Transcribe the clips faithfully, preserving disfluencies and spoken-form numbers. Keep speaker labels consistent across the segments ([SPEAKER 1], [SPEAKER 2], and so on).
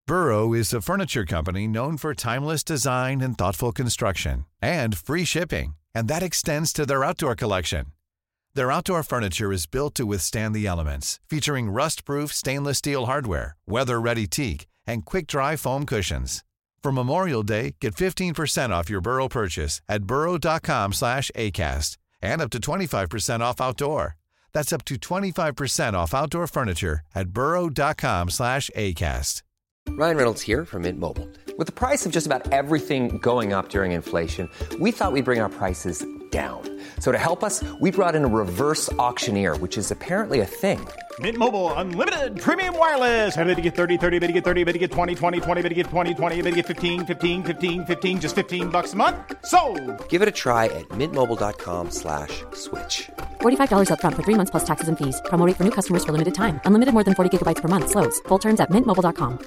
[SPEAKER 1] Burrow is a furniture company known for timeless design and thoughtful construction, and free shipping, and that extends to their outdoor collection. Their outdoor furniture is built to withstand the elements, featuring rust-proof stainless steel hardware, weather-ready teak, and quick-dry foam cushions. For Memorial Day, get fifteen percent off your Burrow purchase at burrow.com slash ACAST and up to twenty-five percent off outdoor. That's up to twenty-five percent off outdoor furniture at burrow.com slash ACAST.
[SPEAKER 2] Ryan Reynolds here from Mint Mobile. With the price of just about everything going up during inflation, we thought we'd bring our prices down. So to help us, we brought in a reverse auctioneer, which is apparently a thing.
[SPEAKER 3] Mint Mobile Unlimited Premium Wireless. How to get thirty, thirty, how to get thirty, how to get twenty, twenty, twenty, how to get twenty, twenty, how to get fifteen, fifteen, fifteen, fifteen, just fifteen bucks a month? Sold!
[SPEAKER 2] Give it a try at mintmobile.com slash switch.
[SPEAKER 4] forty-five dollars up front for three months plus taxes and fees. Promo rate for new customers for limited time. Unlimited more than forty gigabytes per month. Slows full terms at mint mobile dot com.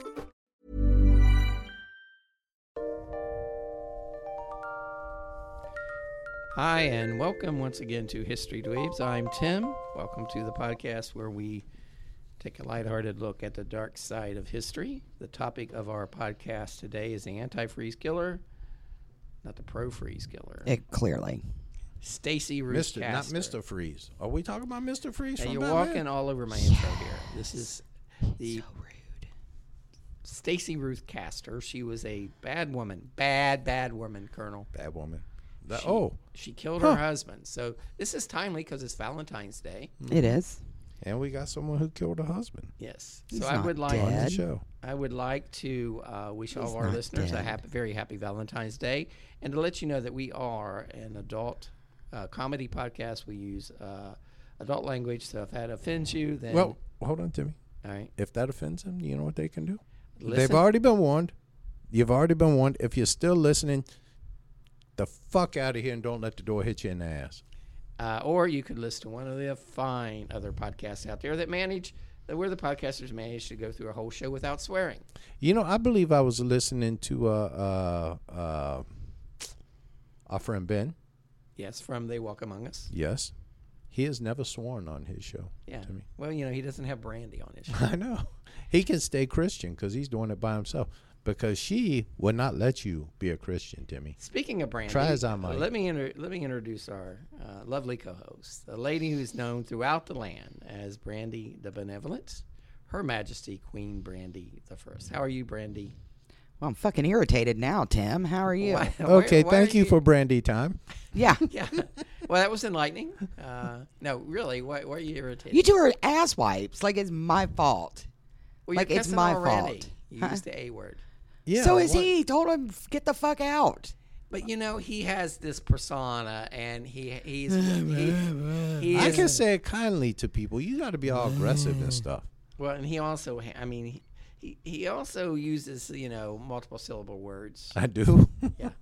[SPEAKER 5] Hi, and welcome once again to History Dweebs. I'm Tim. Welcome to the podcast where we take a lighthearted look at the dark side of history. The topic of our podcast today is the anti-freeze killer, not the pro-freeze killer.
[SPEAKER 6] It clearly.
[SPEAKER 5] Stacey Ruth
[SPEAKER 7] Mister Not
[SPEAKER 5] Castor.
[SPEAKER 7] Mister Freeze. Are we talking about Mister Freeze?
[SPEAKER 5] Now,
[SPEAKER 7] from
[SPEAKER 5] you're
[SPEAKER 7] Batman?
[SPEAKER 5] walking all over my intro here. This is the
[SPEAKER 6] So rude.
[SPEAKER 5] Stacey Ruth Castor. She was a bad woman, bad, bad woman, Colonel.
[SPEAKER 7] Bad woman. That,
[SPEAKER 5] She-
[SPEAKER 7] oh,
[SPEAKER 5] She killed
[SPEAKER 7] Huh.
[SPEAKER 5] her husband. So this is timely because it's Valentine's Day.
[SPEAKER 6] It is.
[SPEAKER 7] and we got someone who killed her husband
[SPEAKER 5] Yes.
[SPEAKER 6] He's
[SPEAKER 5] so I
[SPEAKER 6] not
[SPEAKER 5] would like
[SPEAKER 6] dead.
[SPEAKER 7] on the
[SPEAKER 6] Ed?
[SPEAKER 7] show.
[SPEAKER 5] I would like to uh, wish all
[SPEAKER 6] He's
[SPEAKER 5] of our
[SPEAKER 6] not
[SPEAKER 5] listeners a
[SPEAKER 6] dead.
[SPEAKER 5] happy, very happy Valentine's Day, and to let you know that we are an adult uh, comedy podcast. We use uh, adult language, so if that offends you, then
[SPEAKER 7] Well, hold on, Timmy.
[SPEAKER 5] all right.
[SPEAKER 7] If that offends them, you know what they can do? They've
[SPEAKER 5] Listen.
[SPEAKER 7] already been warned. You've already been warned. If you're still listening, the fuck out of here and don't let the door hit you in the ass.
[SPEAKER 5] Uh, or you could listen to one of the fine other podcasts out there that manage, that where the podcasters manage to go through a whole show without swearing.
[SPEAKER 7] You know, I believe I was listening to uh, uh, uh, our friend Ben.
[SPEAKER 5] Yes, from They Walk Among Us.
[SPEAKER 7] Yes. He has never sworn on his show.
[SPEAKER 5] Yeah.
[SPEAKER 7] To me.
[SPEAKER 5] Well, you know, he doesn't have Brandy on his show.
[SPEAKER 7] I know. He can stay Christian because he's doing it by himself. Because she would not let you be a Christian, Timmy.
[SPEAKER 5] Speaking of Brandy,
[SPEAKER 7] Try as I might.
[SPEAKER 5] let me inter- let me introduce our uh, lovely co-host, the lady who's known throughout the land as Brandy the Benevolent, Her Majesty Queen Brandy the First. How are you, Brandy?
[SPEAKER 6] Well, I'm fucking irritated now, Tim. How are you?
[SPEAKER 5] Why- why-
[SPEAKER 7] Okay,
[SPEAKER 5] why
[SPEAKER 7] thank
[SPEAKER 5] are
[SPEAKER 7] you for brandy time.
[SPEAKER 6] Yeah.
[SPEAKER 5] Yeah. Well, that was enlightening. Uh, no, really, why, why are you irritated?
[SPEAKER 6] You two are ass wipes. Like it's my fault.
[SPEAKER 5] well,
[SPEAKER 6] like,
[SPEAKER 5] you're
[SPEAKER 6] it's
[SPEAKER 5] cussing
[SPEAKER 6] my
[SPEAKER 5] already.
[SPEAKER 6] fault.
[SPEAKER 5] You
[SPEAKER 6] Huh?
[SPEAKER 5] used the A word.
[SPEAKER 7] Yeah.
[SPEAKER 6] so is
[SPEAKER 7] what-
[SPEAKER 6] he. He told him, get the fuck out.
[SPEAKER 5] But you know, he has this persona, and he he's he, he
[SPEAKER 7] I
[SPEAKER 5] is,
[SPEAKER 7] can say it kindly to people. You got to be all aggressive and stuff.
[SPEAKER 5] well, and he also, ha- I mean, he, he he also uses you know multiple syllable words.
[SPEAKER 7] I do.
[SPEAKER 5] Yeah.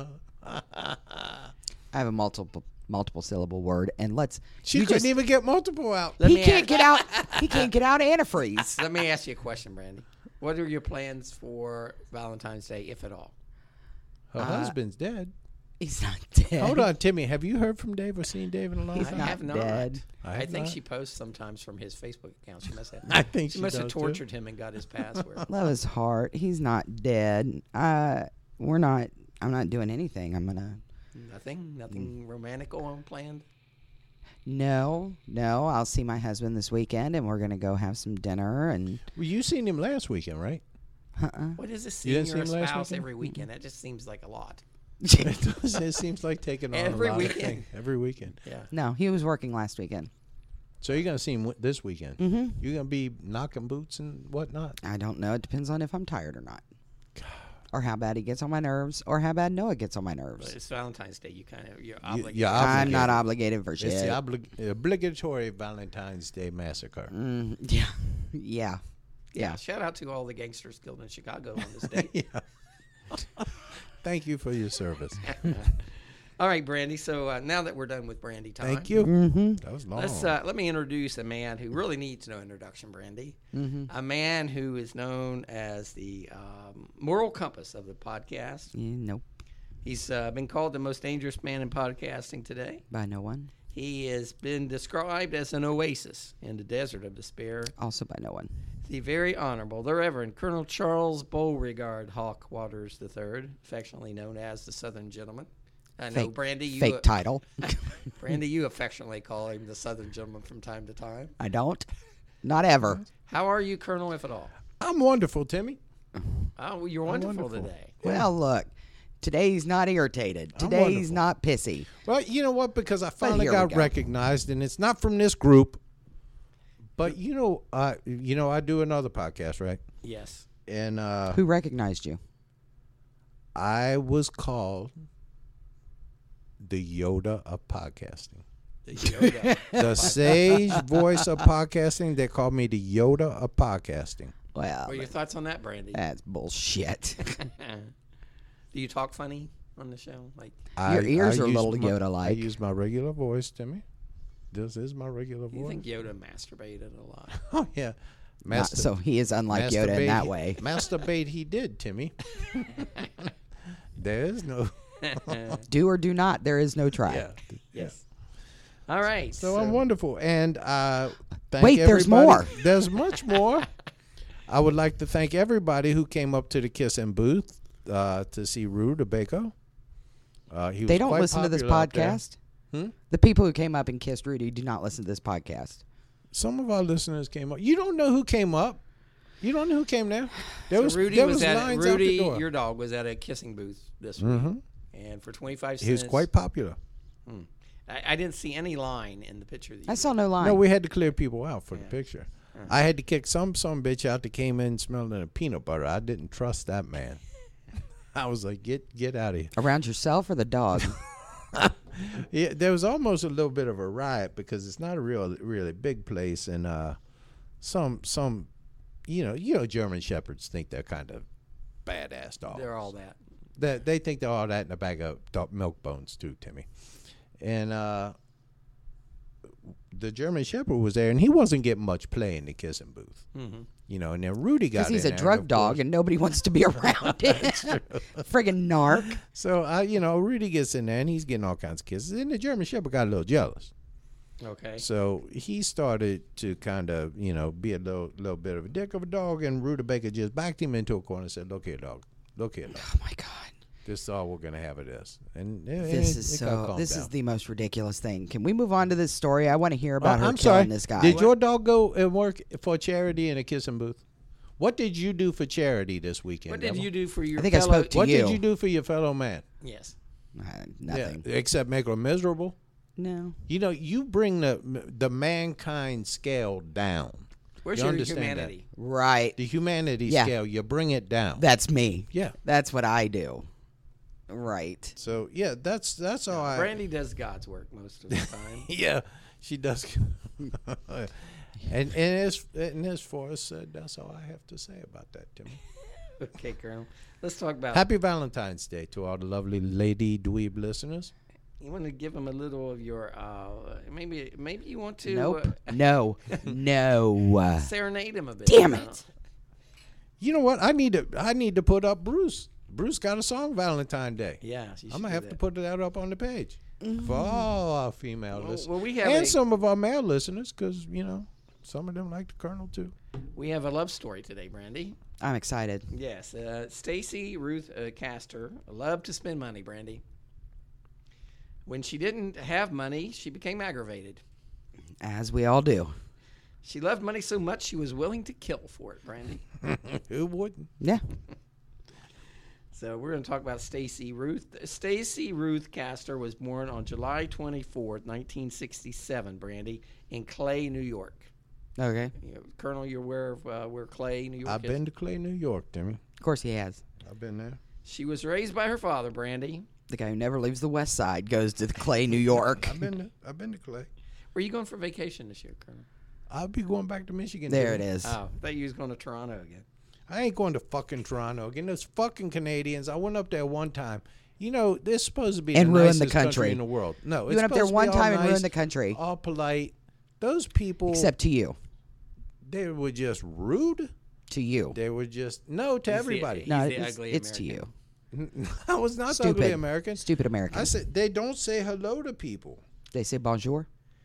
[SPEAKER 6] I have a multiple multiple syllable word, and let's.
[SPEAKER 7] She
[SPEAKER 6] you
[SPEAKER 7] couldn't
[SPEAKER 6] just,
[SPEAKER 7] even get multiple out.
[SPEAKER 5] Let
[SPEAKER 6] He
[SPEAKER 5] me
[SPEAKER 6] can't
[SPEAKER 5] ask-
[SPEAKER 6] get out. He can't get out antifreeze.
[SPEAKER 5] Let me ask you a question, Brandy. What are your plans for Valentine's Day, if at all?
[SPEAKER 7] Her husband's dead.
[SPEAKER 6] He's not dead.
[SPEAKER 7] Hold on, Timmy. Have you heard from Dave or seen Dave in a long
[SPEAKER 6] He's
[SPEAKER 5] I
[SPEAKER 7] time?
[SPEAKER 6] not
[SPEAKER 5] have not.
[SPEAKER 6] dead.
[SPEAKER 7] I
[SPEAKER 5] I,
[SPEAKER 7] have
[SPEAKER 5] think
[SPEAKER 7] not.
[SPEAKER 5] she posts sometimes from his Facebook account. She must have.
[SPEAKER 7] I think
[SPEAKER 5] she
[SPEAKER 7] she
[SPEAKER 5] must have
[SPEAKER 7] does, too.
[SPEAKER 5] tortured him and got his password.
[SPEAKER 6] Love his heart. He's not dead. Uh, we're not. I'm not doing anything. I'm gonna.
[SPEAKER 5] Nothing, nothing romantic on planned.
[SPEAKER 6] No, no. I'll see my husband this weekend, and we're gonna go have some dinner. And
[SPEAKER 7] Well, you seen him last weekend, right?
[SPEAKER 6] uh-uh.
[SPEAKER 5] What is this
[SPEAKER 7] You
[SPEAKER 5] seeing
[SPEAKER 7] didn't
[SPEAKER 5] your
[SPEAKER 7] see him last
[SPEAKER 5] spouse
[SPEAKER 7] weekend?
[SPEAKER 5] every weekend? That just seems like a lot.
[SPEAKER 7] It does. It seems like taking on
[SPEAKER 5] Every
[SPEAKER 7] a lot
[SPEAKER 5] weekend.
[SPEAKER 7] of things. Every weekend.
[SPEAKER 5] Yeah.
[SPEAKER 6] no, he was working last weekend.
[SPEAKER 7] So you're going to see him w- this weekend.
[SPEAKER 6] Mm-hmm.
[SPEAKER 7] You're going to be knocking boots and whatnot.
[SPEAKER 6] I don't know. It depends on if I'm tired or not, or how bad he gets on my nerves, or how bad Noah gets on my
[SPEAKER 5] But
[SPEAKER 6] nerves.
[SPEAKER 5] it's Valentine's Day. You kind of you're
[SPEAKER 7] You-
[SPEAKER 5] obligated.
[SPEAKER 7] you're
[SPEAKER 6] I'm not
[SPEAKER 7] obligated.
[SPEAKER 6] obligated for
[SPEAKER 7] It's
[SPEAKER 6] shit.
[SPEAKER 7] the oblig- obligatory Valentine's Day massacre.
[SPEAKER 6] Mm, yeah, yeah,
[SPEAKER 5] yeah.
[SPEAKER 6] yeah.
[SPEAKER 5] Shout out to all the gangsters killed in Chicago on this day.
[SPEAKER 7] Yeah. Thank you for your service.
[SPEAKER 5] All right, Brandy. So uh, now that we're done with Brandy time,
[SPEAKER 7] Thank you.
[SPEAKER 6] Mm-hmm.
[SPEAKER 7] That was long.
[SPEAKER 5] Let's uh, let me introduce a man who really needs no introduction, Brandy.
[SPEAKER 6] Mm-hmm.
[SPEAKER 5] A man who is known as the um, moral compass of the podcast.
[SPEAKER 6] Yeah, nope.
[SPEAKER 5] He's uh, been called the most dangerous man in podcasting today.
[SPEAKER 6] By no one.
[SPEAKER 5] He has been described as an oasis in the desert of despair.
[SPEAKER 6] Also by no one.
[SPEAKER 5] The Very Honorable, the Reverend Colonel Charles Beauregard Hawk Waters the third, affectionately known as the Southern Gentleman. I know,
[SPEAKER 6] Fake,
[SPEAKER 5] Brandy, you
[SPEAKER 6] fake
[SPEAKER 5] uh,
[SPEAKER 6] title.
[SPEAKER 5] Brandy, you affectionately call him the Southern Gentleman from time to time.
[SPEAKER 6] I don't. Not ever.
[SPEAKER 5] How are you, Colonel, if at all?
[SPEAKER 7] I'm wonderful, Timmy.
[SPEAKER 5] Oh, you're wonderful,
[SPEAKER 7] wonderful.
[SPEAKER 5] today.
[SPEAKER 6] Well, look. Today's not irritated.
[SPEAKER 7] I'm
[SPEAKER 6] Today's
[SPEAKER 7] wonderful.
[SPEAKER 6] not pissy.
[SPEAKER 7] Well, you know what? Because I finally
[SPEAKER 6] here we
[SPEAKER 7] got
[SPEAKER 6] go.
[SPEAKER 7] recognized, and it's not from this group. But you know, uh, you know, I do another podcast, right?
[SPEAKER 5] Yes.
[SPEAKER 7] And uh,
[SPEAKER 6] Who recognized you?
[SPEAKER 7] I was called the Yoda of podcasting.
[SPEAKER 5] The Yoda.
[SPEAKER 7] The sage voice of podcasting. They called me the Yoda of podcasting.
[SPEAKER 6] Well,
[SPEAKER 5] What are your thoughts on that, Brandy?
[SPEAKER 6] that's bullshit.
[SPEAKER 5] Do you talk funny on the show? Like,
[SPEAKER 6] Your ears are a
[SPEAKER 7] use
[SPEAKER 6] little
[SPEAKER 7] my-
[SPEAKER 6] Yoda-like.
[SPEAKER 7] I use my regular voice, Timmy. This is my regular
[SPEAKER 5] do you
[SPEAKER 7] voice.
[SPEAKER 5] think Yoda masturbated a lot?
[SPEAKER 7] Oh yeah,
[SPEAKER 6] Not-
[SPEAKER 7] Master-
[SPEAKER 6] so he is unlike Yoda in
[SPEAKER 7] masturbate-
[SPEAKER 6] that way.
[SPEAKER 7] Masturbate he did, Timmy. There is no.
[SPEAKER 6] Do or do not. There is no try.
[SPEAKER 7] Yeah.
[SPEAKER 5] Yes. All right.
[SPEAKER 7] So, I'm wonderful, and uh, thank
[SPEAKER 6] Wait, there's
[SPEAKER 7] everybody-
[SPEAKER 6] more.
[SPEAKER 7] There's much more. I would like to thank everybody who came up to the Kissing booth uh, to see Rutabaga. Uh, he
[SPEAKER 6] They
[SPEAKER 7] was
[SPEAKER 6] don't
[SPEAKER 7] quite
[SPEAKER 6] listen to this
[SPEAKER 7] popular up there.
[SPEAKER 6] podcast.
[SPEAKER 7] Hmm?
[SPEAKER 6] The people who came up and kissed Rudy do not listen to this podcast.
[SPEAKER 7] Some of our listeners came up. You don't know who came up. You don't know who came there. There
[SPEAKER 5] So
[SPEAKER 7] was
[SPEAKER 5] Rudy
[SPEAKER 7] there
[SPEAKER 5] was,
[SPEAKER 7] was
[SPEAKER 5] at
[SPEAKER 7] lines
[SPEAKER 5] Rudy,
[SPEAKER 7] out the door.
[SPEAKER 5] your dog was at a kissing booth this week,
[SPEAKER 7] Mhm.
[SPEAKER 5] and for twenty-five cents,
[SPEAKER 7] He was quite popular.
[SPEAKER 5] I, I didn't see any line in the picture. That you
[SPEAKER 6] I saw no line.
[SPEAKER 7] No, we had to clear people out for the
[SPEAKER 5] Yeah.
[SPEAKER 7] picture. I had to kick some some bitch out that came in smelling of peanut butter. I didn't trust that man. I was like, get get out of here.
[SPEAKER 6] Around yourself or the dog?
[SPEAKER 7] Yeah, there was almost a little bit of a riot because it's not a real really big place, and uh, some some, you know, you know, German shepherds think they're kind of badass dogs.
[SPEAKER 5] They're all that.
[SPEAKER 7] They, they think they're all that in a bag of dog milk bones too, Timmy. And uh, the German shepherd was there, and he wasn't getting much play in the kissing booth.
[SPEAKER 5] Mm-hmm.
[SPEAKER 7] You know, and then Rudy got
[SPEAKER 6] Because he's
[SPEAKER 7] in
[SPEAKER 6] a
[SPEAKER 7] there,
[SPEAKER 6] drug
[SPEAKER 7] of
[SPEAKER 6] dog
[SPEAKER 7] course-
[SPEAKER 6] and nobody wants to be around it. Friggin' narc.
[SPEAKER 7] So, uh, you know, Rudy gets in there, and he's getting all kinds of kisses. And the German shepherd got a little jealous.
[SPEAKER 5] Okay.
[SPEAKER 7] So he started to kind of, you know, be a little little bit of a dick of a dog, and Rutabaga just backed him into a corner and said, look here, dog. Look here, dog.
[SPEAKER 6] Oh my God.
[SPEAKER 7] This is all we're going to have of this. And, and
[SPEAKER 6] This
[SPEAKER 7] it,
[SPEAKER 6] is
[SPEAKER 7] it got
[SPEAKER 6] so.
[SPEAKER 7] calmed
[SPEAKER 6] This is
[SPEAKER 7] down.
[SPEAKER 6] the most ridiculous thing. Can we move on to this story? I want to hear about
[SPEAKER 7] Uh,
[SPEAKER 6] her
[SPEAKER 7] I'm
[SPEAKER 6] killing
[SPEAKER 7] sorry.
[SPEAKER 6] this guy.
[SPEAKER 7] Did your dog go and work for charity in a kissing booth? What did you do for charity this weekend?
[SPEAKER 5] What did
[SPEAKER 7] Devil?
[SPEAKER 5] you do for your
[SPEAKER 6] I think I
[SPEAKER 5] fellow?
[SPEAKER 6] spoke to
[SPEAKER 7] What
[SPEAKER 6] you.
[SPEAKER 7] did you do for your fellow man?
[SPEAKER 5] Yes.
[SPEAKER 6] Uh, nothing.
[SPEAKER 7] Yeah, except make her miserable.
[SPEAKER 6] No.
[SPEAKER 7] You know, you bring the the mankind scale down.
[SPEAKER 5] Where's
[SPEAKER 7] You
[SPEAKER 5] your
[SPEAKER 7] understand that?
[SPEAKER 5] humanity?
[SPEAKER 6] Right.
[SPEAKER 7] The humanity
[SPEAKER 6] Yeah.
[SPEAKER 7] scale, you bring it down.
[SPEAKER 6] That's me.
[SPEAKER 7] yeah.
[SPEAKER 6] That's what I do. Right.
[SPEAKER 7] So yeah, that's that's how I.
[SPEAKER 5] Brandy does God's work most of the time.
[SPEAKER 7] Yeah, she does. and and as and as Forrest said, that's all I have to say about that, Timmy.
[SPEAKER 5] Okay, Colonel. Let's talk about.
[SPEAKER 7] Happy Valentine's Day to all the lovely lady dweeb listeners.
[SPEAKER 5] You want to give them a little of your. Uh, maybe maybe you want to.
[SPEAKER 6] Nope.
[SPEAKER 5] Uh,
[SPEAKER 6] No. No.
[SPEAKER 5] serenade him a bit.
[SPEAKER 6] Damn
[SPEAKER 5] Colonel.
[SPEAKER 6] it.
[SPEAKER 7] You know what? I need to I need to put up Bruce. Bruce got a song Valentine's Day.
[SPEAKER 5] Yeah, you
[SPEAKER 7] I'm
[SPEAKER 5] should
[SPEAKER 7] gonna
[SPEAKER 5] do
[SPEAKER 7] have to
[SPEAKER 5] that.
[SPEAKER 7] put that up on the page for all our female
[SPEAKER 5] Well-
[SPEAKER 7] listeners
[SPEAKER 5] well, we have
[SPEAKER 7] and
[SPEAKER 5] a-
[SPEAKER 7] some of our male listeners, because you know some of them like the Colonel too.
[SPEAKER 5] We have a love story today, Brandy.
[SPEAKER 6] I'm excited.
[SPEAKER 5] Yes, uh, Stacy Ruth uh, Castor loved to spend money, Brandy. When she didn't have money, she became aggravated.
[SPEAKER 6] As we all do.
[SPEAKER 5] She loved money so much she was willing to kill for it, Brandy.
[SPEAKER 7] Who wouldn't?
[SPEAKER 6] Yeah.
[SPEAKER 5] So we're going to talk about Stacy Ruth. Stacy Ruth Castor was born on July twenty-fourth, nineteen sixty-seven, Brandy, in Clay, New York.
[SPEAKER 6] Okay.
[SPEAKER 5] You know, Colonel, you're aware of uh, where Clay, New York
[SPEAKER 7] I've
[SPEAKER 5] is?
[SPEAKER 7] been to Clay, New York, Timmy.
[SPEAKER 6] Of course he has.
[SPEAKER 7] I've been there.
[SPEAKER 5] She was raised by her father, Brandy.
[SPEAKER 6] The guy who never leaves the West Side goes to the Clay, New York.
[SPEAKER 7] I've been to, I've been to Clay.
[SPEAKER 5] Where are you going for vacation this year, Colonel?
[SPEAKER 7] I'll be going back to Michigan.
[SPEAKER 6] There it
[SPEAKER 7] Timmy.
[SPEAKER 6] is.
[SPEAKER 5] Oh, I thought you was going to Toronto again.
[SPEAKER 7] I ain't going to fucking Toronto again. Those fucking Canadians. I went up there one time. You know, they're supposed to be
[SPEAKER 6] And
[SPEAKER 7] the
[SPEAKER 6] ruin the
[SPEAKER 7] nicest
[SPEAKER 6] country.
[SPEAKER 7] in the world. No,
[SPEAKER 6] You
[SPEAKER 7] it's
[SPEAKER 6] went up there
[SPEAKER 7] supposed to
[SPEAKER 6] one
[SPEAKER 7] be all
[SPEAKER 6] time and ruined
[SPEAKER 7] nice,
[SPEAKER 6] the country.
[SPEAKER 7] all polite. Those people,
[SPEAKER 6] Except to you.
[SPEAKER 7] they were just rude.
[SPEAKER 6] To you.
[SPEAKER 7] They were just no to
[SPEAKER 5] He's the-
[SPEAKER 7] everybody.
[SPEAKER 5] He's
[SPEAKER 6] No,
[SPEAKER 5] the
[SPEAKER 6] it's,
[SPEAKER 5] ugly
[SPEAKER 6] it's to you.
[SPEAKER 5] American.
[SPEAKER 7] I was not the
[SPEAKER 6] Stupid.
[SPEAKER 7] ugly American.
[SPEAKER 6] Stupid American.
[SPEAKER 7] I said they don't say hello to people.
[SPEAKER 6] They say bonjour.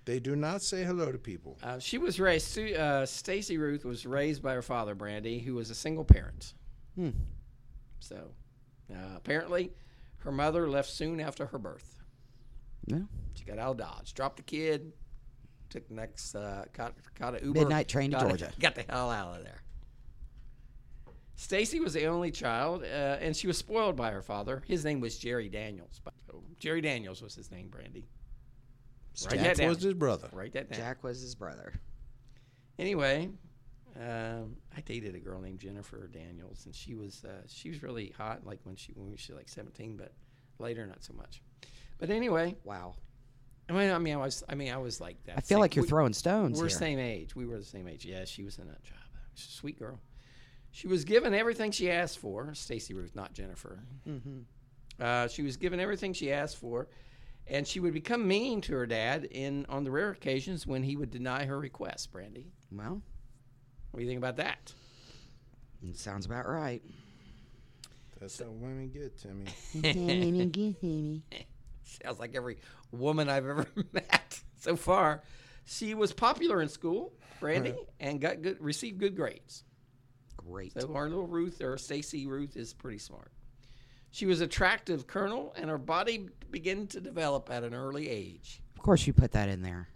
[SPEAKER 7] They do not say hello to people.
[SPEAKER 5] Uh, she was raised, uh, Stacy Ruth was raised by her father, Brandy, who was a single parent.
[SPEAKER 6] Hmm.
[SPEAKER 5] So, uh, apparently, her mother left soon after her birth.
[SPEAKER 6] Yeah.
[SPEAKER 5] She got out of Dodge, dropped the kid, took the next, uh, caught, caught an Uber.
[SPEAKER 6] Midnight train to
[SPEAKER 5] got,
[SPEAKER 6] Georgia.
[SPEAKER 5] Got the hell out of there. Stacy was the only child, uh, and she was spoiled by her father. His name was Jerry Daniels. So Jerry Daniels was his name, Brandy. Write
[SPEAKER 7] Jack
[SPEAKER 5] that down.
[SPEAKER 7] was his brother.
[SPEAKER 5] Write that down.
[SPEAKER 6] Jack was his brother.
[SPEAKER 5] Anyway, um, I dated a girl named Jennifer Daniels, and she was uh, she was really hot, like when she when she was like seventeen, but later not so much. But anyway,
[SPEAKER 6] Wow.
[SPEAKER 5] I mean, I mean, I was I mean, I was like that.
[SPEAKER 6] I feel
[SPEAKER 5] same-
[SPEAKER 6] like you're
[SPEAKER 5] we-
[SPEAKER 6] throwing stones
[SPEAKER 5] We're
[SPEAKER 6] here.
[SPEAKER 5] the same age. We were the same age. Yeah, she was in that job. She's a sweet girl. She was given everything she asked for. Stacy Ruth, not Jennifer.
[SPEAKER 6] Mm-hmm.
[SPEAKER 5] Uh, she was given everything she asked for, and she would become mean to her dad in on the rare occasions when he would deny her requests. Brandy,
[SPEAKER 6] Well,
[SPEAKER 5] what do you think about that?
[SPEAKER 6] it sounds about right.
[SPEAKER 7] That's how women get, Timmy.
[SPEAKER 5] Sounds like every woman I've ever met so far. She was popular in school, Brandy, and got good, received good grades.
[SPEAKER 6] Great.
[SPEAKER 5] So our little Ruth, or Stacy Ruth, is pretty smart. She was attractive colonel, and her body began to develop at an early age.
[SPEAKER 6] Of course you put that in there.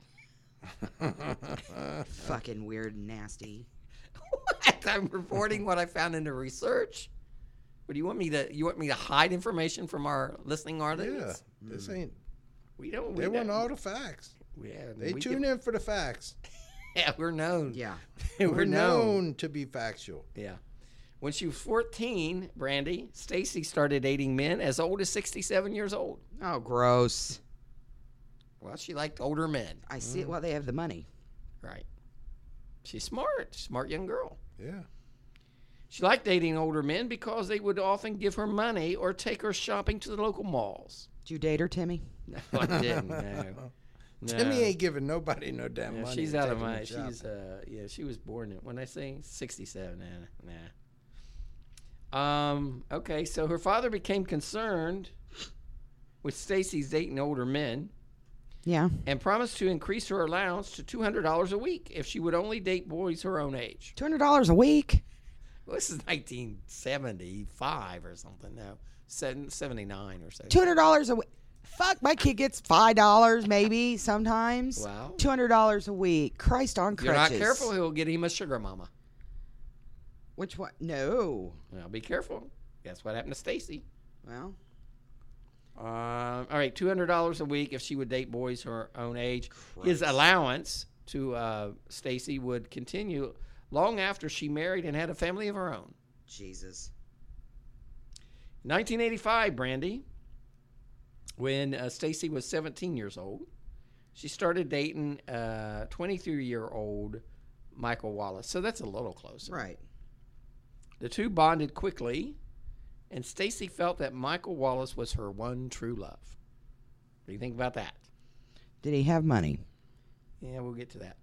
[SPEAKER 6] Fucking weird and nasty.
[SPEAKER 5] What? I'm reporting what I found in the research. But do you want me to? You want me to hide information from our listening
[SPEAKER 7] Yeah,
[SPEAKER 5] audience?
[SPEAKER 7] this ain't.
[SPEAKER 5] We don't. We
[SPEAKER 7] They want
[SPEAKER 5] don't-
[SPEAKER 7] all the facts.
[SPEAKER 5] Yeah,
[SPEAKER 7] They
[SPEAKER 5] we
[SPEAKER 7] tune
[SPEAKER 5] can-
[SPEAKER 7] in for the facts.
[SPEAKER 5] Yeah, we're known.
[SPEAKER 6] Yeah.
[SPEAKER 5] we're,
[SPEAKER 7] We're
[SPEAKER 5] known.
[SPEAKER 7] known to be factual.
[SPEAKER 5] Yeah. When she was fourteen, Brandy, Stacy started dating men as old as sixty-seven years old.
[SPEAKER 6] Oh, gross.
[SPEAKER 5] Well, she liked older men.
[SPEAKER 6] I see it while they have the money.
[SPEAKER 5] Right. She's smart. Smart young girl.
[SPEAKER 7] Yeah.
[SPEAKER 5] She liked dating older men because they would often give her money or take her shopping to the local malls.
[SPEAKER 6] Did you date her, Timmy?
[SPEAKER 5] No, I didn't. No. No.
[SPEAKER 7] Timmy ain't giving nobody no damn
[SPEAKER 5] Yeah,
[SPEAKER 7] money.
[SPEAKER 5] she's
[SPEAKER 7] and
[SPEAKER 5] out of
[SPEAKER 7] taking
[SPEAKER 5] my.
[SPEAKER 7] them shopping.
[SPEAKER 5] She's uh yeah. She was born in, when I say sixty-seven. Nah, nah. Um. Okay. So her father became concerned with Stacy's dating older men
[SPEAKER 6] Yeah.
[SPEAKER 5] and promised to increase her allowance to two hundred dollars a week if she would only date boys her own age.
[SPEAKER 6] two hundred dollars a week?
[SPEAKER 5] Well, this is nineteen seventy-five or something. No, seven- seventy-nine or so.
[SPEAKER 6] two hundred dollars a week. Fuck, my kid gets five dollars maybe sometimes.
[SPEAKER 5] Wow.
[SPEAKER 6] two hundred dollars a week. Christ on
[SPEAKER 5] If you're not
[SPEAKER 6] crutches.
[SPEAKER 5] careful, he'll get him a sugar mama.
[SPEAKER 6] Which one? No.
[SPEAKER 5] Well, be careful. That's what happened to Stacy.
[SPEAKER 6] Well,
[SPEAKER 5] Um, all right, two hundred dollars a week if she would date boys her own age. His allowance to uh, Stacy would continue long after she married and had a family of her own.
[SPEAKER 6] Jesus.
[SPEAKER 5] nineteen eighty-five, Brandy, when uh, Stacy was seventeen years old, she started dating uh, twenty-three-year-old Michael Wallace. So that's a little closer.
[SPEAKER 6] Right.
[SPEAKER 5] The two bonded quickly, and Stacy felt that Michael Wallace was her one true love. What do you think about that?
[SPEAKER 6] Did he have money?
[SPEAKER 5] Yeah, we'll get to that.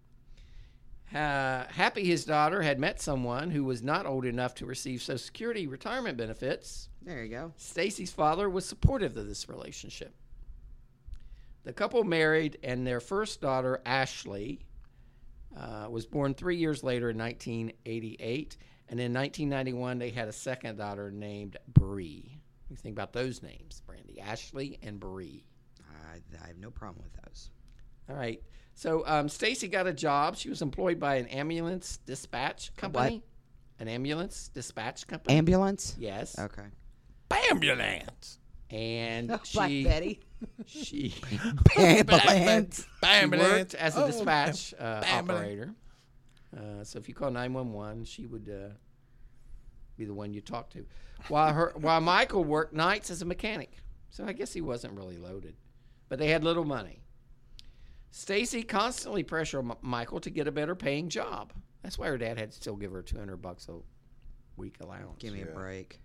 [SPEAKER 5] Uh, Happy, his daughter, had met someone who was not old enough to receive Social Security retirement benefits.
[SPEAKER 6] There you go.
[SPEAKER 5] Stacy's father was supportive of this relationship. The couple married, and their first daughter, Ashley, uh, was born three years later in nineteen eighty-eight. And in nineteen ninety-one, they had a second daughter named Bree. What do you think about those names, Brandy? Ashley and Bree.
[SPEAKER 6] I, I have no problem with those.
[SPEAKER 5] All right. So um, Stacy got a job. She was employed by an ambulance dispatch company. An ambulance dispatch company.
[SPEAKER 6] Ambulance?
[SPEAKER 5] Yes.
[SPEAKER 6] Okay.
[SPEAKER 7] Ambulance.
[SPEAKER 5] And
[SPEAKER 6] Black
[SPEAKER 5] she
[SPEAKER 6] Betty.
[SPEAKER 5] she
[SPEAKER 6] Ambulance.
[SPEAKER 5] she worked as a
[SPEAKER 7] Oh,
[SPEAKER 5] dispatch uh,
[SPEAKER 7] ambulance.
[SPEAKER 5] operator. Uh, so if you call nine one one, she would uh, be the one you talk to. While her while Michael worked nights as a mechanic. So I guess he wasn't really loaded, but they had little money. Stacy constantly pressured M- Michael to get a better paying job. That's why her dad had to still give her two hundred bucks a week allowance.
[SPEAKER 6] Give me a break.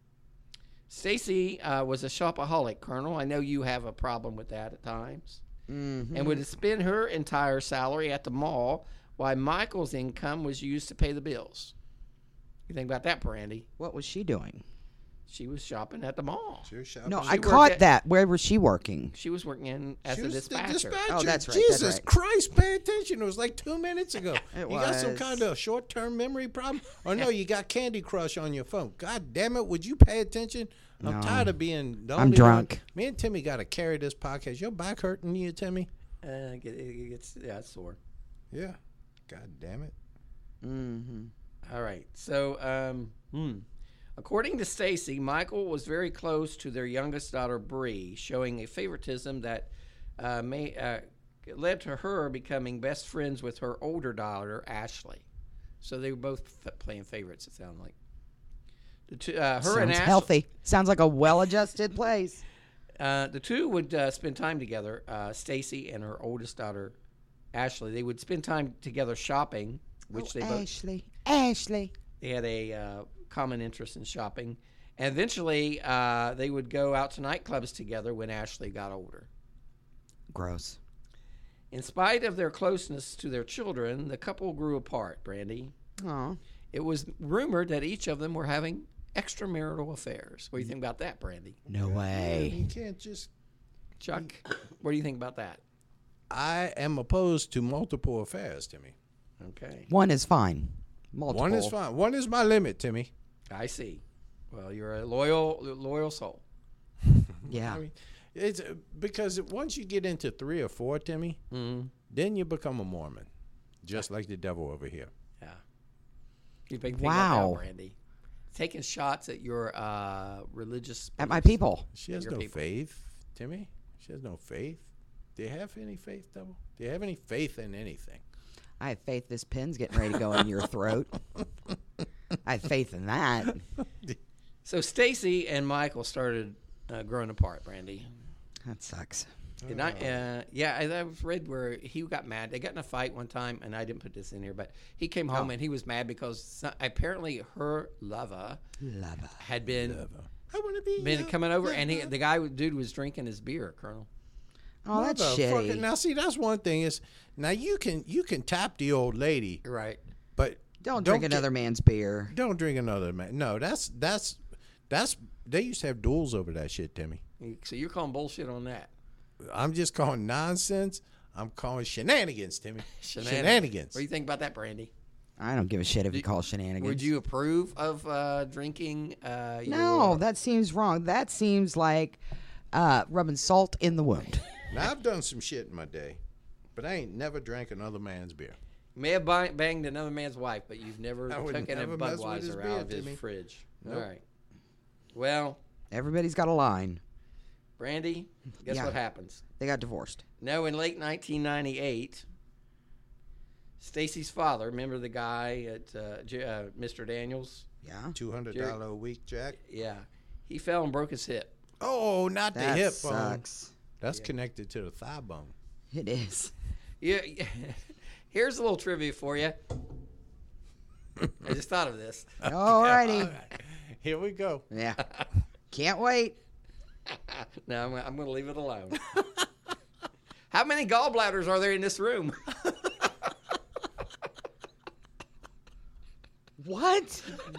[SPEAKER 5] Stacy uh, was a shopaholic, Colonel. I know you have a problem with that at times.
[SPEAKER 6] Mm-hmm.
[SPEAKER 5] And would spend her entire salary at the mall while Michael's income was used to pay the bills. You think about that, Brandy?
[SPEAKER 6] What was she doing?
[SPEAKER 5] She was shopping at the mall.
[SPEAKER 7] She was shopping.
[SPEAKER 6] No,
[SPEAKER 7] She
[SPEAKER 6] I
[SPEAKER 5] worked
[SPEAKER 6] caught
[SPEAKER 5] at-
[SPEAKER 6] that. Where was she working?
[SPEAKER 5] She was working in as
[SPEAKER 7] She
[SPEAKER 5] a
[SPEAKER 7] was the
[SPEAKER 5] dispatcher.
[SPEAKER 7] dispatcher.
[SPEAKER 6] Oh, that's right, that's
[SPEAKER 7] Jesus
[SPEAKER 6] right.
[SPEAKER 7] Christ, pay attention. It was like two minutes ago.
[SPEAKER 6] It
[SPEAKER 7] you got some
[SPEAKER 6] was.
[SPEAKER 7] kind of short-term memory problem? Or no, you got Candy Crush on your phone. God damn it, would you pay attention? I'm
[SPEAKER 6] No.
[SPEAKER 7] tired of being the
[SPEAKER 6] I'm
[SPEAKER 7] only
[SPEAKER 6] drunk.
[SPEAKER 7] one. Me and Timmy got to carry this podcast. Your back hurting you, Timmy?
[SPEAKER 5] Uh, it, get- it gets yeah, it's sore.
[SPEAKER 7] Yeah. God damn it.
[SPEAKER 6] Mm-hmm.
[SPEAKER 5] All right. So, um, hmm. according to Stacy, Michael was very close to their youngest daughter, Bree, showing a favoritism that uh, may uh, led to her becoming best friends with her older daughter, Ashley. So they were both f- playing favorites. It sounded like. The two, uh, her
[SPEAKER 6] Sounds
[SPEAKER 5] and Ashley,
[SPEAKER 6] healthy. Sounds like a well-adjusted place.
[SPEAKER 5] Uh, the two would uh, spend time together. Uh, Stacy and her oldest daughter, Ashley. They would spend time together shopping, which
[SPEAKER 6] oh,
[SPEAKER 5] they both.
[SPEAKER 6] Ashley. Ashley.
[SPEAKER 5] They had a uh, common interest in shopping. And eventually, uh, they would go out to nightclubs together when Ashley got older.
[SPEAKER 6] Gross.
[SPEAKER 5] In spite of their closeness to their children, the couple grew apart, Brandy.
[SPEAKER 6] Aw.
[SPEAKER 5] It was rumored that each of them were having extramarital affairs. What do you think about that, Brandy?
[SPEAKER 6] No
[SPEAKER 7] You
[SPEAKER 6] way.
[SPEAKER 7] can't just...
[SPEAKER 5] Chuck, what do you think about that?
[SPEAKER 7] I am opposed to multiple affairs, Timmy.
[SPEAKER 5] Okay,
[SPEAKER 6] One is fine. Multiple.
[SPEAKER 7] One is fine. One is my limit, Timmy.
[SPEAKER 5] I see. Well, you're a loyal, loyal soul.
[SPEAKER 6] Yeah.
[SPEAKER 7] I mean, it's uh, because once you get into three or four, Timmy,
[SPEAKER 5] Mm-hmm.
[SPEAKER 7] then you become a Mormon, just like the devil over here.
[SPEAKER 5] Yeah. You think think
[SPEAKER 6] Wow.
[SPEAKER 5] about that, Brandy? Taking shots at your uh, religious.
[SPEAKER 6] At my
[SPEAKER 5] beliefs.
[SPEAKER 6] people.
[SPEAKER 7] She has
[SPEAKER 5] Your
[SPEAKER 7] no
[SPEAKER 5] people.
[SPEAKER 7] faith, Timmy. She has no faith. Do you have any faith, devil? Do you have any faith in anything?
[SPEAKER 6] I have faith this pin's getting ready to go in your throat. I have faith in that.
[SPEAKER 5] So Stacy and Michael started uh, growing apart, Brandy.
[SPEAKER 6] That sucks.
[SPEAKER 5] Did I, uh, yeah, I, I read where he got mad. They got in a fight one time, and I didn't put this in here, but he came home and he was mad because so- apparently her lover
[SPEAKER 6] Lover.
[SPEAKER 5] had been
[SPEAKER 7] I want to be.
[SPEAKER 5] been
[SPEAKER 7] your
[SPEAKER 5] coming over, and he,
[SPEAKER 7] lover.
[SPEAKER 5] the guy dude was drinking his beer, Colonel.
[SPEAKER 6] Oh, that's
[SPEAKER 7] Motherfucker.
[SPEAKER 6] shitty.
[SPEAKER 7] Now, see, that's one thing is now you can you can tap the old lady,
[SPEAKER 5] Right.
[SPEAKER 7] but
[SPEAKER 6] Don't drink
[SPEAKER 7] get-
[SPEAKER 6] another man's beer.
[SPEAKER 7] Don't drink another man. No, that's that's that's. They used to have duels over that shit, Timmy.
[SPEAKER 5] So you're calling bullshit on that?
[SPEAKER 7] I'm just calling nonsense. I'm calling shenanigans, Timmy.
[SPEAKER 5] Shenanigans.
[SPEAKER 7] Shenanigans.
[SPEAKER 5] What do you think about that, Brandy?
[SPEAKER 6] I don't give a shit if you call it shenanigans.
[SPEAKER 5] Would you approve of uh, drinking? Uh,
[SPEAKER 6] No,
[SPEAKER 5] your-
[SPEAKER 6] that seems wrong. That seems like uh, rubbing salt in the wound.
[SPEAKER 7] Now I've done some shit in my day, but I ain't never drank another man's beer.
[SPEAKER 5] You may have bang- banged another man's wife, but you've never
[SPEAKER 7] I would
[SPEAKER 5] taken a
[SPEAKER 7] never mess with his
[SPEAKER 5] Budweiser
[SPEAKER 7] beer,
[SPEAKER 5] out of his
[SPEAKER 7] Timmy.
[SPEAKER 5] fridge.
[SPEAKER 7] Nope.
[SPEAKER 5] All right. Well,
[SPEAKER 6] Everybody's got a line.
[SPEAKER 5] Brandy, guess
[SPEAKER 6] Yeah.
[SPEAKER 5] what happens?
[SPEAKER 6] They got divorced.
[SPEAKER 5] No, in late nineteen ninety-eight, Stacy's father, remember the guy at uh, J- uh, Mister Daniels?
[SPEAKER 6] Yeah.
[SPEAKER 7] Two hundred dollar a week, Jack.
[SPEAKER 5] Yeah. He fell and broke his hip.
[SPEAKER 7] Oh, not
[SPEAKER 6] That
[SPEAKER 7] the hip bone.
[SPEAKER 6] sucks.
[SPEAKER 7] That's connected to the thigh bone.
[SPEAKER 6] It is.
[SPEAKER 5] Yeah. Here's a little trivia for you. I just thought of this.
[SPEAKER 6] Alrighty.
[SPEAKER 7] Here we go.
[SPEAKER 6] Yeah. Can't wait.
[SPEAKER 5] No, I'm, I'm going to leave it alone. How many gallbladders are there in this room?
[SPEAKER 6] What?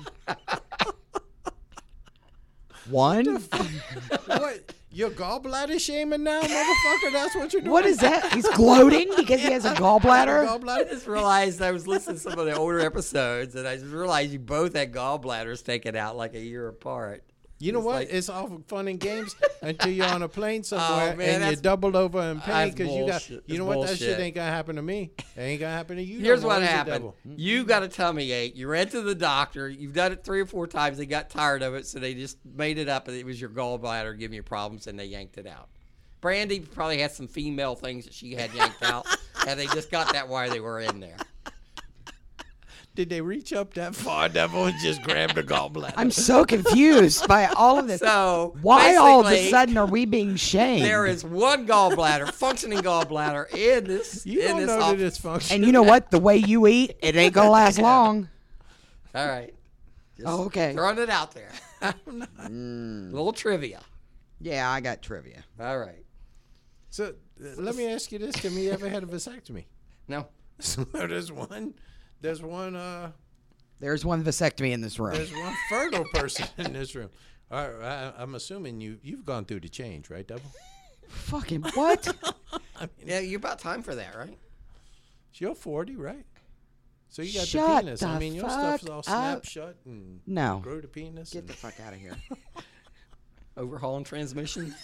[SPEAKER 6] One?
[SPEAKER 7] What? Your gallbladder shaming now, motherfucker? That's what you're doing?
[SPEAKER 6] What is that? He's gloating because he has a gallbladder?
[SPEAKER 5] I
[SPEAKER 7] Gallbladder?
[SPEAKER 5] just realized I was listening to some of the older episodes, and I just realized you both had gallbladders taken out like a year apart.
[SPEAKER 7] You know
[SPEAKER 5] It's
[SPEAKER 7] what?
[SPEAKER 5] like-
[SPEAKER 7] It's all fun and games until you're on a plane somewhere
[SPEAKER 5] Oh, man,
[SPEAKER 7] and you're
[SPEAKER 5] that's-
[SPEAKER 7] doubled over in pain
[SPEAKER 5] that's
[SPEAKER 7] because you got.
[SPEAKER 5] bullshit.
[SPEAKER 7] You
[SPEAKER 5] That's
[SPEAKER 7] know what? That
[SPEAKER 5] bullshit.
[SPEAKER 7] shit ain't gonna happen to me. It ain't gonna happen to you. no
[SPEAKER 5] Here's
[SPEAKER 7] more.
[SPEAKER 5] what
[SPEAKER 7] It's the
[SPEAKER 5] happened.
[SPEAKER 7] devil.
[SPEAKER 5] You got a tummy ache. You ran to the doctor. You've done it three or four times. They got tired of it, so they just made it up, and it was your gallbladder giving you problems, and they yanked it out. Brandy probably had some female things that she had yanked out, and they just got that while they were in there.
[SPEAKER 7] Did they reach up that far, devil, and just grab the gallbladder?
[SPEAKER 6] I'm so confused by all of this.
[SPEAKER 5] So
[SPEAKER 6] Why all of a
[SPEAKER 5] basically,
[SPEAKER 6] sudden are we being shamed?
[SPEAKER 5] there is one gallbladder, functioning gallbladder in this
[SPEAKER 7] You
[SPEAKER 5] in
[SPEAKER 7] don't
[SPEAKER 5] this
[SPEAKER 7] know that
[SPEAKER 5] office.
[SPEAKER 7] it's functioning.
[SPEAKER 6] And you know what? The way you eat, it ain't gonna last long.
[SPEAKER 5] All right. Just
[SPEAKER 6] Oh, okay.
[SPEAKER 5] Throwing it out there. Little trivia.
[SPEAKER 6] Yeah, I got trivia.
[SPEAKER 5] All right.
[SPEAKER 7] So uh, let me ask you this: Tim, you ever had a vasectomy?
[SPEAKER 5] No.
[SPEAKER 7] So there's one. There's one. Uh,
[SPEAKER 6] There's one vasectomy in this room.
[SPEAKER 7] there's one fertile person in this room. All right, I, I'm assuming you you've gone through the change, right, Devil?
[SPEAKER 6] Fucking what?
[SPEAKER 5] Yeah, you're about time for that, right?
[SPEAKER 7] You're forty, right? So you got
[SPEAKER 6] Shut
[SPEAKER 7] the penis. I
[SPEAKER 6] the
[SPEAKER 7] mean, your stuff's all
[SPEAKER 6] fuck
[SPEAKER 7] snap
[SPEAKER 6] up.
[SPEAKER 7] shut and
[SPEAKER 6] No.
[SPEAKER 7] grow the penis.
[SPEAKER 6] Get
[SPEAKER 7] and-
[SPEAKER 6] the fuck out of here.
[SPEAKER 5] Overhauling transmission.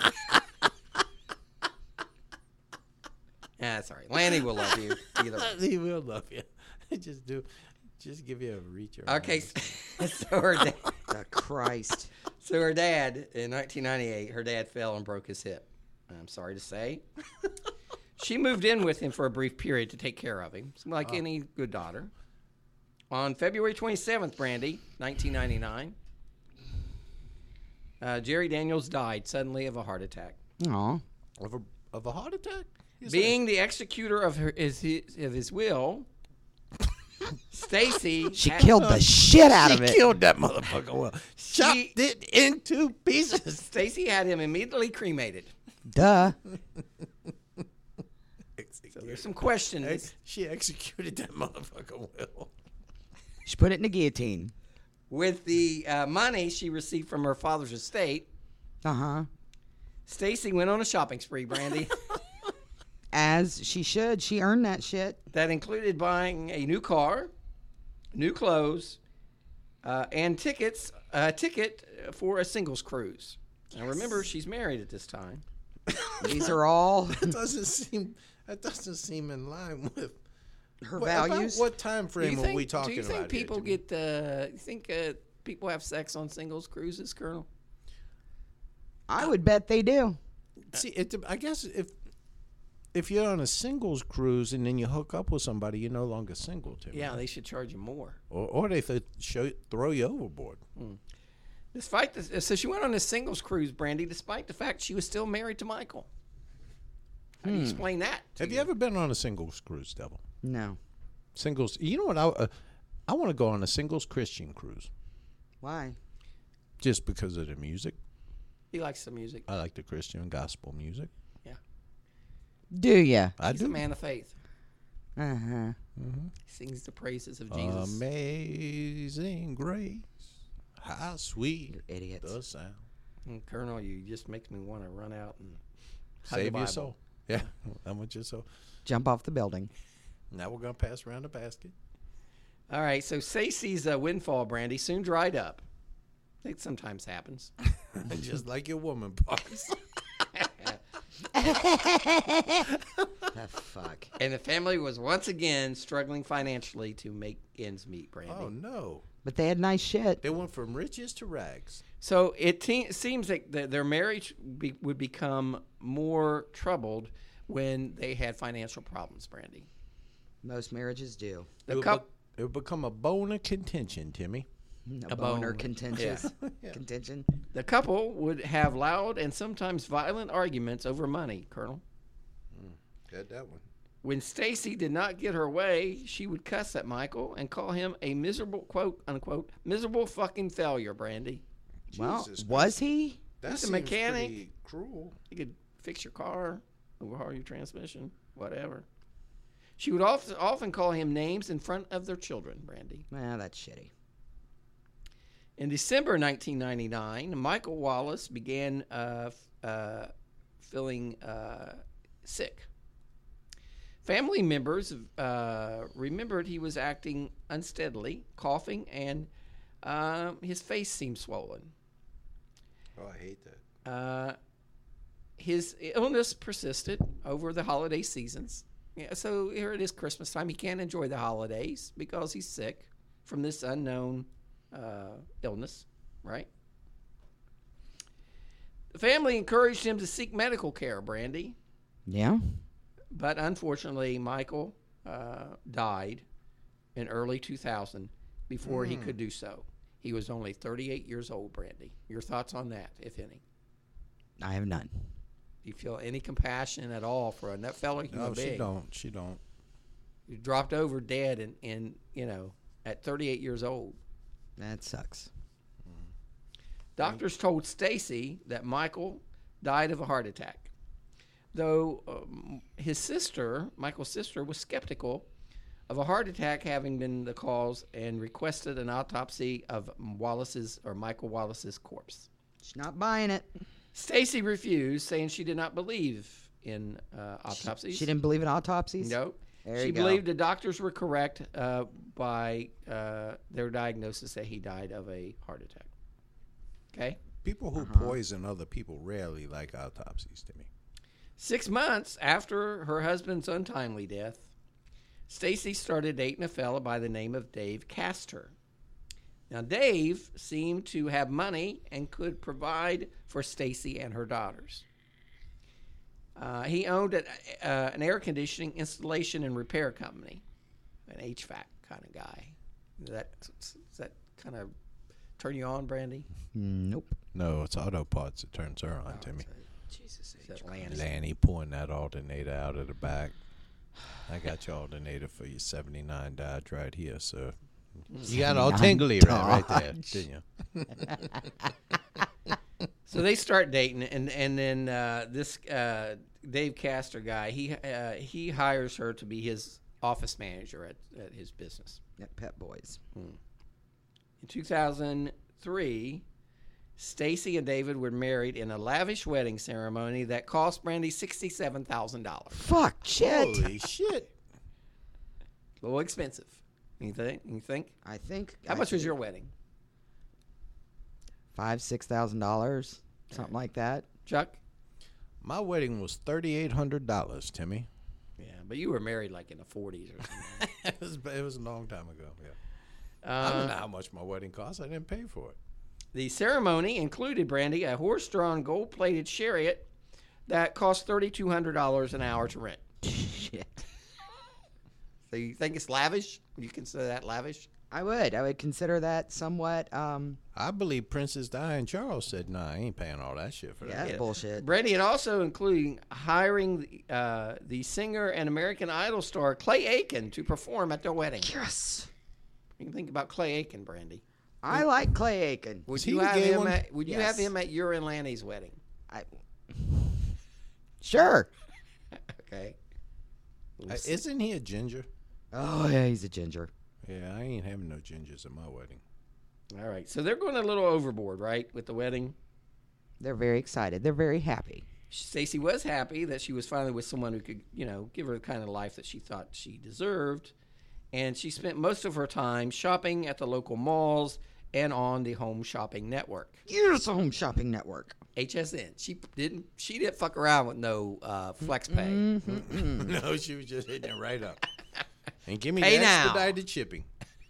[SPEAKER 5] Yeah, that's all right. Lanny will love you either way.
[SPEAKER 7] He will love you. just do, just give you a reach around.
[SPEAKER 5] Okay, so, so her dad,
[SPEAKER 6] The Christ.
[SPEAKER 5] so her dad in nineteen ninety-eight, her dad fell and broke his hip. I'm sorry to say. She moved in with him for a brief period to take care of him, like any good daughter. On February twenty-seventh, Brandy, nineteen ninety-nine, uh, Jerry Daniels died suddenly of a heart attack.
[SPEAKER 6] Aw.
[SPEAKER 7] of a of a heart attack. You say?
[SPEAKER 5] Being the executor of her his, his, of his will, Stacy
[SPEAKER 6] She
[SPEAKER 5] had-
[SPEAKER 6] killed the shit out
[SPEAKER 7] she
[SPEAKER 6] of it.
[SPEAKER 7] killed that motherfucker. Well, chopped
[SPEAKER 5] She-
[SPEAKER 7] it into pieces.
[SPEAKER 5] Stacy had him immediately cremated.
[SPEAKER 6] Duh.
[SPEAKER 5] So there's some questions.
[SPEAKER 7] Ex- she executed that motherfucker well.
[SPEAKER 6] She put it in the guillotine.
[SPEAKER 5] With the uh, money she received from her father's estate,
[SPEAKER 6] Uh-huh.
[SPEAKER 5] Stacy went on a shopping spree, Brandy,
[SPEAKER 6] As she should. She earned that shit.
[SPEAKER 5] that included buying a new car, new clothes, uh, and tickets, a ticket for a singles cruise. Now remember, she's married at this time.
[SPEAKER 6] These are all
[SPEAKER 7] That doesn't seem. That doesn't seem in line with
[SPEAKER 6] her
[SPEAKER 7] what, about
[SPEAKER 6] values.
[SPEAKER 7] what time
[SPEAKER 5] Do
[SPEAKER 7] frame
[SPEAKER 5] you
[SPEAKER 7] are
[SPEAKER 5] think,
[SPEAKER 7] we talking
[SPEAKER 5] do you think
[SPEAKER 7] about?
[SPEAKER 5] people
[SPEAKER 7] here,
[SPEAKER 5] get? Uh, you think uh, people have sex on singles cruises, Colonel?
[SPEAKER 6] I would bet they do.
[SPEAKER 7] See, it, I guess if if you're on a singles cruise and then you hook up with somebody, you're no longer single, Tim.
[SPEAKER 5] Yeah, they should charge you more.
[SPEAKER 7] Or, or they th- show, throw you overboard.
[SPEAKER 5] Despite this, so she went on a singles cruise, Brandy, despite the fact she was still married to Michael. How do you explain that? to
[SPEAKER 7] Have you ever been on a singles cruise, Devil?
[SPEAKER 6] No.
[SPEAKER 7] Singles. You know what? I uh, I want to go on a singles Christian cruise
[SPEAKER 6] Why?
[SPEAKER 7] just because of the music.
[SPEAKER 5] He likes the music.
[SPEAKER 7] I like the Christian gospel music.
[SPEAKER 5] Yeah,
[SPEAKER 6] Do ya?
[SPEAKER 7] I
[SPEAKER 5] he's
[SPEAKER 7] do.
[SPEAKER 5] a man of faith.
[SPEAKER 6] Uh-huh.
[SPEAKER 5] He sings the praises of Jesus.
[SPEAKER 7] Amazing grace, how sweet
[SPEAKER 6] You idiots.
[SPEAKER 7] the sound.
[SPEAKER 5] And Colonel, you just makes me want to run out and hug the
[SPEAKER 7] Save your
[SPEAKER 5] Bible.
[SPEAKER 7] soul. Yeah, I want your soul.
[SPEAKER 6] Jump off the building.
[SPEAKER 7] Now we're gonna pass around the basket.
[SPEAKER 5] All right, so Stacy's uh, windfall, Brandy, soon dried up. It sometimes happens.
[SPEAKER 7] Just like your woman parts.
[SPEAKER 6] The fuck.
[SPEAKER 5] And the family was once again struggling financially to make ends meet, Brandy.
[SPEAKER 7] Oh no!
[SPEAKER 6] But they had nice shit.
[SPEAKER 7] They went from riches to rags.
[SPEAKER 5] So it te- seems like the, their marriage be- would become more troubled when they had financial problems, Brandy.
[SPEAKER 6] Most marriages do.
[SPEAKER 5] The
[SPEAKER 7] it, would
[SPEAKER 5] coup-
[SPEAKER 7] be- it would become a bone of contention, Timmy.
[SPEAKER 6] A,
[SPEAKER 5] A
[SPEAKER 6] boner
[SPEAKER 5] bone.
[SPEAKER 6] contentious. Contention.
[SPEAKER 5] the couple would have loud and sometimes violent arguments over money, Colonel.
[SPEAKER 7] Got that one.
[SPEAKER 5] When Stacy did not get her way, she would cuss at Michael and call him a miserable, quote, unquote, miserable fucking failure, Brandy.
[SPEAKER 6] Well,
[SPEAKER 7] Jesus
[SPEAKER 6] was he?
[SPEAKER 7] That
[SPEAKER 5] He's a
[SPEAKER 7] seems
[SPEAKER 5] mechanic.
[SPEAKER 7] pretty cruel.
[SPEAKER 5] You could fix your car, overhaul your transmission, whatever. She would often, often call him names in front of their children, Brandy.
[SPEAKER 6] Well, that's shitty.
[SPEAKER 5] In December nineteen ninety-nine, Michael Wallace began uh, f- uh, feeling uh, sick. Family members uh, remembered he was acting unsteadily, coughing, and uh, his face seemed swollen.
[SPEAKER 7] Oh, I hate that.
[SPEAKER 5] Uh, his illness persisted over the holiday seasons. Yeah, so here it is, Christmas time. He can't enjoy the holidays because he's sick from this unknown uh, illness, right? The family encouraged him to seek medical care, Brandy,
[SPEAKER 6] Yeah.
[SPEAKER 5] but unfortunately, Michael uh, died in early two thousand before he could do so. He was only thirty-eight years old, Brandy. Your thoughts on that, if any?
[SPEAKER 6] I have none.
[SPEAKER 5] Do you feel any compassion at all for a nut fellow human
[SPEAKER 7] No,
[SPEAKER 5] being?
[SPEAKER 7] she don't. She don't.
[SPEAKER 5] You dropped over dead and, and, you know, at thirty-eight years old.
[SPEAKER 6] That sucks.
[SPEAKER 5] Doctors told Stacy that Michael died of a heart attack. Though um, his sister, Michael's sister, was skeptical of a heart attack having been the cause and requested an autopsy of Wallace's or Michael Wallace's corpse.
[SPEAKER 6] She's not buying it.
[SPEAKER 5] Stacy refused, saying she did not believe in uh, autopsies.
[SPEAKER 6] She, she didn't believe in autopsies?
[SPEAKER 5] No.
[SPEAKER 6] There
[SPEAKER 5] she
[SPEAKER 6] you go.
[SPEAKER 5] believed the doctors were correct uh, by uh, their diagnosis that he died of a heart attack. Okay?
[SPEAKER 7] People who
[SPEAKER 6] Uh-huh.
[SPEAKER 7] poison other people rarely like autopsies to me.
[SPEAKER 5] Six months after her husband's untimely death, Stacy started dating a fellow by the name of Dave Castor. Now, Dave seemed to have money and could provide for Stacy and her daughters. Uh, he owned an, uh, an air conditioning installation and repair company, an H V A C kind of guy. Does that, does that kind of turn you on, Brandy?
[SPEAKER 6] Nope.
[SPEAKER 7] No, it's auto parts that turns her on, Timmy.
[SPEAKER 5] Jesus, is that Lanny?
[SPEAKER 7] Lanny pulling that alternator out of the back. I got your alternator for your seventy-nine Dodge right here, sir. You got all tingly right, right there, didn't you?
[SPEAKER 5] So they start dating, and and then uh, this uh, Dave Castor guy, he uh, he hires her to be his office manager at, at his business.
[SPEAKER 6] At Pet Boys.
[SPEAKER 5] In two thousand three, Stacy and David were married in a lavish wedding ceremony that cost Brandy sixty-seven thousand dollars.
[SPEAKER 6] Fuck, shit.
[SPEAKER 7] Holy shit.
[SPEAKER 5] A little expensive. You think? You think?
[SPEAKER 6] I think.
[SPEAKER 5] How
[SPEAKER 6] I
[SPEAKER 5] much was
[SPEAKER 6] think
[SPEAKER 5] your wedding,
[SPEAKER 6] Five, six thousand dollars, something like that.
[SPEAKER 5] Chuck?
[SPEAKER 7] My wedding was thirty-eight hundred dollars, Timmy.
[SPEAKER 5] Yeah, but you were married like in the forties or something.
[SPEAKER 7] it, was, it was a long time ago, yeah.
[SPEAKER 5] Uh,
[SPEAKER 7] I don't know how much my wedding cost. I didn't pay for it.
[SPEAKER 5] The ceremony included, Brandy, a horse-drawn gold-plated chariot that cost thirty-two hundred dollars an hour to rent.
[SPEAKER 6] Shit.
[SPEAKER 5] So you think it's lavish? Would you consider that lavish?
[SPEAKER 6] I would. I would consider that somewhat, um,
[SPEAKER 7] I believe Princess Diana Charles said, nah, I ain't paying all that shit for
[SPEAKER 6] yeah,
[SPEAKER 7] that.
[SPEAKER 6] bullshit.
[SPEAKER 5] Brandy, it also including hiring the, uh, the singer and American Idol star Clay Aiken to perform at their wedding.
[SPEAKER 6] Yes.
[SPEAKER 5] You can think about Clay Aiken, Brandy.
[SPEAKER 6] I like Clay Aiken.
[SPEAKER 5] Would
[SPEAKER 7] Is he
[SPEAKER 5] you
[SPEAKER 7] the
[SPEAKER 5] have
[SPEAKER 7] gay
[SPEAKER 5] him?
[SPEAKER 7] one?
[SPEAKER 5] At, would you have
[SPEAKER 6] Yes.
[SPEAKER 5] him at your and Lanny's wedding?
[SPEAKER 6] I, sure.
[SPEAKER 5] Okay.
[SPEAKER 7] Uh, isn't he a ginger?
[SPEAKER 6] Oh, yeah, he's a ginger.
[SPEAKER 7] Yeah, I ain't having no gingers at my wedding.
[SPEAKER 5] All right. So they're going a little overboard, right, with the wedding.
[SPEAKER 6] They're very excited. They're very happy.
[SPEAKER 5] Stacy was happy that she was finally with someone who could, you know, give her the kind of life that she thought she deserved. And she spent most of her time shopping at the local malls and on the Home Shopping Network,
[SPEAKER 6] Here's a home shopping network.
[SPEAKER 5] H S N. She didn't. She didn't fuck around with no uh, flex pay.
[SPEAKER 7] No, she was just hitting it right up. And give me
[SPEAKER 5] Pay
[SPEAKER 7] the
[SPEAKER 5] now.
[SPEAKER 7] expedited shipping.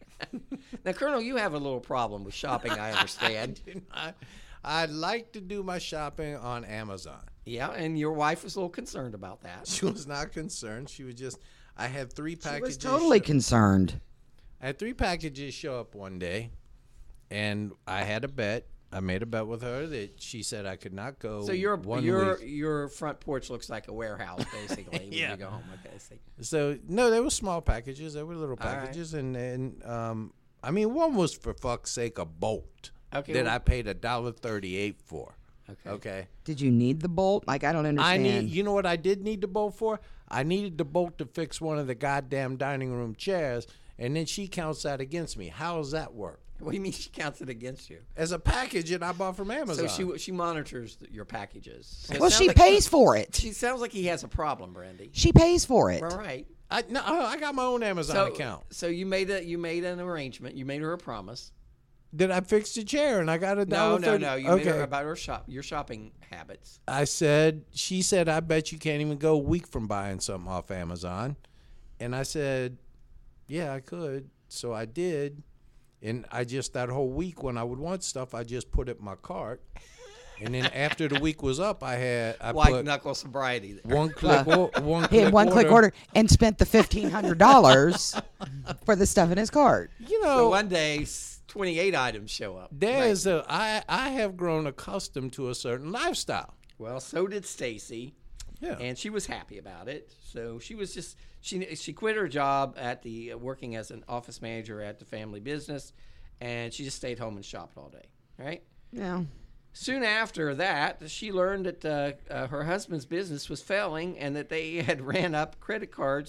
[SPEAKER 5] Now, Colonel, you have a little problem with shopping, I understand.
[SPEAKER 7] I, I like to do my shopping on Amazon.
[SPEAKER 5] Yeah, and your wife was a little concerned about that.
[SPEAKER 7] She was not concerned. She was just, I had three
[SPEAKER 6] She
[SPEAKER 7] packages.
[SPEAKER 6] was totally
[SPEAKER 7] show-
[SPEAKER 6] concerned.
[SPEAKER 7] I had three packages show up one day, and I had a bet. I made a bet with her that she said I could not go.
[SPEAKER 5] So your
[SPEAKER 7] one
[SPEAKER 5] your
[SPEAKER 7] week.
[SPEAKER 5] your front porch looks like a warehouse, basically, when
[SPEAKER 7] Yeah.
[SPEAKER 5] you go home. Okay, I see.
[SPEAKER 7] So no, they were small packages. They were little
[SPEAKER 5] All right.
[SPEAKER 7] packages, and and um, I mean, one was for fuck's sake a bolt
[SPEAKER 5] Okay,
[SPEAKER 7] that
[SPEAKER 5] well-
[SPEAKER 7] I paid a dollar thirty-eight for.
[SPEAKER 5] Okay.
[SPEAKER 7] Okay.
[SPEAKER 6] Did you need the bolt? Like, I don't
[SPEAKER 7] I
[SPEAKER 6] understand.
[SPEAKER 7] need. You know what I did need the bolt for? I needed the bolt to fix one of the goddamn dining room chairs, and then she counts that against me. How does that work?
[SPEAKER 5] What do you mean she counts it against you?
[SPEAKER 7] As a package that I bought from Amazon.
[SPEAKER 5] So she she monitors th- your packages. So it
[SPEAKER 6] well,
[SPEAKER 5] sounds
[SPEAKER 6] she
[SPEAKER 5] like-
[SPEAKER 6] pays for it.
[SPEAKER 5] She sounds like he has a problem, Brandy.
[SPEAKER 6] She pays for it.
[SPEAKER 5] All right.
[SPEAKER 7] I no, I got my own Amazon
[SPEAKER 5] So
[SPEAKER 7] account.
[SPEAKER 5] so you made a you made an arrangement. You made her a promise.
[SPEAKER 7] Did I fix the chair and I got a
[SPEAKER 5] No,
[SPEAKER 7] dollar
[SPEAKER 5] no,
[SPEAKER 7] thirty?
[SPEAKER 5] no. You
[SPEAKER 7] okay.
[SPEAKER 5] made her about her shop your shopping habits.
[SPEAKER 7] I said, she said, I bet you can't even go a week from buying something off Amazon. And I said, yeah, I could. So I did. And I just, that whole week when I would want stuff, I just put it in my cart. And then after the week was up, I had, I
[SPEAKER 5] White
[SPEAKER 7] put
[SPEAKER 5] knuckle sobriety. There.
[SPEAKER 7] one click, o- one
[SPEAKER 6] He had
[SPEAKER 7] click
[SPEAKER 6] one
[SPEAKER 7] order.
[SPEAKER 6] click order and spent the fifteen hundred dollars for the stuff in his cart.
[SPEAKER 7] You know,
[SPEAKER 5] So one day, s- twenty-eight items show up.
[SPEAKER 7] there's a, I, I have grown accustomed to a certain lifestyle.
[SPEAKER 5] Well, so did Stacy.
[SPEAKER 7] Yeah.
[SPEAKER 5] And she was happy about it. So she was just she she quit her job at the uh, working as an office manager at the family business, and she just stayed home and shopped all day. Right.
[SPEAKER 6] Yeah.
[SPEAKER 5] Soon after that, she learned that uh, uh, her husband's business was failing and that they had ran up credit cards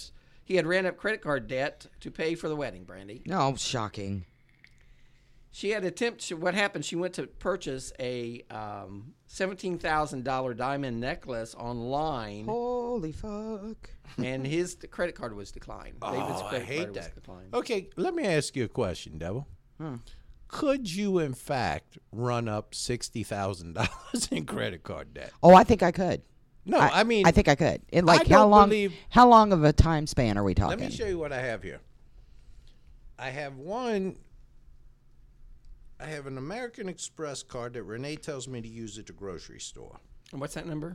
[SPEAKER 5] he had ran up credit card debt to pay for the wedding, Brandy.
[SPEAKER 6] Oh, shocking.
[SPEAKER 5] She had attempt. To, what happened? She went to purchase a um, seventeen thousand dollar diamond necklace online,
[SPEAKER 6] Holy fuck.
[SPEAKER 5] and his credit card was declined. David's
[SPEAKER 7] Oh, I
[SPEAKER 5] credit
[SPEAKER 7] hate
[SPEAKER 5] card was
[SPEAKER 7] that.
[SPEAKER 5] declined.
[SPEAKER 7] Okay, let me ask you a question, Devil.
[SPEAKER 6] Hmm.
[SPEAKER 7] Could you, in fact, run up sixty thousand dollars in credit card debt?
[SPEAKER 6] Oh, I think I could.
[SPEAKER 7] No, I, mean,
[SPEAKER 6] I think I could. In like
[SPEAKER 7] I
[SPEAKER 6] how
[SPEAKER 7] don't
[SPEAKER 6] long?
[SPEAKER 7] believe-
[SPEAKER 6] How long of a time span are we talking?
[SPEAKER 7] let me show you what I have here. I have one. I have an American Express card that Renee tells me to use at the grocery store.
[SPEAKER 5] And what's that number?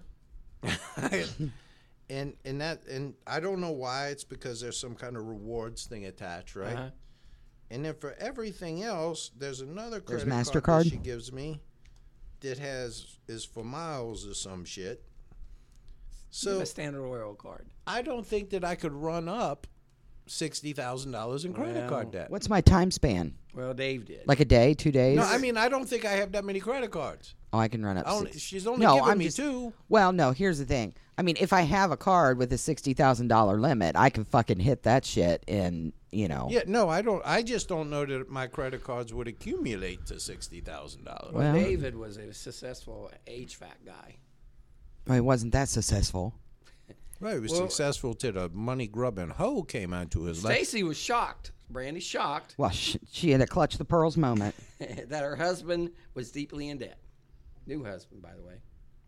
[SPEAKER 7] and and that and I don't know why. It's because there's some kind of rewards thing attached, right?
[SPEAKER 5] Uh-huh.
[SPEAKER 7] And then for everything else, there's another
[SPEAKER 6] There's
[SPEAKER 7] credit card
[SPEAKER 6] MasterCard?
[SPEAKER 7] that she gives me that has is for miles or some shit.
[SPEAKER 5] So
[SPEAKER 7] So
[SPEAKER 5] a Standard Oil card.
[SPEAKER 7] I don't think that I could run up sixty thousand dollars in credit
[SPEAKER 5] Well,
[SPEAKER 7] card debt.
[SPEAKER 6] What's my time span?
[SPEAKER 5] Well, Dave did.
[SPEAKER 6] Like a day, two days?
[SPEAKER 7] No, I mean I don't think I have that many credit cards.
[SPEAKER 6] oh, I can run up.
[SPEAKER 7] I only,
[SPEAKER 6] six-
[SPEAKER 7] she's only
[SPEAKER 6] no,
[SPEAKER 7] given
[SPEAKER 6] I'm
[SPEAKER 7] me
[SPEAKER 6] just,
[SPEAKER 7] two.
[SPEAKER 6] Well, no. Here's the thing. I mean, if I have a card with a sixty thousand dollar limit, I can fucking hit that shit in, you know.
[SPEAKER 7] Yeah, no, I don't. I just don't know that my credit cards would accumulate to sixty thousand dollars.
[SPEAKER 6] Well,
[SPEAKER 5] David was a successful H V A C guy.
[SPEAKER 6] it wasn't that successful.
[SPEAKER 7] Right, it was
[SPEAKER 5] Well-
[SPEAKER 7] successful till the money grubbing hoe came onto his life.
[SPEAKER 5] Stacy was shocked. Brandy shocked
[SPEAKER 6] Well, sh- she had a clutch the pearls moment.
[SPEAKER 5] that her husband was deeply in debt. New husband, by the way.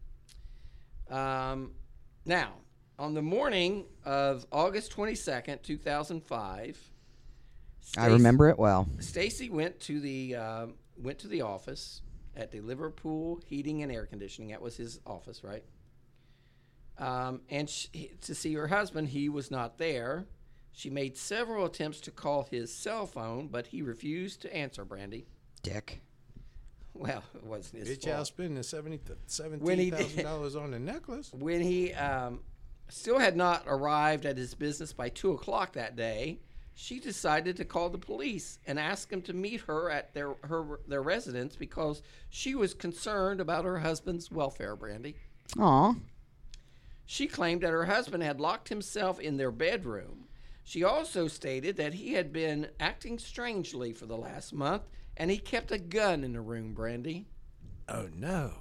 [SPEAKER 5] Um, now, on the morning of August twenty-second, two thousand five,
[SPEAKER 6] I remember it well.
[SPEAKER 5] Stacy went to the uh, went to the office at the Liverpool Heating and Air Conditioning. That was his office, right? Um, and she, to see her husband, he was not there. She made several attempts to call his cell phone, but he refused to answer. Brandy.
[SPEAKER 6] Dick.
[SPEAKER 5] Well, it wasn't his
[SPEAKER 7] Bitch out
[SPEAKER 5] fault.
[SPEAKER 7] spending
[SPEAKER 5] When he
[SPEAKER 7] seventeen
[SPEAKER 5] did-
[SPEAKER 7] thousand dollars on a necklace.
[SPEAKER 5] When he um, still had not arrived at his business by two o'clock that day, she decided to call the police and ask him to meet her at their her their residence because she was concerned about her husband's welfare. Brandy.
[SPEAKER 6] Aw.
[SPEAKER 5] She claimed that her husband had locked himself in their bedroom. She also stated that he had been acting strangely for the last month and he kept a gun in the room, Brandy.
[SPEAKER 7] Oh no!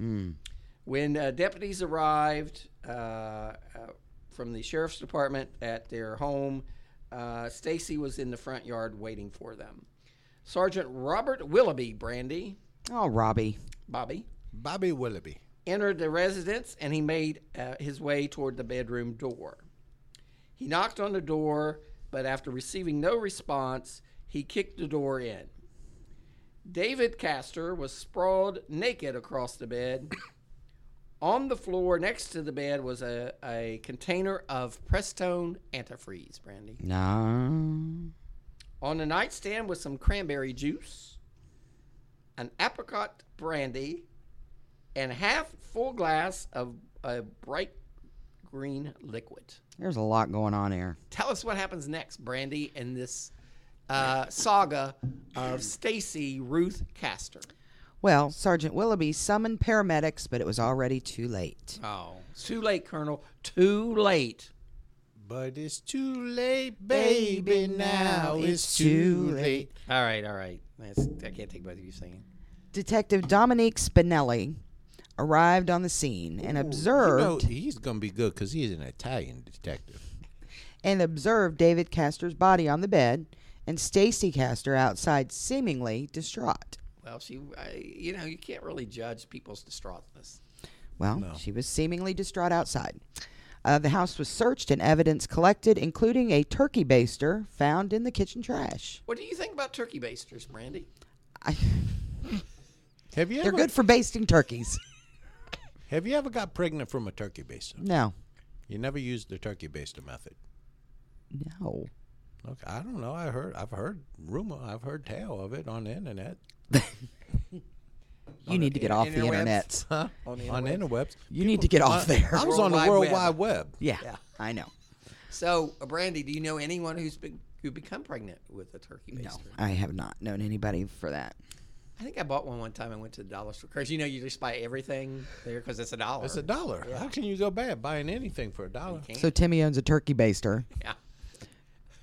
[SPEAKER 5] When uh, deputies arrived uh, uh, from the sheriff's department at their home, uh, Stacy was in the front yard waiting for them. Sergeant Robert Willoughby, Brandy,
[SPEAKER 6] Oh, Robbie.
[SPEAKER 5] Bobby,
[SPEAKER 7] Bobby Willoughby.
[SPEAKER 5] entered the residence and he made uh, his way toward the bedroom door. He knocked on the door, but after receiving no response, he kicked the door in. David Castor was sprawled naked across the bed. On the floor next to the bed was a, a container of Prestone antifreeze, Brandy.
[SPEAKER 6] No.
[SPEAKER 5] On the nightstand was some cranberry juice, an apricot brandy, and half full glass of a bright green liquid.
[SPEAKER 6] There's a lot going on here.
[SPEAKER 5] Tell us what happens next, Brandy, in this uh, saga of Stacy Ruth Castor.
[SPEAKER 6] Well, Sergeant Willoughby summoned paramedics, but it was already too late.
[SPEAKER 5] Oh, it's too late, Colonel. Too late.
[SPEAKER 7] But it's too late, baby. Now it's too late.
[SPEAKER 5] All right, all right. That's, I can't take both of you singing.
[SPEAKER 6] Detective Dominique Spinelli arrived on the scene and observed
[SPEAKER 7] You know, he's gonna be good because he's an Italian detective.
[SPEAKER 6] and observed David Castor's body on the bed and Stacy Castor outside, seemingly distraught.
[SPEAKER 5] Well, she, I, you know, you can't really judge people's distraughtness.
[SPEAKER 6] Well, she was seemingly distraught outside. Uh, the house was searched and evidence collected, including a turkey baster found in the kitchen trash.
[SPEAKER 5] What do you think about turkey basters, Brandy?
[SPEAKER 6] I,
[SPEAKER 7] Have you
[SPEAKER 6] they're
[SPEAKER 7] ever
[SPEAKER 6] good for basting turkeys.
[SPEAKER 7] Have you ever got pregnant from a turkey baster?
[SPEAKER 6] No.
[SPEAKER 7] You never used the turkey baster method.
[SPEAKER 6] No.
[SPEAKER 7] Okay, I don't know. I heard. I've heard rumor. I've heard tale of it on the internet.
[SPEAKER 6] You need to get off the
[SPEAKER 5] interwebs?
[SPEAKER 6] internet.
[SPEAKER 7] Huh?
[SPEAKER 5] On the
[SPEAKER 7] On the interwebs.
[SPEAKER 6] You need to get off there.
[SPEAKER 7] I was
[SPEAKER 5] World
[SPEAKER 7] on the
[SPEAKER 5] Wide
[SPEAKER 7] World
[SPEAKER 5] Web.
[SPEAKER 7] Wide Web.
[SPEAKER 6] Yeah,
[SPEAKER 5] Yeah.
[SPEAKER 6] I know.
[SPEAKER 5] So, uh, Brandy, do you know anyone who's been who become pregnant with a turkey
[SPEAKER 6] No,
[SPEAKER 5] baster?
[SPEAKER 6] I have not known anybody for that.
[SPEAKER 5] I think I bought one one time. I went to the dollar store because you know you just buy everything there because it's a dollar.
[SPEAKER 7] It's a dollar. How can you go bad buying anything for a dollar?
[SPEAKER 5] Can't-
[SPEAKER 6] So Timmy owns a turkey baster.
[SPEAKER 5] yeah.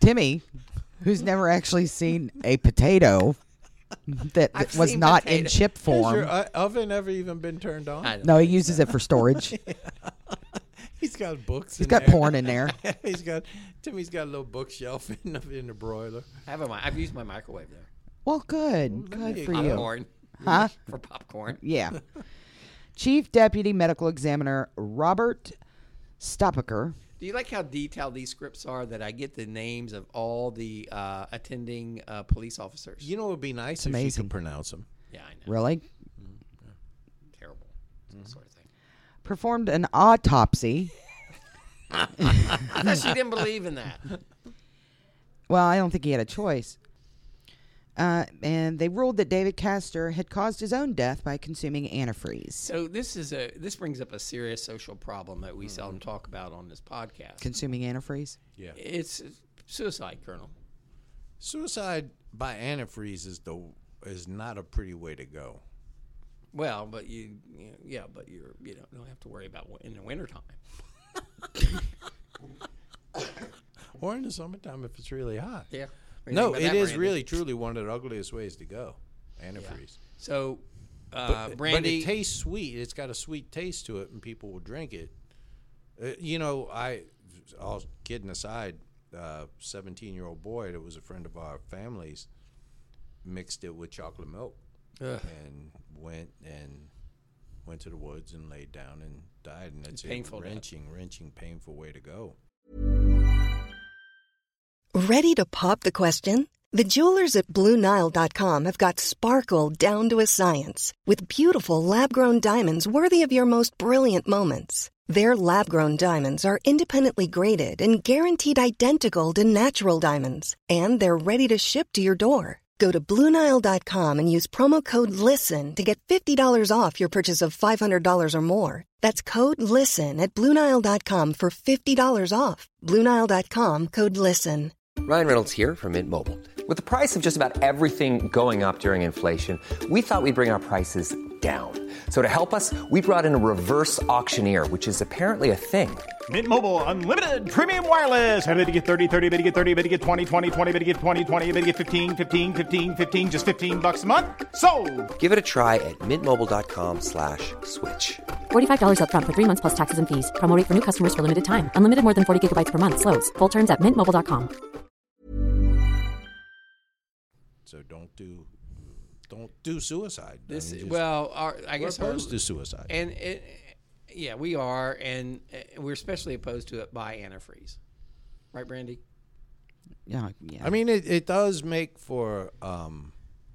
[SPEAKER 6] Timmy, who's never actually seen a potato that, that
[SPEAKER 5] I've
[SPEAKER 6] was
[SPEAKER 5] seen
[SPEAKER 6] not in
[SPEAKER 5] potato-
[SPEAKER 6] chip
[SPEAKER 7] Has
[SPEAKER 6] form.
[SPEAKER 7] your uh, oven ever even been turned on?
[SPEAKER 5] I don't
[SPEAKER 6] No, he
[SPEAKER 5] think
[SPEAKER 6] uses it for storage.
[SPEAKER 7] He's got books.
[SPEAKER 6] He's
[SPEAKER 7] in
[SPEAKER 6] got
[SPEAKER 7] there.
[SPEAKER 6] porn in there.
[SPEAKER 7] He's got Timmy's got a little bookshelf in the, in the broiler.
[SPEAKER 5] I have a mi- I've used my microwave there.
[SPEAKER 6] Well, good. Good
[SPEAKER 7] you
[SPEAKER 6] for
[SPEAKER 7] go.
[SPEAKER 6] you.
[SPEAKER 5] Popcorn.
[SPEAKER 6] Huh?
[SPEAKER 5] For popcorn.
[SPEAKER 6] Yeah. Chief Deputy Medical Examiner Robert Stopaker.
[SPEAKER 5] Do you like how detailed these scripts are that I get the names of all the uh, attending uh, police officers?
[SPEAKER 7] You know, it would be nice if you
[SPEAKER 6] amazing.
[SPEAKER 7] could pronounce them.
[SPEAKER 5] Yeah, I know.
[SPEAKER 6] Really?
[SPEAKER 5] Terrible. Sort of thing.
[SPEAKER 6] Performed an autopsy.
[SPEAKER 5] I thought she didn't believe in that.
[SPEAKER 6] Well, I don't think he had a choice. Uh, and they ruled that David Castor had caused his own death by consuming antifreeze.
[SPEAKER 5] So this is a this brings up a serious social problem that we seldom talk about on this podcast.
[SPEAKER 6] Consuming antifreeze?
[SPEAKER 7] Yeah.
[SPEAKER 5] It's suicide, Colonel.
[SPEAKER 7] Suicide by antifreeze is the is not a pretty way to go.
[SPEAKER 5] Well, but you, you know, yeah, but you're you know don't have to worry about in the wintertime.
[SPEAKER 7] Or in the summertime if it's really hot.
[SPEAKER 5] Yeah.
[SPEAKER 7] No, it is really truly one of the ugliest ways to go. Antifreeze.
[SPEAKER 5] So, uh,
[SPEAKER 7] But, but
[SPEAKER 5] brandy.
[SPEAKER 7] it tastes sweet. It's got a sweet taste to it, and people will drink it. Uh, you know, I, all kidding aside, uh, seventeen-year-old boy that was a friend of our family's mixed it with chocolate milk
[SPEAKER 5] Ugh.
[SPEAKER 7] and went and went to the woods and laid down and died. And that's
[SPEAKER 5] Painful
[SPEAKER 7] a
[SPEAKER 5] death.
[SPEAKER 7] wrenching, wrenching, painful way to go.
[SPEAKER 8] Ready to pop the question? The jewelers at Blue Nile dot com have got sparkle down to a science with beautiful lab-grown diamonds worthy of your most brilliant moments. Their lab-grown diamonds are independently graded and guaranteed identical to natural diamonds, and they're ready to ship to your door. Go to Blue Nile dot com and use promo code LISTEN to get fifty dollars off your purchase of five hundred dollars or more. That's code LISTEN at Blue Nile dot com for fifty dollars off. Blue Nile dot com, code LISTEN.
[SPEAKER 2] Ryan Reynolds here from Mint Mobile. With the price of just about everything going up during inflation, we thought we'd bring our prices down. So to help us, we brought in a reverse auctioneer, which is apparently a thing.
[SPEAKER 3] Mint Mobile Unlimited Premium Wireless. How to get thirty, thirty, how to get thirty, how to get twenty, twenty, twenty, how to get twenty, twenty, how to get fifteen, fifteen, fifteen, fifteen, just fifteen bucks a month? Sold!
[SPEAKER 2] Give it a try at mintmobile.com slash switch.
[SPEAKER 4] forty-five dollars up front for three months plus taxes and fees. Promo rate for new customers for limited time. Unlimited more than forty gigabytes per month. Slows full terms at mint mobile dot com.
[SPEAKER 7] So don't do, don't do suicide. I
[SPEAKER 5] This
[SPEAKER 7] mean, just-
[SPEAKER 5] well, our, I
[SPEAKER 7] we're
[SPEAKER 5] guess our,
[SPEAKER 7] opposed to suicide.
[SPEAKER 5] and it, yeah, we are, and uh, we're especially opposed to it by antifreeze, right, Brandy?
[SPEAKER 6] Yeah, yeah.
[SPEAKER 7] I mean, it, it does make for, um,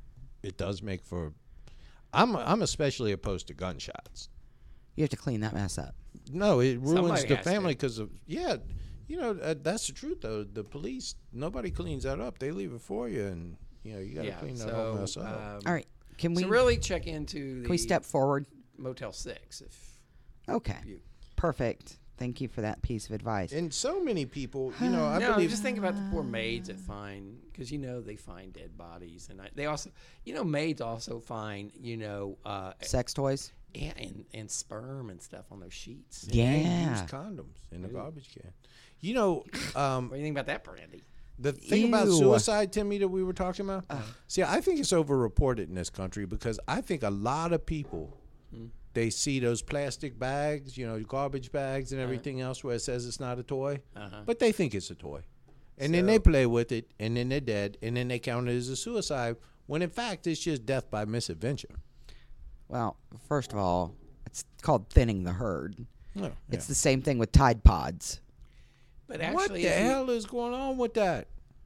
[SPEAKER 7] it does make for, I'm I'm especially opposed to gunshots.
[SPEAKER 6] You have to clean that mess up.
[SPEAKER 7] No, it ruins
[SPEAKER 5] Somebody
[SPEAKER 7] the
[SPEAKER 5] has to.
[SPEAKER 7] family because of, yeah, you know, uh, that's the truth, though. The police, nobody cleans that up. They leave it for you, and, you know, you got to
[SPEAKER 5] Yeah.
[SPEAKER 7] clean that whole
[SPEAKER 5] So,
[SPEAKER 7] mess up.
[SPEAKER 5] um,
[SPEAKER 6] All right. Can we
[SPEAKER 5] so really check into the
[SPEAKER 6] can we step forward?
[SPEAKER 5] Motel Six if
[SPEAKER 6] Okay.
[SPEAKER 5] you.
[SPEAKER 6] Perfect. Thank you for that piece of advice.
[SPEAKER 7] and so many people, you know, I
[SPEAKER 5] no,
[SPEAKER 7] believe.
[SPEAKER 5] just think about the poor maids that find, because you know they find dead bodies, and I, they also, you know, maids also find, you know, uh,
[SPEAKER 6] Sex toys?
[SPEAKER 5] and, and and sperm and stuff on those sheets.
[SPEAKER 6] Yeah.
[SPEAKER 7] Use condoms in the garbage can. You know, um,
[SPEAKER 5] What do you think about that, Brandy?
[SPEAKER 7] the thing about
[SPEAKER 6] Ew.
[SPEAKER 7] suicide, Timmy, that we were talking about. See, I think it's overreported in this country because I think a lot of people they see those plastic bags, you know, garbage bags and everything else where it says it's not a toy, but they think it's a toy, and then they play with it, and then they're dead, and then they count it as a suicide when in fact it's just death by misadventure.
[SPEAKER 6] Well, first of all, it's called thinning the herd.
[SPEAKER 7] Oh,
[SPEAKER 6] It's the same thing with Tide Pods.
[SPEAKER 5] But
[SPEAKER 7] what
[SPEAKER 5] actually,
[SPEAKER 7] the
[SPEAKER 5] if you-
[SPEAKER 7] hell is going on with that?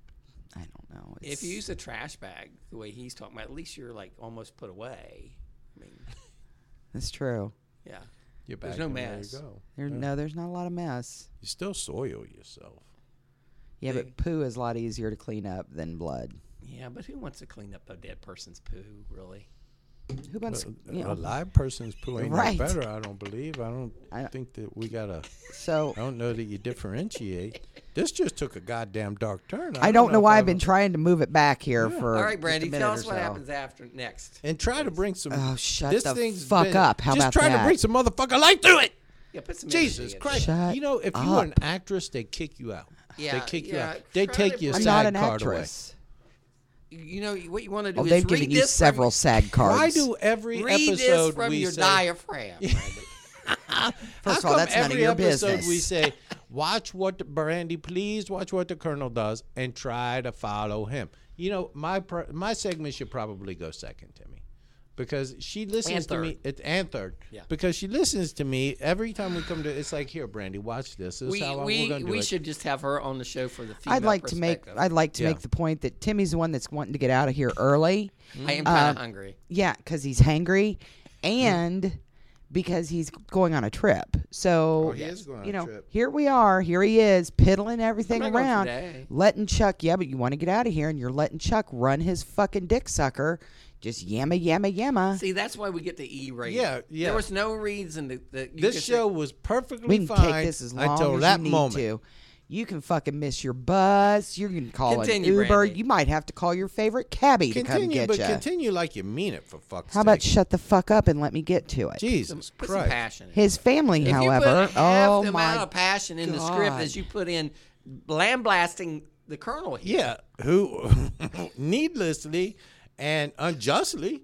[SPEAKER 6] I don't know.
[SPEAKER 5] If you use a trash bag the way he's talking about, at least you're like almost put away. I mean,
[SPEAKER 6] That's true.
[SPEAKER 5] yeah.
[SPEAKER 7] You're
[SPEAKER 5] There's
[SPEAKER 7] back
[SPEAKER 5] no
[SPEAKER 7] and there
[SPEAKER 5] mess.
[SPEAKER 7] you go.
[SPEAKER 6] There, No, there's not a lot of mess.
[SPEAKER 7] You still soil yourself.
[SPEAKER 6] Yeah, but poo is a lot easier to clean up than blood.
[SPEAKER 5] Yeah, but who wants to clean up a dead person's poo, really?
[SPEAKER 6] Who wants?
[SPEAKER 7] A,
[SPEAKER 6] You
[SPEAKER 7] a
[SPEAKER 6] know,
[SPEAKER 7] live person's poo ain't
[SPEAKER 6] Right.
[SPEAKER 7] no better, I don't believe. I don't
[SPEAKER 6] I-
[SPEAKER 7] think that we gotta.
[SPEAKER 6] so
[SPEAKER 7] I don't know that you differentiate. This just took a goddamn dark turn.
[SPEAKER 6] I don't know
[SPEAKER 7] if
[SPEAKER 6] why
[SPEAKER 7] I
[SPEAKER 6] I've been
[SPEAKER 7] was-
[SPEAKER 6] trying to move it back here for.
[SPEAKER 5] All right,
[SPEAKER 6] just a
[SPEAKER 5] Brandy,
[SPEAKER 6] minute
[SPEAKER 5] tell
[SPEAKER 6] or
[SPEAKER 5] us what
[SPEAKER 6] so.
[SPEAKER 5] happens after next.
[SPEAKER 7] And try to bring some.
[SPEAKER 6] Oh, shut
[SPEAKER 7] this
[SPEAKER 6] the
[SPEAKER 7] thing's
[SPEAKER 6] fuck
[SPEAKER 7] been-
[SPEAKER 6] up. How
[SPEAKER 7] just
[SPEAKER 6] about
[SPEAKER 7] try
[SPEAKER 6] that?
[SPEAKER 7] to bring some motherfucking light through it.
[SPEAKER 5] Yeah, put some
[SPEAKER 7] Jesus
[SPEAKER 5] energy into
[SPEAKER 7] Christ!
[SPEAKER 6] Shut
[SPEAKER 7] you know, if you were an
[SPEAKER 6] up.
[SPEAKER 7] actress, they'd kick you out.
[SPEAKER 5] Yeah,
[SPEAKER 7] they kick
[SPEAKER 5] yeah,
[SPEAKER 7] you out. They
[SPEAKER 5] try
[SPEAKER 7] take
[SPEAKER 5] to
[SPEAKER 7] your
[SPEAKER 6] I'm
[SPEAKER 5] bring-
[SPEAKER 6] not
[SPEAKER 7] SAG
[SPEAKER 6] an
[SPEAKER 7] card away.
[SPEAKER 6] actress.
[SPEAKER 5] You know what you want to do
[SPEAKER 6] Well,
[SPEAKER 5] is
[SPEAKER 6] they've
[SPEAKER 5] read
[SPEAKER 6] given you
[SPEAKER 5] this
[SPEAKER 6] several
[SPEAKER 5] from,
[SPEAKER 6] SAG cards.
[SPEAKER 7] Why do every
[SPEAKER 5] read
[SPEAKER 7] episode
[SPEAKER 5] this from
[SPEAKER 7] we
[SPEAKER 5] your
[SPEAKER 7] say?
[SPEAKER 5] diaphragm. Randy.
[SPEAKER 6] First of
[SPEAKER 7] How
[SPEAKER 6] all,
[SPEAKER 7] come
[SPEAKER 6] that's none of
[SPEAKER 7] every
[SPEAKER 6] your
[SPEAKER 7] episode
[SPEAKER 6] business.
[SPEAKER 7] we say, watch what the, Brandy, please watch what the Colonel does and try to follow him. You know, my pr- my segment should probably go second to me. Because she listens
[SPEAKER 5] And
[SPEAKER 7] to
[SPEAKER 5] third.
[SPEAKER 7] me, it, and third.
[SPEAKER 5] Yeah.
[SPEAKER 7] Because she listens to me every time we come to. It's like, here, Brandy, watch this. This
[SPEAKER 5] we
[SPEAKER 7] is how I-
[SPEAKER 5] we,
[SPEAKER 7] we're gonna do
[SPEAKER 5] we
[SPEAKER 7] it.
[SPEAKER 5] should just have her on the show for the female
[SPEAKER 6] I'd like to make
[SPEAKER 5] perspective.
[SPEAKER 6] I'd like to
[SPEAKER 7] Yeah.
[SPEAKER 6] make the point that Timmy's the one that's wanting to get out of here early.
[SPEAKER 5] I am kind of
[SPEAKER 6] uh,
[SPEAKER 5] hungry.
[SPEAKER 6] Yeah, because he's hangry, and because he's going on a trip. So
[SPEAKER 7] Oh, he is going on
[SPEAKER 6] you
[SPEAKER 7] a
[SPEAKER 6] know,
[SPEAKER 7] trip.
[SPEAKER 6] here we are. Here he is piddling everything
[SPEAKER 5] I'm not going
[SPEAKER 6] around,
[SPEAKER 5] today.
[SPEAKER 6] letting Chuck. Yeah, but you want to get out of here, and you're letting Chuck run his fucking dick sucker. Just yamma yamma yamma.
[SPEAKER 5] See, that's why we get the E rating.
[SPEAKER 7] Yeah, yeah.
[SPEAKER 5] There was no reason that, that you
[SPEAKER 7] This
[SPEAKER 5] could
[SPEAKER 7] show
[SPEAKER 5] say,
[SPEAKER 7] was perfectly
[SPEAKER 6] We can
[SPEAKER 7] fine
[SPEAKER 6] take this as long
[SPEAKER 7] until
[SPEAKER 6] as
[SPEAKER 7] that
[SPEAKER 6] you need
[SPEAKER 7] moment.
[SPEAKER 6] to. You can fucking miss your bus. You can call
[SPEAKER 5] Continue,
[SPEAKER 6] an Uber.
[SPEAKER 5] Brandy.
[SPEAKER 6] You might have to call your favorite cabbie to come
[SPEAKER 7] Continue,
[SPEAKER 6] get
[SPEAKER 7] but
[SPEAKER 6] you.
[SPEAKER 7] continue like you mean it, for fuck's
[SPEAKER 6] How about
[SPEAKER 7] sake.
[SPEAKER 6] shut the fuck up and let me get to it?
[SPEAKER 7] Jesus
[SPEAKER 5] put some
[SPEAKER 7] Christ.
[SPEAKER 5] passion in.
[SPEAKER 6] His family,
[SPEAKER 5] If
[SPEAKER 6] however,
[SPEAKER 5] you put half
[SPEAKER 6] oh
[SPEAKER 5] the
[SPEAKER 6] my
[SPEAKER 5] amount of passion in the script
[SPEAKER 6] God.
[SPEAKER 5] as you put in lambasting the Colonel here.
[SPEAKER 7] Yeah, who needlessly and unjustly.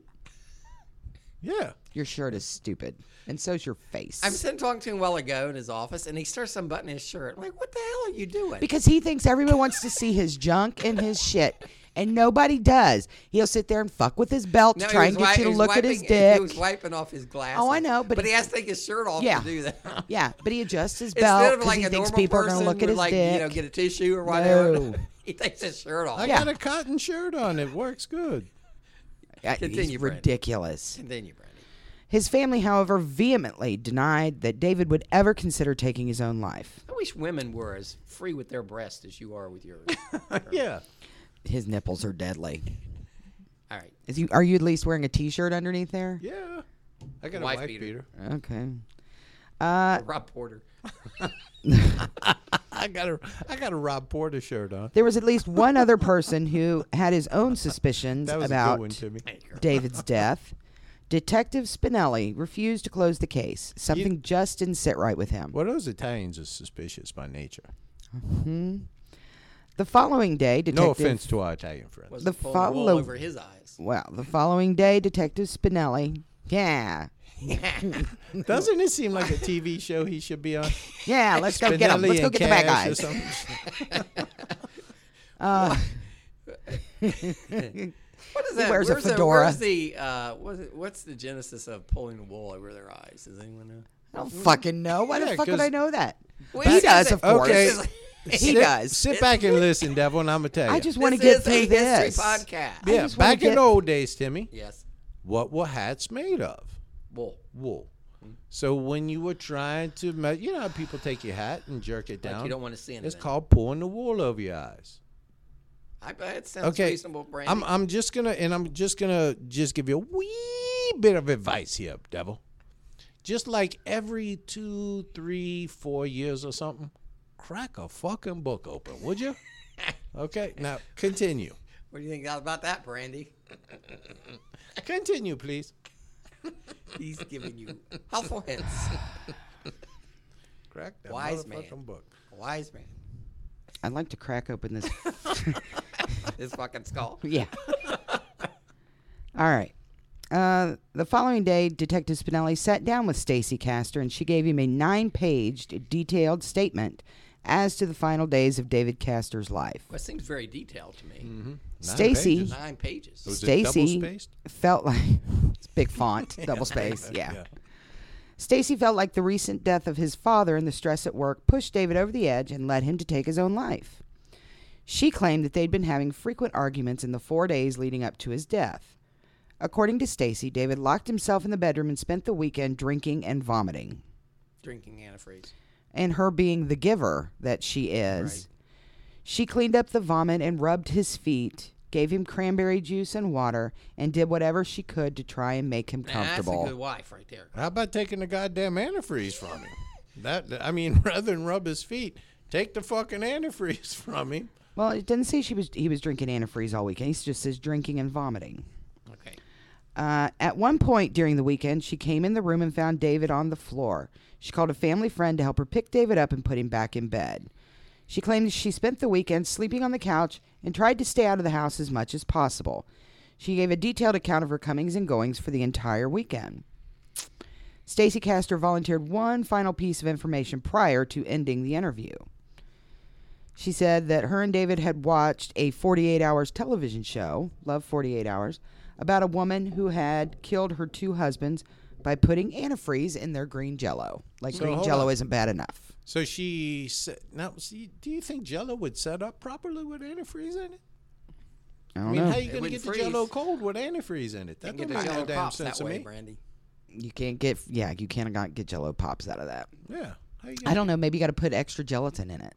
[SPEAKER 7] Yeah.
[SPEAKER 6] Your shirt is stupid, and so's your face.
[SPEAKER 5] I'm sitting talking to him a while ago in his office, and he starts unbuttoning his shirt. I'm like, what the hell are you doing?
[SPEAKER 6] because he thinks everyone wants to see his junk and his shit, and nobody does. He'll sit there and fuck with his belt
[SPEAKER 5] No,
[SPEAKER 6] to
[SPEAKER 5] he
[SPEAKER 6] try
[SPEAKER 5] was
[SPEAKER 6] and get
[SPEAKER 5] wi-
[SPEAKER 6] you to
[SPEAKER 5] he was
[SPEAKER 6] look at his
[SPEAKER 5] wiping-
[SPEAKER 6] dick.
[SPEAKER 5] He was wiping off his glasses.
[SPEAKER 6] Oh, I know, but
[SPEAKER 5] but he
[SPEAKER 6] he-
[SPEAKER 5] has to take his shirt off
[SPEAKER 6] Yeah.
[SPEAKER 5] to do that.
[SPEAKER 6] Yeah, but he adjusts his belt
[SPEAKER 5] Instead of
[SPEAKER 6] because
[SPEAKER 5] like
[SPEAKER 6] he
[SPEAKER 5] a
[SPEAKER 6] thinks
[SPEAKER 5] normal
[SPEAKER 6] people are
[SPEAKER 5] person
[SPEAKER 6] going to look at
[SPEAKER 5] would
[SPEAKER 6] his
[SPEAKER 5] like,
[SPEAKER 6] dick.
[SPEAKER 5] you know, get a tissue or whatever.
[SPEAKER 6] No.
[SPEAKER 5] He takes his shirt off.
[SPEAKER 7] I
[SPEAKER 6] Yeah.
[SPEAKER 7] got a cotton shirt on. It works good.
[SPEAKER 6] Uh,
[SPEAKER 5] Continue,
[SPEAKER 6] He's
[SPEAKER 5] Brandy.
[SPEAKER 6] ridiculous.
[SPEAKER 5] Continue, Brandy.
[SPEAKER 6] His family, however, vehemently denied that David would ever consider taking his own life.
[SPEAKER 5] I wish women were as free with their breasts as you are with yours.
[SPEAKER 7] Yeah.
[SPEAKER 6] His nipples are deadly.
[SPEAKER 5] All right.
[SPEAKER 6] Is you? Are you at least wearing a T-shirt underneath there?
[SPEAKER 7] Yeah. I got
[SPEAKER 5] Wife
[SPEAKER 7] a wife
[SPEAKER 5] beater.
[SPEAKER 7] beater.
[SPEAKER 6] Okay. Uh,
[SPEAKER 5] Rob Porter.
[SPEAKER 7] I got a I got a Rob Porter shirt on.
[SPEAKER 6] there was at least one other person who had his own suspicions
[SPEAKER 7] That was a good
[SPEAKER 6] about
[SPEAKER 7] one, Timmy.
[SPEAKER 6] David's death. Detective Spinelli refused to close the case. Something just didn't sit right with him.
[SPEAKER 7] Well, those Italians are suspicious by nature.
[SPEAKER 6] The following day, Detective
[SPEAKER 7] No offense to our Italian friends.
[SPEAKER 5] Was
[SPEAKER 6] The
[SPEAKER 5] the pulling wool
[SPEAKER 6] follow-
[SPEAKER 5] over his eyes.
[SPEAKER 6] Well, the following day, Detective Spinelli. Yeah.
[SPEAKER 7] Doesn't it seem like a T V show he should be on?
[SPEAKER 6] Yeah, let's go get him.
[SPEAKER 7] Spinelli
[SPEAKER 6] Let's go
[SPEAKER 7] and
[SPEAKER 6] get the bad
[SPEAKER 7] Cash or
[SPEAKER 6] guys.
[SPEAKER 7] something?
[SPEAKER 5] What is
[SPEAKER 6] He
[SPEAKER 5] that?
[SPEAKER 6] wears a
[SPEAKER 5] where's the,
[SPEAKER 6] fedora.
[SPEAKER 5] where's the uh, what's, it- what's the genesis of pulling the wool over their eyes? Does anyone know?
[SPEAKER 6] I don't fucking know. Why
[SPEAKER 7] Yeah,
[SPEAKER 6] the fuck would
[SPEAKER 7] 'cause-
[SPEAKER 6] I know that?
[SPEAKER 5] Well,
[SPEAKER 6] he
[SPEAKER 5] this
[SPEAKER 6] does,
[SPEAKER 5] is-
[SPEAKER 6] of course.
[SPEAKER 7] Okay.
[SPEAKER 6] He
[SPEAKER 7] sit,
[SPEAKER 6] does.
[SPEAKER 7] Sit back and listen, Devil, and I'm gonna tell you.
[SPEAKER 6] I just want to
[SPEAKER 5] This
[SPEAKER 6] get
[SPEAKER 5] is
[SPEAKER 6] through
[SPEAKER 5] a
[SPEAKER 6] this.
[SPEAKER 5] history podcast.
[SPEAKER 6] I
[SPEAKER 7] yeah.
[SPEAKER 6] just wanna
[SPEAKER 7] Back in
[SPEAKER 6] get-
[SPEAKER 7] the old days, Timmy,
[SPEAKER 5] Yes.
[SPEAKER 7] what were hats made of?
[SPEAKER 5] Wool.
[SPEAKER 7] Wool. So when you were trying to, me- you know how people take your hat and jerk it
[SPEAKER 5] Like
[SPEAKER 7] down.
[SPEAKER 5] you don't want to see anything.
[SPEAKER 7] It's called pulling the wool over your eyes.
[SPEAKER 5] I bet it sounds
[SPEAKER 7] Okay,
[SPEAKER 5] reasonable, Brandy.
[SPEAKER 7] I'm I'm just gonna and I'm just gonna just give you a wee bit of advice here, Devil. Just like every two, three, four years or something, crack a fucking book open, would you? Okay, now continue.
[SPEAKER 5] What do you think about that, Brandy?
[SPEAKER 7] Continue, please.
[SPEAKER 5] He's giving you helpful hints.
[SPEAKER 7] Crack that
[SPEAKER 5] Wise
[SPEAKER 7] motherfucking
[SPEAKER 5] man.
[SPEAKER 7] book.
[SPEAKER 5] Wise man.
[SPEAKER 6] I'd like to crack open this.
[SPEAKER 5] His fucking skull.
[SPEAKER 6] Yeah. All right. Uh, the following day, Detective Spinelli sat down with Stacy Castor, and she gave him a nine-page detailed statement as to the final days of David Castor's life.
[SPEAKER 5] Well, it seems very detailed to me.
[SPEAKER 7] Mm-hmm.
[SPEAKER 6] Stacy
[SPEAKER 5] Nine pages.
[SPEAKER 7] Was it
[SPEAKER 6] Stacy
[SPEAKER 7] double-spaced?
[SPEAKER 6] felt like it's big font, double space, yeah. Stacy felt like the recent death of his father and the stress at work pushed David over the edge and led him to take his own life. She claimed that they'd been having frequent arguments in the four days leading up to his death. According to Stacy, David locked himself in the bedroom and spent the weekend drinking and vomiting.
[SPEAKER 5] Drinking antifreeze.
[SPEAKER 6] And her being the giver that she is,
[SPEAKER 5] Right.
[SPEAKER 6] she cleaned up the vomit and rubbed his feet, gave him cranberry juice and water, and did whatever she could to try and make him
[SPEAKER 5] Now,
[SPEAKER 6] comfortable.
[SPEAKER 5] that's a good wife right there.
[SPEAKER 7] How about taking the goddamn antifreeze from him? That I mean, rather than rub his feet, take the fucking antifreeze from him.
[SPEAKER 6] Well, it didn't say she was he was drinking antifreeze all weekend. It just says drinking and vomiting.
[SPEAKER 5] Okay.
[SPEAKER 6] Uh, at one point during the weekend, she came in the room and found David on the floor. She called a family friend to help her pick David up and put him back in bed. She claimed she spent the weekend sleeping on the couch and tried to stay out of the house as much as possible. She gave a detailed account of her comings and goings for the entire weekend. Stacey Castor volunteered one final piece of information prior to ending the interview. She said that her and David had watched a forty-eight hours television show, Love forty-eight hours, about a woman who had killed her two husbands by putting antifreeze in their green Jell-O. Like
[SPEAKER 7] So,
[SPEAKER 6] green
[SPEAKER 7] hold
[SPEAKER 6] Jell-O
[SPEAKER 7] on.
[SPEAKER 6] isn't bad enough.
[SPEAKER 7] So she said, now, see, do you think Jell-O would set up properly with antifreeze in it?
[SPEAKER 6] I
[SPEAKER 7] I
[SPEAKER 6] don't
[SPEAKER 7] mean,
[SPEAKER 6] know.
[SPEAKER 7] how you
[SPEAKER 5] It
[SPEAKER 7] going to
[SPEAKER 5] wouldn't
[SPEAKER 7] get the
[SPEAKER 5] freeze.
[SPEAKER 7] Jell-O cold with antifreeze in it? That
[SPEAKER 5] Get
[SPEAKER 7] don't
[SPEAKER 5] the
[SPEAKER 7] make
[SPEAKER 5] Jell-O
[SPEAKER 7] no damn
[SPEAKER 5] pops
[SPEAKER 7] sense
[SPEAKER 5] that
[SPEAKER 7] to
[SPEAKER 5] way,
[SPEAKER 7] me.
[SPEAKER 5] Brandy.
[SPEAKER 6] You can't get, yeah, you can't got- get Jell-O pops out of that.
[SPEAKER 7] Yeah. How you
[SPEAKER 6] I don't know. Maybe you got to put extra gelatin in it.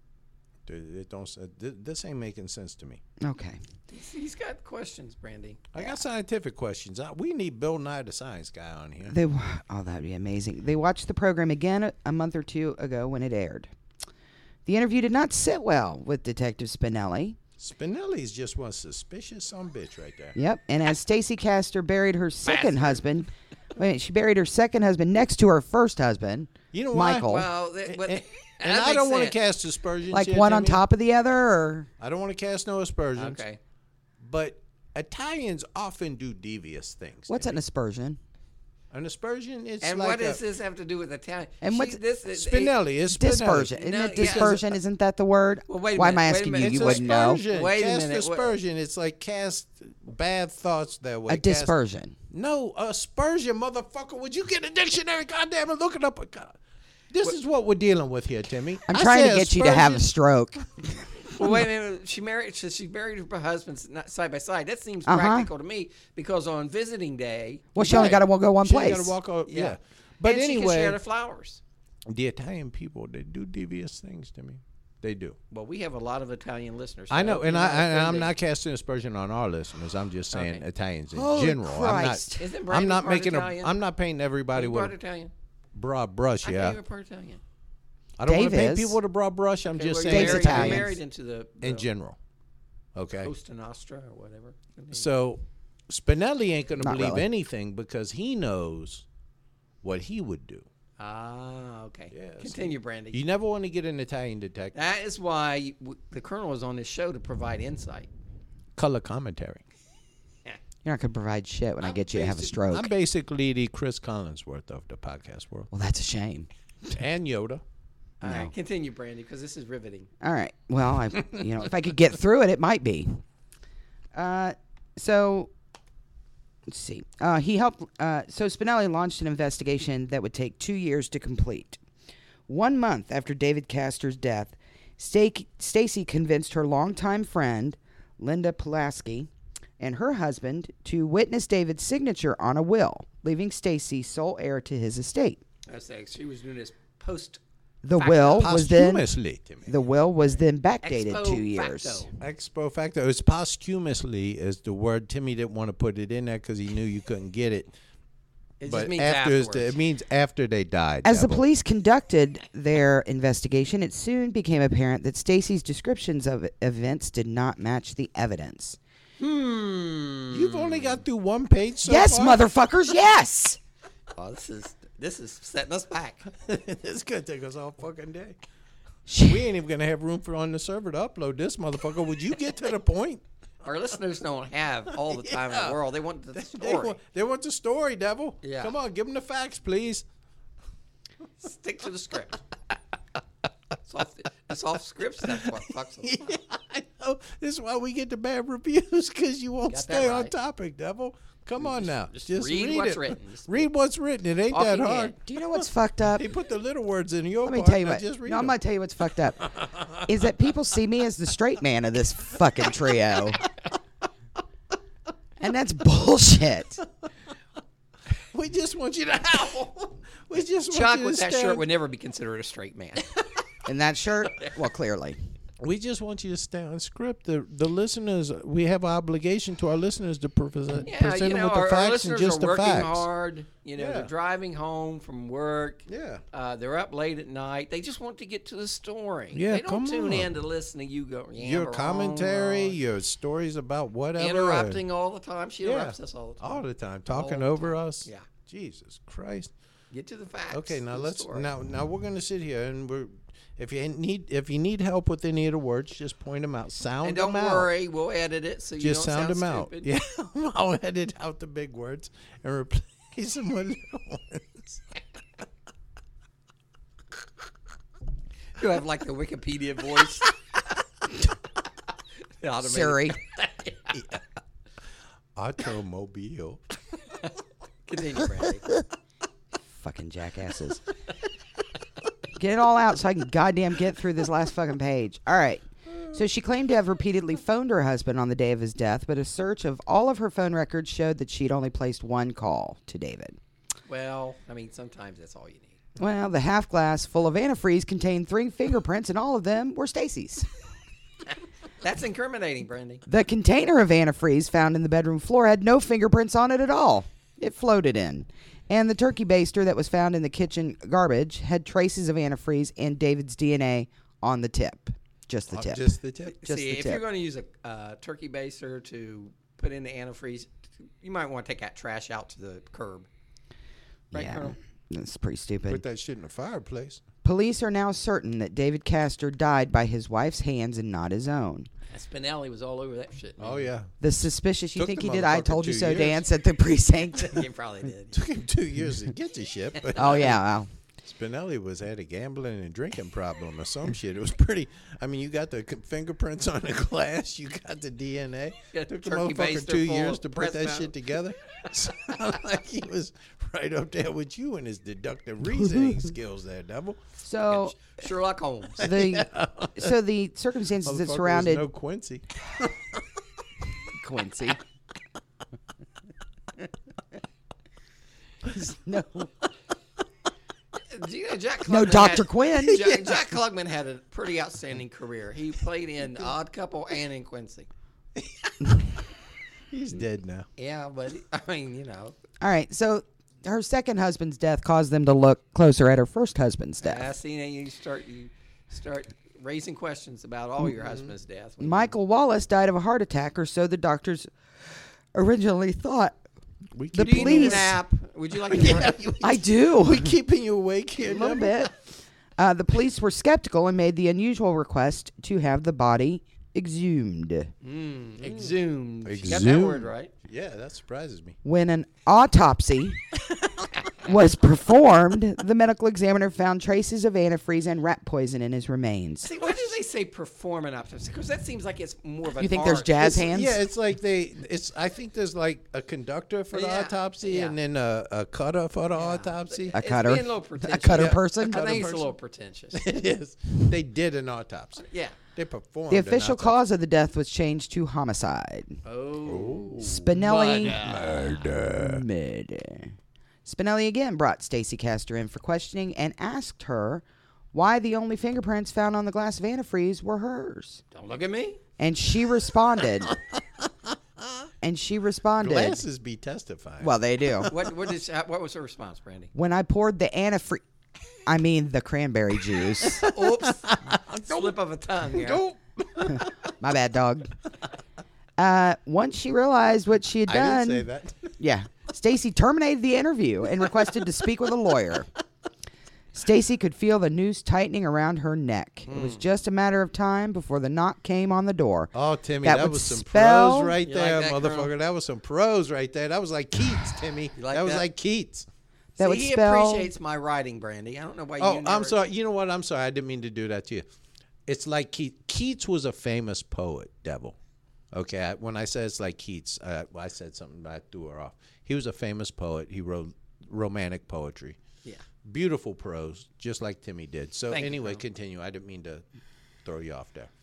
[SPEAKER 7] Dude, it don't. s- th- This ain't making sense to me.
[SPEAKER 6] Okay.
[SPEAKER 5] He's- He's got questions, Brandy.
[SPEAKER 7] I got scientific questions. Uh, We need Bill Nye the Science Guy on here.
[SPEAKER 6] They, wa- oh, that'd be amazing. They watched the program again a, a month or two ago when it aired. The interview did not sit well with Detective Spinelli.
[SPEAKER 7] Spinelli's just one suspicious son bitch right there.
[SPEAKER 6] Yep. And as Stacey Castor buried her second husband, wait, a minute, she buried her second husband next to her first husband,
[SPEAKER 7] You know why?
[SPEAKER 6] Michael.
[SPEAKER 5] Well, that, but,
[SPEAKER 7] And,
[SPEAKER 5] that
[SPEAKER 7] and I
[SPEAKER 5] makes
[SPEAKER 7] don't want to
[SPEAKER 5] sense.
[SPEAKER 7] cast aspersions.
[SPEAKER 6] like
[SPEAKER 7] here,
[SPEAKER 6] one on
[SPEAKER 7] Timmy.
[SPEAKER 6] top of the other, or
[SPEAKER 7] I don't want to cast no aspersions.
[SPEAKER 5] Okay.
[SPEAKER 7] But Italians often do devious things.
[SPEAKER 6] what's
[SPEAKER 7] Timmy.
[SPEAKER 6] an aspersion?
[SPEAKER 7] An aspersion? It's
[SPEAKER 5] And
[SPEAKER 7] like
[SPEAKER 5] what
[SPEAKER 7] a,
[SPEAKER 5] does this have to do with Italian?
[SPEAKER 6] And
[SPEAKER 5] She-
[SPEAKER 6] what's-
[SPEAKER 5] this? Is,
[SPEAKER 7] Spinelli? It's Spinelli.
[SPEAKER 6] Dispersion. Isn't
[SPEAKER 5] No,
[SPEAKER 6] it
[SPEAKER 5] yeah.
[SPEAKER 6] dispersion? Isn't that the word?
[SPEAKER 5] Well, wait a
[SPEAKER 6] Why am I
[SPEAKER 5] minute, wait a
[SPEAKER 6] asking you?
[SPEAKER 5] minute.
[SPEAKER 6] You
[SPEAKER 7] It's
[SPEAKER 6] wouldn't know.
[SPEAKER 7] aspersion.
[SPEAKER 5] Wait a
[SPEAKER 7] cast
[SPEAKER 5] minute, what-
[SPEAKER 7] aspersion. It's like cast bad thoughts that way.
[SPEAKER 6] A
[SPEAKER 7] Cast-
[SPEAKER 6] dispersion.
[SPEAKER 7] No, aspersion, motherfucker. Would you get a dictionary? Goddamn it, look it up. God. This is what we're dealing with here, Timmy.
[SPEAKER 6] I'm
[SPEAKER 7] I
[SPEAKER 6] trying to
[SPEAKER 7] said
[SPEAKER 6] get you to have a
[SPEAKER 7] aspersion.
[SPEAKER 6] stroke.
[SPEAKER 5] Well, wait a minute. She married. So she buried her husbands not side by side. That seems
[SPEAKER 6] Uh-huh.
[SPEAKER 5] practical to me because on visiting day,
[SPEAKER 6] Well, she only got to go one
[SPEAKER 7] She
[SPEAKER 6] place.
[SPEAKER 7] got to walk out. Yeah.
[SPEAKER 5] yeah.
[SPEAKER 7] But
[SPEAKER 5] and she can
[SPEAKER 7] anyway,
[SPEAKER 5] share the flowers.
[SPEAKER 7] the Italian people, they do devious things to me. They do.
[SPEAKER 5] Well, we have a lot of Italian listeners.
[SPEAKER 7] I
[SPEAKER 5] so
[SPEAKER 7] know,
[SPEAKER 5] you're
[SPEAKER 7] and, I,
[SPEAKER 5] not
[SPEAKER 7] and I'm
[SPEAKER 5] offended.
[SPEAKER 7] not casting aspersion on our listeners. I'm just saying
[SPEAKER 5] Okay.
[SPEAKER 7] Italians in
[SPEAKER 6] Holy
[SPEAKER 7] general.
[SPEAKER 6] Christ.
[SPEAKER 7] I'm
[SPEAKER 5] Isn't
[SPEAKER 7] not.
[SPEAKER 5] Brandy
[SPEAKER 7] I'm not
[SPEAKER 5] part
[SPEAKER 7] making a.
[SPEAKER 5] Italian?
[SPEAKER 7] I'm not painting everybody
[SPEAKER 5] You
[SPEAKER 7] with
[SPEAKER 5] part
[SPEAKER 7] a
[SPEAKER 5] Italian.
[SPEAKER 7] broad brush.
[SPEAKER 5] I
[SPEAKER 7] Yeah,
[SPEAKER 5] thought you were part Italian.
[SPEAKER 7] I don't want to
[SPEAKER 6] Dave
[SPEAKER 7] paint
[SPEAKER 6] is.
[SPEAKER 7] people with a broad brush. I'm
[SPEAKER 5] Okay,
[SPEAKER 7] just
[SPEAKER 5] well,
[SPEAKER 7] saying
[SPEAKER 5] you're
[SPEAKER 6] Dave's
[SPEAKER 5] married,
[SPEAKER 6] Italian.
[SPEAKER 5] you're married into the, the
[SPEAKER 7] in general. Okay.
[SPEAKER 5] Costa Nostra or whatever.
[SPEAKER 7] So Spinelli ain't going to
[SPEAKER 6] Not
[SPEAKER 7] believe
[SPEAKER 6] really.
[SPEAKER 7] anything because he knows what he would do.
[SPEAKER 5] Ah, okay.
[SPEAKER 7] Yeah, see.
[SPEAKER 5] Continue, Brandy.
[SPEAKER 7] You never want to get an Italian detective.
[SPEAKER 5] That is why you- w- the Colonel is on this show to provide insight.
[SPEAKER 7] Color commentary.
[SPEAKER 6] You're not going to provide shit when I
[SPEAKER 7] I'm
[SPEAKER 6] get you to have a
[SPEAKER 7] basic-
[SPEAKER 6] stroke.
[SPEAKER 7] I'm basically the Chris Collinsworth of the podcast world.
[SPEAKER 6] Well, that's a shame.
[SPEAKER 7] And Yoda.
[SPEAKER 5] All right, continue, Brandy, because this is riveting.
[SPEAKER 6] All right. Well, I, you know, if I could get through it, it might be. Uh, so let's see. Uh, he helped. Uh, so Spinelli launched an investigation that would take two years to complete. One month after David Castor's death, Sta- Stacey convinced her longtime friend Linda Pulaski and her husband to witness David's signature on a will, leaving Stacey sole heir to his estate.
[SPEAKER 5] I was saying she was doing this post.
[SPEAKER 6] The
[SPEAKER 5] Facto.
[SPEAKER 6] will was then
[SPEAKER 7] Posthumously, Timmy.
[SPEAKER 6] the will was then backdated
[SPEAKER 5] Expo
[SPEAKER 6] two years.
[SPEAKER 5] facto.
[SPEAKER 7] Expo facto. It's posthumously is the word. Timmy didn't want to put it in there because he knew you couldn't get it.
[SPEAKER 5] It
[SPEAKER 7] But
[SPEAKER 5] just means
[SPEAKER 7] after is the,
[SPEAKER 5] afterwards.
[SPEAKER 7] it means after they died.
[SPEAKER 6] As the
[SPEAKER 7] devil.
[SPEAKER 6] police conducted their investigation, it soon became apparent that Stacey's descriptions of events did not match the evidence.
[SPEAKER 5] Hmm.
[SPEAKER 7] You've only got through one page so
[SPEAKER 6] yes,
[SPEAKER 7] far?
[SPEAKER 6] motherfuckers, yes.
[SPEAKER 5] Oh, this is this is setting us back.
[SPEAKER 7] It's going to take us all fucking day.
[SPEAKER 6] Shit.
[SPEAKER 7] We ain't even going to have room for on the server to upload this motherfucker. Would you get to the point?
[SPEAKER 5] Our listeners don't have all the time in
[SPEAKER 7] Yeah.
[SPEAKER 5] the world. They want the
[SPEAKER 7] They
[SPEAKER 5] story.
[SPEAKER 7] want, they want the story, devil.
[SPEAKER 5] Yeah.
[SPEAKER 7] Come on, give them the facts, please.
[SPEAKER 5] Stick to the script. It's off, it's off script. That's what fucks them.
[SPEAKER 7] Yeah, I know. This is why we get the bad reviews, because you won't
[SPEAKER 5] Got
[SPEAKER 7] stay
[SPEAKER 5] that
[SPEAKER 7] on
[SPEAKER 5] right.
[SPEAKER 7] topic, devil. Come on now.
[SPEAKER 5] just read what's
[SPEAKER 7] it.
[SPEAKER 5] written. Just
[SPEAKER 7] read what's written. It ain't
[SPEAKER 5] Talking
[SPEAKER 7] that hard.
[SPEAKER 5] head.
[SPEAKER 6] Do you know what's fucked up?
[SPEAKER 7] He put the little words in your
[SPEAKER 6] Let me
[SPEAKER 7] part.
[SPEAKER 6] tell you
[SPEAKER 7] now
[SPEAKER 6] what.
[SPEAKER 7] Just read
[SPEAKER 6] No, I'm
[SPEAKER 7] them.
[SPEAKER 6] gonna tell you what's fucked up. Is that people see me as the straight man of this fucking trio, and that's bullshit.
[SPEAKER 7] We just want you to howl. We just want
[SPEAKER 5] Chuck
[SPEAKER 7] you
[SPEAKER 5] with
[SPEAKER 7] to
[SPEAKER 5] that
[SPEAKER 7] stand.
[SPEAKER 5] shirt would never be considered a straight man.
[SPEAKER 6] And that shirt, well, clearly.
[SPEAKER 7] We just want you to stay on script. The the listeners, we have an obligation to our listeners to pre- present,
[SPEAKER 5] Yeah,
[SPEAKER 7] present
[SPEAKER 5] you
[SPEAKER 7] them
[SPEAKER 5] know,
[SPEAKER 7] with the
[SPEAKER 5] our, our
[SPEAKER 7] facts and
[SPEAKER 5] listeners
[SPEAKER 7] just
[SPEAKER 5] are
[SPEAKER 7] the
[SPEAKER 5] working
[SPEAKER 7] facts.
[SPEAKER 5] hard. You know,
[SPEAKER 7] Yeah.
[SPEAKER 5] they're driving home from work.
[SPEAKER 7] Yeah.
[SPEAKER 5] Uh, they're up late at night. They just want to get to the story.
[SPEAKER 7] Yeah,
[SPEAKER 5] they don't
[SPEAKER 7] come
[SPEAKER 5] tune
[SPEAKER 7] on.
[SPEAKER 5] in to listen to you go.
[SPEAKER 7] Your
[SPEAKER 5] yammer
[SPEAKER 7] commentary,
[SPEAKER 5] on,
[SPEAKER 7] your stories about whatever.
[SPEAKER 5] interrupting all the time. She
[SPEAKER 7] Yeah.
[SPEAKER 5] interrupts us all the time.
[SPEAKER 7] All the time. Talking
[SPEAKER 5] the
[SPEAKER 7] over us.
[SPEAKER 5] Yeah.
[SPEAKER 7] Jesus Christ.
[SPEAKER 5] Get to the facts.
[SPEAKER 7] Okay, now
[SPEAKER 5] of the
[SPEAKER 7] let's
[SPEAKER 5] story.
[SPEAKER 7] now now we're gonna sit here and we're if you need if you need help with any of the words, just point them out. Sound
[SPEAKER 5] And don't
[SPEAKER 7] them out.
[SPEAKER 5] worry, we'll edit it so you
[SPEAKER 7] Just
[SPEAKER 5] don't
[SPEAKER 7] sound
[SPEAKER 5] sound
[SPEAKER 7] them out.
[SPEAKER 5] stupid.
[SPEAKER 7] Yeah, I'll edit out the big words and replace them with little ones.
[SPEAKER 5] You have like the Wikipedia voice. The automated-
[SPEAKER 6] Siri.
[SPEAKER 7] Yeah. Automobile.
[SPEAKER 5] Continue, Brandy.
[SPEAKER 6] Fucking jackasses. Get it all out so I can goddamn get through this last fucking page. All right. So she claimed to have repeatedly phoned her husband on the day of his death, but a search of all of her phone records showed that she'd only placed one call to David.
[SPEAKER 5] Well, I mean, sometimes that's all you need.
[SPEAKER 6] Well, the half glass full of antifreeze contained three fingerprints, and all of them were Stacy's.
[SPEAKER 5] That's incriminating, Brandy.
[SPEAKER 6] The container of antifreeze found in the bedroom floor had no fingerprints on it at all. It floated in. And the turkey baster that was found in the kitchen garbage had traces of antifreeze and David's D N A on the tip. Just the
[SPEAKER 7] Uh,
[SPEAKER 6] tip.
[SPEAKER 7] Just the tip.
[SPEAKER 6] Just
[SPEAKER 5] See,
[SPEAKER 6] the
[SPEAKER 5] if
[SPEAKER 6] tip.
[SPEAKER 5] you're going to use a uh, turkey baster to put in the antifreeze, you might want to take that trash out to the curb. Right,
[SPEAKER 6] yeah,
[SPEAKER 5] Colonel?
[SPEAKER 6] that's pretty stupid.
[SPEAKER 7] Put that shit in the fireplace.
[SPEAKER 6] Police are now certain that David Castor died by his wife's hands and not his own.
[SPEAKER 5] Spinelli was all over that shit. Man.
[SPEAKER 7] Oh yeah.
[SPEAKER 6] The suspicious, you
[SPEAKER 7] Took
[SPEAKER 6] think
[SPEAKER 7] the
[SPEAKER 6] he did I
[SPEAKER 7] motherfucker
[SPEAKER 6] told you
[SPEAKER 7] two
[SPEAKER 6] so
[SPEAKER 7] years.
[SPEAKER 6] dance at the precinct?
[SPEAKER 5] He probably did.
[SPEAKER 7] Took him two years to get the shit. But
[SPEAKER 6] Oh, yeah. Well,
[SPEAKER 7] Spinelli was had a gambling and drinking problem or some shit. It was pretty. I mean, you got the c- fingerprints on the glass. You got the D N A.
[SPEAKER 5] Got
[SPEAKER 7] Took the
[SPEAKER 5] turkey
[SPEAKER 7] motherfucker
[SPEAKER 5] baster
[SPEAKER 7] two
[SPEAKER 5] full
[SPEAKER 7] years
[SPEAKER 5] of
[SPEAKER 7] to put
[SPEAKER 5] breast
[SPEAKER 7] that
[SPEAKER 5] milk.
[SPEAKER 7] shit together. Sound like he was right up there with you and his deductive reasoning skills there, devil.
[SPEAKER 6] so
[SPEAKER 5] Sherlock Holmes.
[SPEAKER 6] the so the circumstances that
[SPEAKER 7] Motherfucker was
[SPEAKER 6] surrounded
[SPEAKER 7] no Quincy.
[SPEAKER 6] Quincy. no,
[SPEAKER 5] You know, Jack
[SPEAKER 6] no,
[SPEAKER 5] Klugman
[SPEAKER 6] Doctor
[SPEAKER 5] had-
[SPEAKER 6] Quinn.
[SPEAKER 5] Jack, Jack Klugman had a pretty outstanding career. He played in Odd Couple and in Quincy.
[SPEAKER 7] He's dead now.
[SPEAKER 5] Yeah, but I mean, you know,
[SPEAKER 6] All right, so her second husband's death caused them to look closer at her first husband's
[SPEAKER 5] I
[SPEAKER 6] death.
[SPEAKER 5] see now you start you start raising questions about all your husband's death. when you-
[SPEAKER 6] Michael Wallace died of a heart attack, or so the doctors originally thought.
[SPEAKER 7] We
[SPEAKER 6] The
[SPEAKER 5] Do you need a
[SPEAKER 6] police.
[SPEAKER 5] nap? Would you like to?
[SPEAKER 7] Yeah,
[SPEAKER 6] I do.
[SPEAKER 7] we keeping you awake here,
[SPEAKER 6] A little
[SPEAKER 7] devil?
[SPEAKER 6] bit. Uh, the police were skeptical and made the unusual request to have the body exhumed.
[SPEAKER 5] Mm, exhumed. You got that
[SPEAKER 7] Exhumed.
[SPEAKER 5] word right.
[SPEAKER 7] Yeah, that surprises me.
[SPEAKER 6] When an autopsy was performed, the medical examiner found traces of antifreeze and rat poison in his remains.
[SPEAKER 5] See, why do they say perform an autopsy? Because that seems like it's more of an
[SPEAKER 6] You think there's
[SPEAKER 5] art.
[SPEAKER 6] jazz
[SPEAKER 7] It's-
[SPEAKER 6] hands?
[SPEAKER 7] Yeah, it's like they. It's. I think there's like a conductor for the
[SPEAKER 5] Yeah,
[SPEAKER 7] autopsy,
[SPEAKER 5] yeah.
[SPEAKER 7] and then a, a cutter for the autopsy.
[SPEAKER 6] A
[SPEAKER 5] It's
[SPEAKER 6] cutter?
[SPEAKER 5] being a little pretentious.
[SPEAKER 6] A cutter
[SPEAKER 7] Yeah.
[SPEAKER 6] person?
[SPEAKER 5] I
[SPEAKER 7] cutter
[SPEAKER 5] think it's a
[SPEAKER 7] person.
[SPEAKER 5] little pretentious.
[SPEAKER 7] It is. They did an autopsy.
[SPEAKER 5] Yeah.
[SPEAKER 7] They performed.
[SPEAKER 6] The
[SPEAKER 7] an
[SPEAKER 6] official
[SPEAKER 7] autopsy.
[SPEAKER 6] cause of the death was changed to homicide.
[SPEAKER 5] Oh.
[SPEAKER 6] Spinelli murder. Spinelli again brought Stacy Castor in for questioning and asked her why the only fingerprints found on the glass of antifreeze were hers.
[SPEAKER 5] Don't look at me.
[SPEAKER 6] And she responded. and she responded.
[SPEAKER 7] Glasses be testifying.
[SPEAKER 6] Well, they do.
[SPEAKER 5] What what is what was her response, Brandy?
[SPEAKER 6] When I poured the antifreeze, I mean the cranberry juice.
[SPEAKER 5] Oops. Slip of a tongue here.
[SPEAKER 6] My bad, dog. Uh, once she realized what she had
[SPEAKER 7] I
[SPEAKER 6] done,
[SPEAKER 7] didn't say that.
[SPEAKER 6] yeah, Stacy terminated the interview and requested to speak with a lawyer. Stacy could feel the noose tightening around her neck. It was just a matter of time before the knock came on the door.
[SPEAKER 7] Oh, Timmy,
[SPEAKER 6] That
[SPEAKER 7] that,
[SPEAKER 6] would
[SPEAKER 7] was some
[SPEAKER 6] spell-
[SPEAKER 7] pros right
[SPEAKER 5] You like
[SPEAKER 7] there,
[SPEAKER 5] that,
[SPEAKER 7] motherfucker.
[SPEAKER 5] Colonel?
[SPEAKER 7] That was some pros right there. That was like Keats, Timmy.
[SPEAKER 5] You like
[SPEAKER 7] that was
[SPEAKER 5] that?
[SPEAKER 7] like Keats.
[SPEAKER 6] That
[SPEAKER 5] See,
[SPEAKER 6] would
[SPEAKER 5] he
[SPEAKER 6] spell.
[SPEAKER 5] appreciates my writing, Brandy. I don't know why
[SPEAKER 7] Oh,
[SPEAKER 5] you
[SPEAKER 7] I'm
[SPEAKER 5] never-
[SPEAKER 7] sorry. You know what? I'm sorry. I didn't mean to do that to you. It's like Keats. Keats was a famous poet, devil. Okay, I, when I said it's like Keats, uh, well, I said something, but I threw her off. He was a famous poet. He wrote romantic poetry.
[SPEAKER 5] Yeah.
[SPEAKER 7] Beautiful prose, just like Timmy did. So
[SPEAKER 5] Thank you,
[SPEAKER 7] anyway,
[SPEAKER 5] Colonel.
[SPEAKER 7] continue. I didn't mean to throw you off there.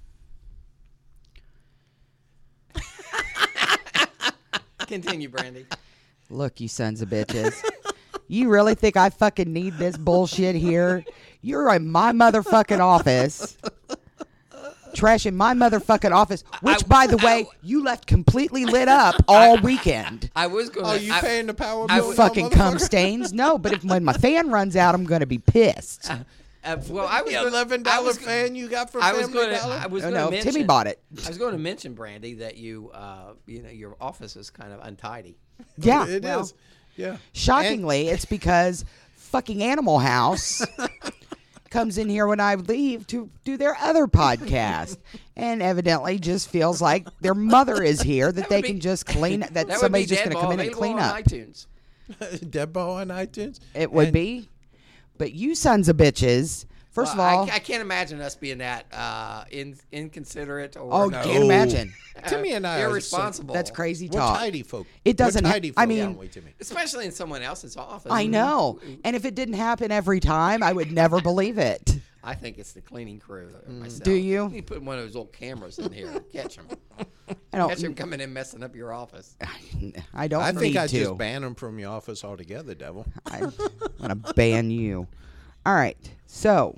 [SPEAKER 5] Continue, Brandy.
[SPEAKER 6] Look, you sons of bitches. You really think I fucking need this bullshit here? You're in my motherfucking office. Trashing my motherfucking office, which,
[SPEAKER 5] I-
[SPEAKER 6] by the way, you left completely lit up all weekend.
[SPEAKER 5] I was going.
[SPEAKER 7] Oh, you
[SPEAKER 5] I,
[SPEAKER 7] paying the power
[SPEAKER 5] I
[SPEAKER 7] bill?
[SPEAKER 5] would-
[SPEAKER 7] now,
[SPEAKER 6] Fucking cum
[SPEAKER 7] motherfucker?
[SPEAKER 6] stains. No, but if when my fan runs out, I'm gonna be pissed.
[SPEAKER 5] Uh, well, I was
[SPEAKER 7] The
[SPEAKER 5] gonna-
[SPEAKER 7] eleven
[SPEAKER 5] I
[SPEAKER 7] dollar
[SPEAKER 5] was-
[SPEAKER 7] fan you got from
[SPEAKER 5] I was
[SPEAKER 7] Family
[SPEAKER 5] going to.
[SPEAKER 7] Dollar?
[SPEAKER 5] I was
[SPEAKER 6] Oh,
[SPEAKER 5] going to
[SPEAKER 6] no,
[SPEAKER 5] mention.
[SPEAKER 6] Timmy bought it.
[SPEAKER 5] I was going to mention, Brandy, that you, uh, you know, your office is kind of untidy.
[SPEAKER 6] Yeah,
[SPEAKER 7] It
[SPEAKER 6] well,
[SPEAKER 7] is. Yeah.
[SPEAKER 6] Shockingly, it's because fucking Animal House comes in here when I leave to do their other podcast, and evidently just feels like their mother is here that, that they be, can just clean. That, that somebody's just going to come in and clean up.
[SPEAKER 5] iTunes.
[SPEAKER 7] Deadball on iTunes.
[SPEAKER 6] It would
[SPEAKER 7] and,
[SPEAKER 6] be, but you sons of bitches. First
[SPEAKER 5] well,
[SPEAKER 6] of all,
[SPEAKER 5] I, I can't imagine us being that uh, in, inconsiderate or
[SPEAKER 6] oh,
[SPEAKER 5] no.
[SPEAKER 6] can't imagine.
[SPEAKER 7] Timmy and I
[SPEAKER 5] irresponsible.
[SPEAKER 7] Are
[SPEAKER 6] That's crazy
[SPEAKER 7] we're
[SPEAKER 6] talk.
[SPEAKER 7] tidy folk.
[SPEAKER 6] It doesn't.
[SPEAKER 7] We're tidy
[SPEAKER 6] Ha-
[SPEAKER 7] folk,
[SPEAKER 6] I mean,
[SPEAKER 7] aren't we, Timmy?
[SPEAKER 5] Especially in someone else's office.
[SPEAKER 6] I know. And if it didn't happen every time, I would never believe it.
[SPEAKER 5] I think it's the cleaning crew myself.
[SPEAKER 6] Do you?
[SPEAKER 5] You put one of those old cameras in here and catch them.
[SPEAKER 6] I don't.
[SPEAKER 5] Catch them coming in messing up your office.
[SPEAKER 6] I don't.
[SPEAKER 7] I think
[SPEAKER 6] need
[SPEAKER 7] I
[SPEAKER 6] to.
[SPEAKER 7] just ban them from your office altogether, devil.
[SPEAKER 6] I'm gonna ban you. All right. So,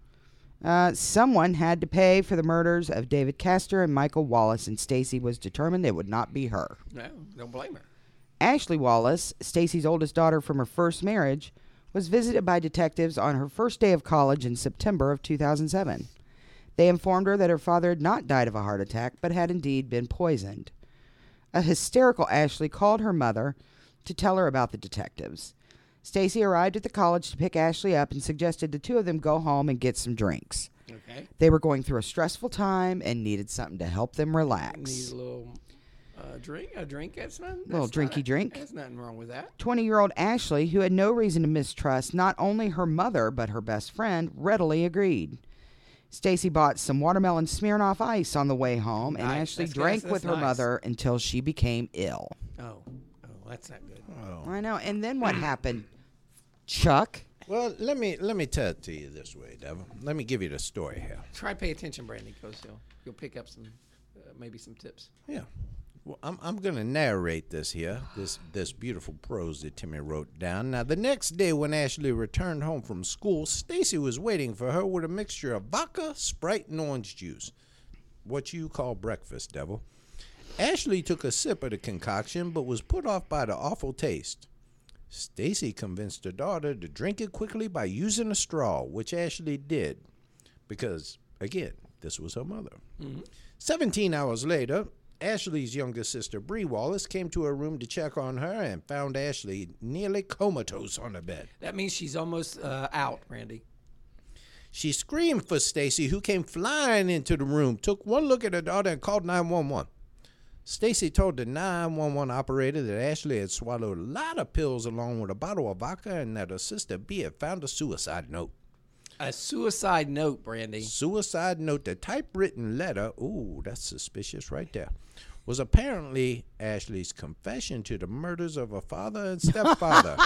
[SPEAKER 6] uh, someone had to pay for the murders of David Castor and Michael Wallace, and Stacy was determined it would not be her.
[SPEAKER 5] No, don't blame her.
[SPEAKER 6] Ashley Wallace, Stacy's oldest daughter from her first marriage, was visited by detectives on her first day of college in September of two thousand seven. They informed her that her father had not died of a heart attack, but had indeed been poisoned. A hysterical Ashley called her mother to tell her about the detectives. Stacy arrived at the college to pick Ashley up and suggested the two of them go home and get some drinks.
[SPEAKER 5] Okay.
[SPEAKER 6] They were going through a stressful time and needed something to help them relax.
[SPEAKER 5] Need a little uh, drink. A drink. That's not. That's
[SPEAKER 6] little drinky
[SPEAKER 5] not,
[SPEAKER 6] drink.
[SPEAKER 5] There's nothing wrong with that.
[SPEAKER 6] twenty-year-old Ashley, who had no reason to mistrust not only her mother but her best friend, readily agreed. Stacy bought some watermelon Smirnoff Ice on the way home, and
[SPEAKER 5] Nice.
[SPEAKER 6] Ashley
[SPEAKER 5] That's
[SPEAKER 6] drank
[SPEAKER 5] good.
[SPEAKER 6] with
[SPEAKER 5] That's
[SPEAKER 6] her
[SPEAKER 5] nice.
[SPEAKER 6] mother until she became ill.
[SPEAKER 5] Oh, oh, that's not good.
[SPEAKER 7] Oh.
[SPEAKER 6] I know. And then what happened, Chuck?
[SPEAKER 7] Well, let me let me tell it to you this way, devil. Let me give you the story here.
[SPEAKER 5] Try pay attention, Brandy, because you'll you'll pick up some uh, maybe some tips.
[SPEAKER 7] Yeah. Well, I'm I'm going to narrate this here, this this beautiful prose that Timmy wrote down. Now, the next day when Ashley returned home from school, Stacy was waiting for her with a mixture of vodka, Sprite, and orange juice. What you call breakfast, devil. Ashley took a sip of the concoction, but was put off by the awful taste. Stacy convinced her daughter to drink it quickly by using a straw, which Ashley did, because, again, this was her mother. Mm-hmm. Seventeen hours later, Ashley's younger sister, Bree Wallace, came to her room to check on her and found Ashley nearly comatose on the bed.
[SPEAKER 5] That means she's almost uh, out, Randy.
[SPEAKER 7] She screamed for Stacy, who came flying into the room, took one look at her daughter, and called nine one one. Stacy told the nine one one operator that Ashley had swallowed a lot of pills along with a bottle of vodka and that her sister B had found a suicide note.
[SPEAKER 5] A suicide note, Brandy.
[SPEAKER 7] Suicide note, the typewritten letter, ooh, that's suspicious right there, was apparently Ashley's confession to the murders of her father and stepfather.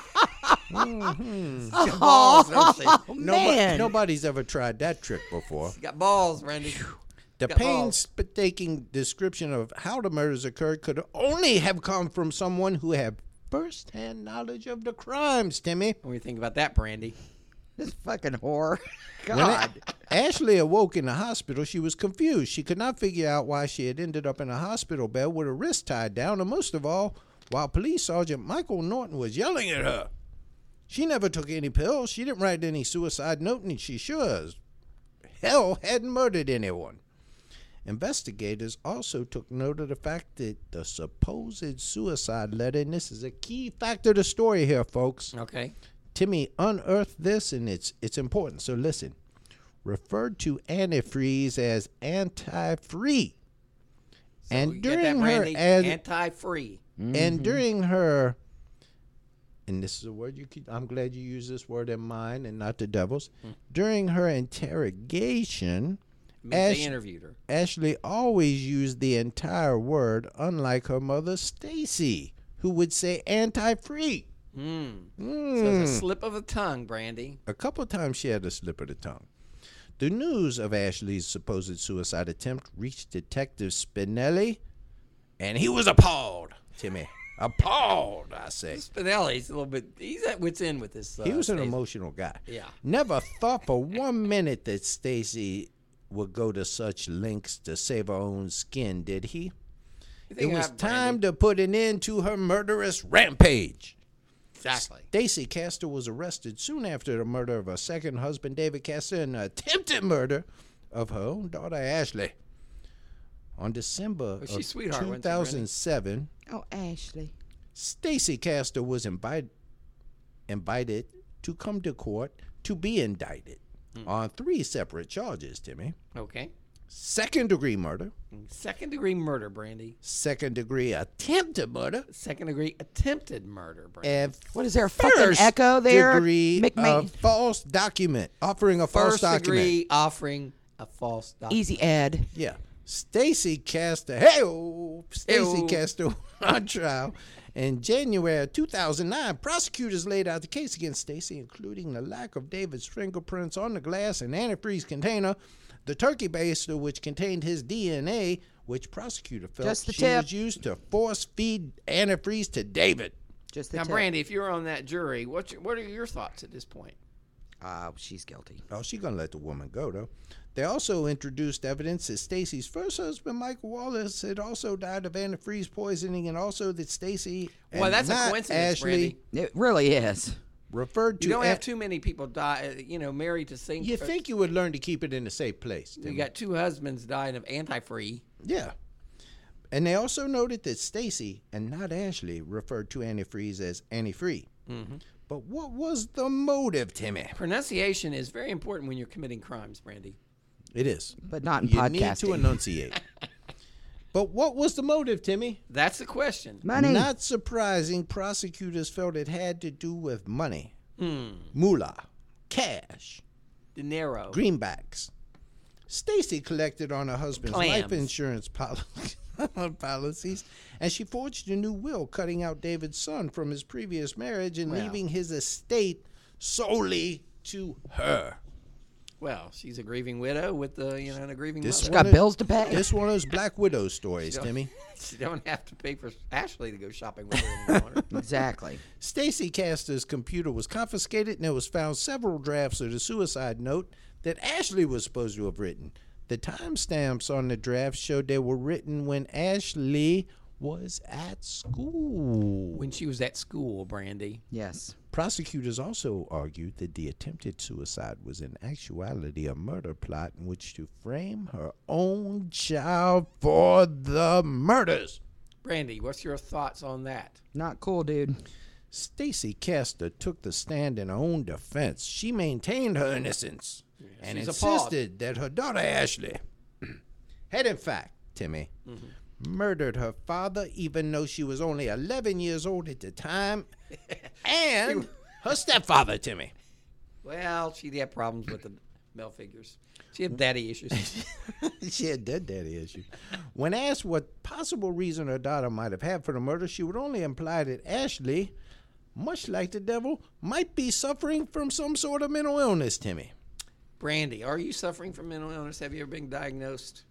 [SPEAKER 7] mm-hmm.
[SPEAKER 5] Got balls, don't she?
[SPEAKER 6] Oh,
[SPEAKER 7] Nobo-
[SPEAKER 6] man.
[SPEAKER 7] Nobody's ever tried that trick before.
[SPEAKER 5] She got balls, Randy.
[SPEAKER 7] The
[SPEAKER 5] Got balls.
[SPEAKER 7] painstaking description of how the murders occurred could only have come from someone who had first-hand knowledge of the crimes, Timmy.
[SPEAKER 5] What do you think about that, Brandy?
[SPEAKER 6] This fucking whore.
[SPEAKER 7] When
[SPEAKER 6] God.
[SPEAKER 7] A- Ashley awoke in the hospital, she was confused. She could not figure out why she had ended up in a hospital bed with her wrist tied down, and most of all, while Police Sergeant Michael Norton was yelling at her. She never took any pills. She didn't write any suicide note, and she sure as hell hadn't murdered anyone. Investigators also took note of the fact that the supposed suicide letter, and this is a key factor of the story here, folks.
[SPEAKER 5] Okay.
[SPEAKER 7] Timmy unearthed this, and it's it's important, so listen. Referred to antifreeze as anti-free.
[SPEAKER 5] So
[SPEAKER 7] and
[SPEAKER 5] you get
[SPEAKER 7] during
[SPEAKER 5] that,
[SPEAKER 7] her
[SPEAKER 5] Randy?
[SPEAKER 7] as,
[SPEAKER 5] Anti-free.
[SPEAKER 7] and during her, and this is a word you could, I'm glad you use this word in mine and not the devil's.
[SPEAKER 5] Hmm.
[SPEAKER 7] During her interrogation,
[SPEAKER 5] Means
[SPEAKER 7] Ash-
[SPEAKER 5] they interviewed her.
[SPEAKER 7] Ashley always used the entire word, unlike her mother, Stacy, who would say anti-free.
[SPEAKER 5] Mm.
[SPEAKER 7] Mm.
[SPEAKER 5] So it's a slip of the tongue, Brandy.
[SPEAKER 7] A couple times she had a slip of the tongue. The news of Ashley's supposed suicide attempt reached Detective Spinelli, and he was appalled, Timmy. Appalled, I say.
[SPEAKER 5] Spinelli's a little bit, he's at wit's end with this. Uh,
[SPEAKER 7] He was an
[SPEAKER 5] Stacey.
[SPEAKER 7] emotional guy.
[SPEAKER 5] Yeah.
[SPEAKER 7] Never thought for one minute that Stacy would go to such lengths to save her own skin, did he?
[SPEAKER 5] You
[SPEAKER 7] It
[SPEAKER 5] think
[SPEAKER 7] was
[SPEAKER 5] I-
[SPEAKER 7] time
[SPEAKER 5] Brandy?
[SPEAKER 7] to put an end to her murderous rampage.
[SPEAKER 5] Exactly.
[SPEAKER 7] Stacy Castor was arrested soon after the murder of her second husband, David Castor, and the attempted murder of her own daughter, Ashley. On December
[SPEAKER 5] Was she
[SPEAKER 7] of
[SPEAKER 5] sweetheart, wasn't she,
[SPEAKER 7] two thousand seven,
[SPEAKER 6] Oh, Ashley.
[SPEAKER 7] Stacy Castor was invited invited to come to court to be indicted mm. on three separate charges, Timmy.
[SPEAKER 5] Okay.
[SPEAKER 7] Second degree murder.
[SPEAKER 5] Second degree murder, Brandy.
[SPEAKER 7] Second degree attempted murder.
[SPEAKER 5] Second degree attempted murder, Brandy.
[SPEAKER 7] And
[SPEAKER 6] what is there, a fucking echo there?
[SPEAKER 7] Degree of false document, offering a false
[SPEAKER 5] First
[SPEAKER 7] document.
[SPEAKER 5] degree offering a false document.
[SPEAKER 6] Easy, Ed.
[SPEAKER 7] Yeah. Stacy Castor, hey, Stacy Castor on trial. In January of two thousand nine, prosecutors laid out the case against Stacy, including the lack of David's fingerprints on the glass and antifreeze container, the turkey baster, which contained his D N A, which prosecutor felt
[SPEAKER 6] Just the
[SPEAKER 7] she
[SPEAKER 6] tip.
[SPEAKER 7] was used to force feed antifreeze to David.
[SPEAKER 6] Just the
[SPEAKER 5] now,
[SPEAKER 6] tip.
[SPEAKER 5] Brandy, if you're on that jury, what's your, what are your thoughts at this point?
[SPEAKER 6] Uh, she's guilty.
[SPEAKER 7] Oh, she's going to let the woman go, though. They also introduced evidence that Stacy's first husband, Michael Wallace, had also died of antifreeze poisoning, and also that Stacy
[SPEAKER 5] Well,
[SPEAKER 7] and
[SPEAKER 5] that's a
[SPEAKER 7] not
[SPEAKER 5] coincidence,
[SPEAKER 7] Ashley
[SPEAKER 5] Brandy.
[SPEAKER 6] It really is.
[SPEAKER 7] referred to.
[SPEAKER 5] You don't
[SPEAKER 7] a-
[SPEAKER 5] have too many people die, you know, married to same.
[SPEAKER 7] You think you would learn to keep it in a safe place.
[SPEAKER 5] you
[SPEAKER 7] Timmy.
[SPEAKER 5] got two husbands dying of antifree.
[SPEAKER 7] Yeah. And they also noted that Stacy and not Ashley referred to antifreeze as antifree. Mm-hmm. But what was the motive, Timmy?
[SPEAKER 5] Pronunciation is very important when you're committing crimes, Brandy.
[SPEAKER 7] It is.
[SPEAKER 6] But not in
[SPEAKER 7] you
[SPEAKER 6] podcasting.
[SPEAKER 7] need to enunciate. But what was the motive, Timmy?
[SPEAKER 5] That's the question.
[SPEAKER 6] Money.
[SPEAKER 7] Not surprising, prosecutors felt it had to do with money.
[SPEAKER 5] Hmm.
[SPEAKER 7] Moolah. Cash.
[SPEAKER 5] Dinero.
[SPEAKER 7] Greenbacks. Stacy collected on her husband's
[SPEAKER 5] Clams.
[SPEAKER 7] life insurance poli- policies, and she forged a new will cutting out David's son from his previous marriage and
[SPEAKER 5] Wow.
[SPEAKER 7] leaving his estate solely to her.
[SPEAKER 5] Well, she's a grieving widow with the, you know, and a grieving
[SPEAKER 7] This
[SPEAKER 5] mother.
[SPEAKER 6] got
[SPEAKER 7] one of-
[SPEAKER 6] bills to pay.
[SPEAKER 7] This one of those Black Widow stories,
[SPEAKER 5] don't-
[SPEAKER 7] Timmy.
[SPEAKER 5] She don't have to pay for Ashley to go shopping with her anymore.
[SPEAKER 6] Exactly.
[SPEAKER 7] Stacy Castor's computer was confiscated, and there was found several drafts of the suicide note that Ashley was supposed to have written. The timestamps on the draft showed they were written when Ashley was at school.
[SPEAKER 5] When she was at school, Brandy.
[SPEAKER 6] Yes.
[SPEAKER 7] Prosecutors also argued that the attempted suicide was in actuality a murder plot in which to frame her own child for the murders.
[SPEAKER 5] Brandy, what's your thoughts on that?
[SPEAKER 6] Not cool, dude.
[SPEAKER 7] Stacy Castor took the stand in her own defense. She maintained her innocence and
[SPEAKER 5] she's appalled.
[SPEAKER 7] insisted that her daughter Ashley had, in fact, Timmy, mm-hmm. murdered her father, even though she was only eleven years old at the time, and her stepfather, Timmy.
[SPEAKER 5] Well, she had problems with the male figures. She had daddy issues.
[SPEAKER 7] She had dead daddy issues. When asked what possible reason her daughter might have had for the murder, she would only imply that Ashley, much like the devil, might be suffering from some sort of mental illness, Timmy.
[SPEAKER 5] Brandy, are you suffering from mental illness? Have you ever been diagnosed?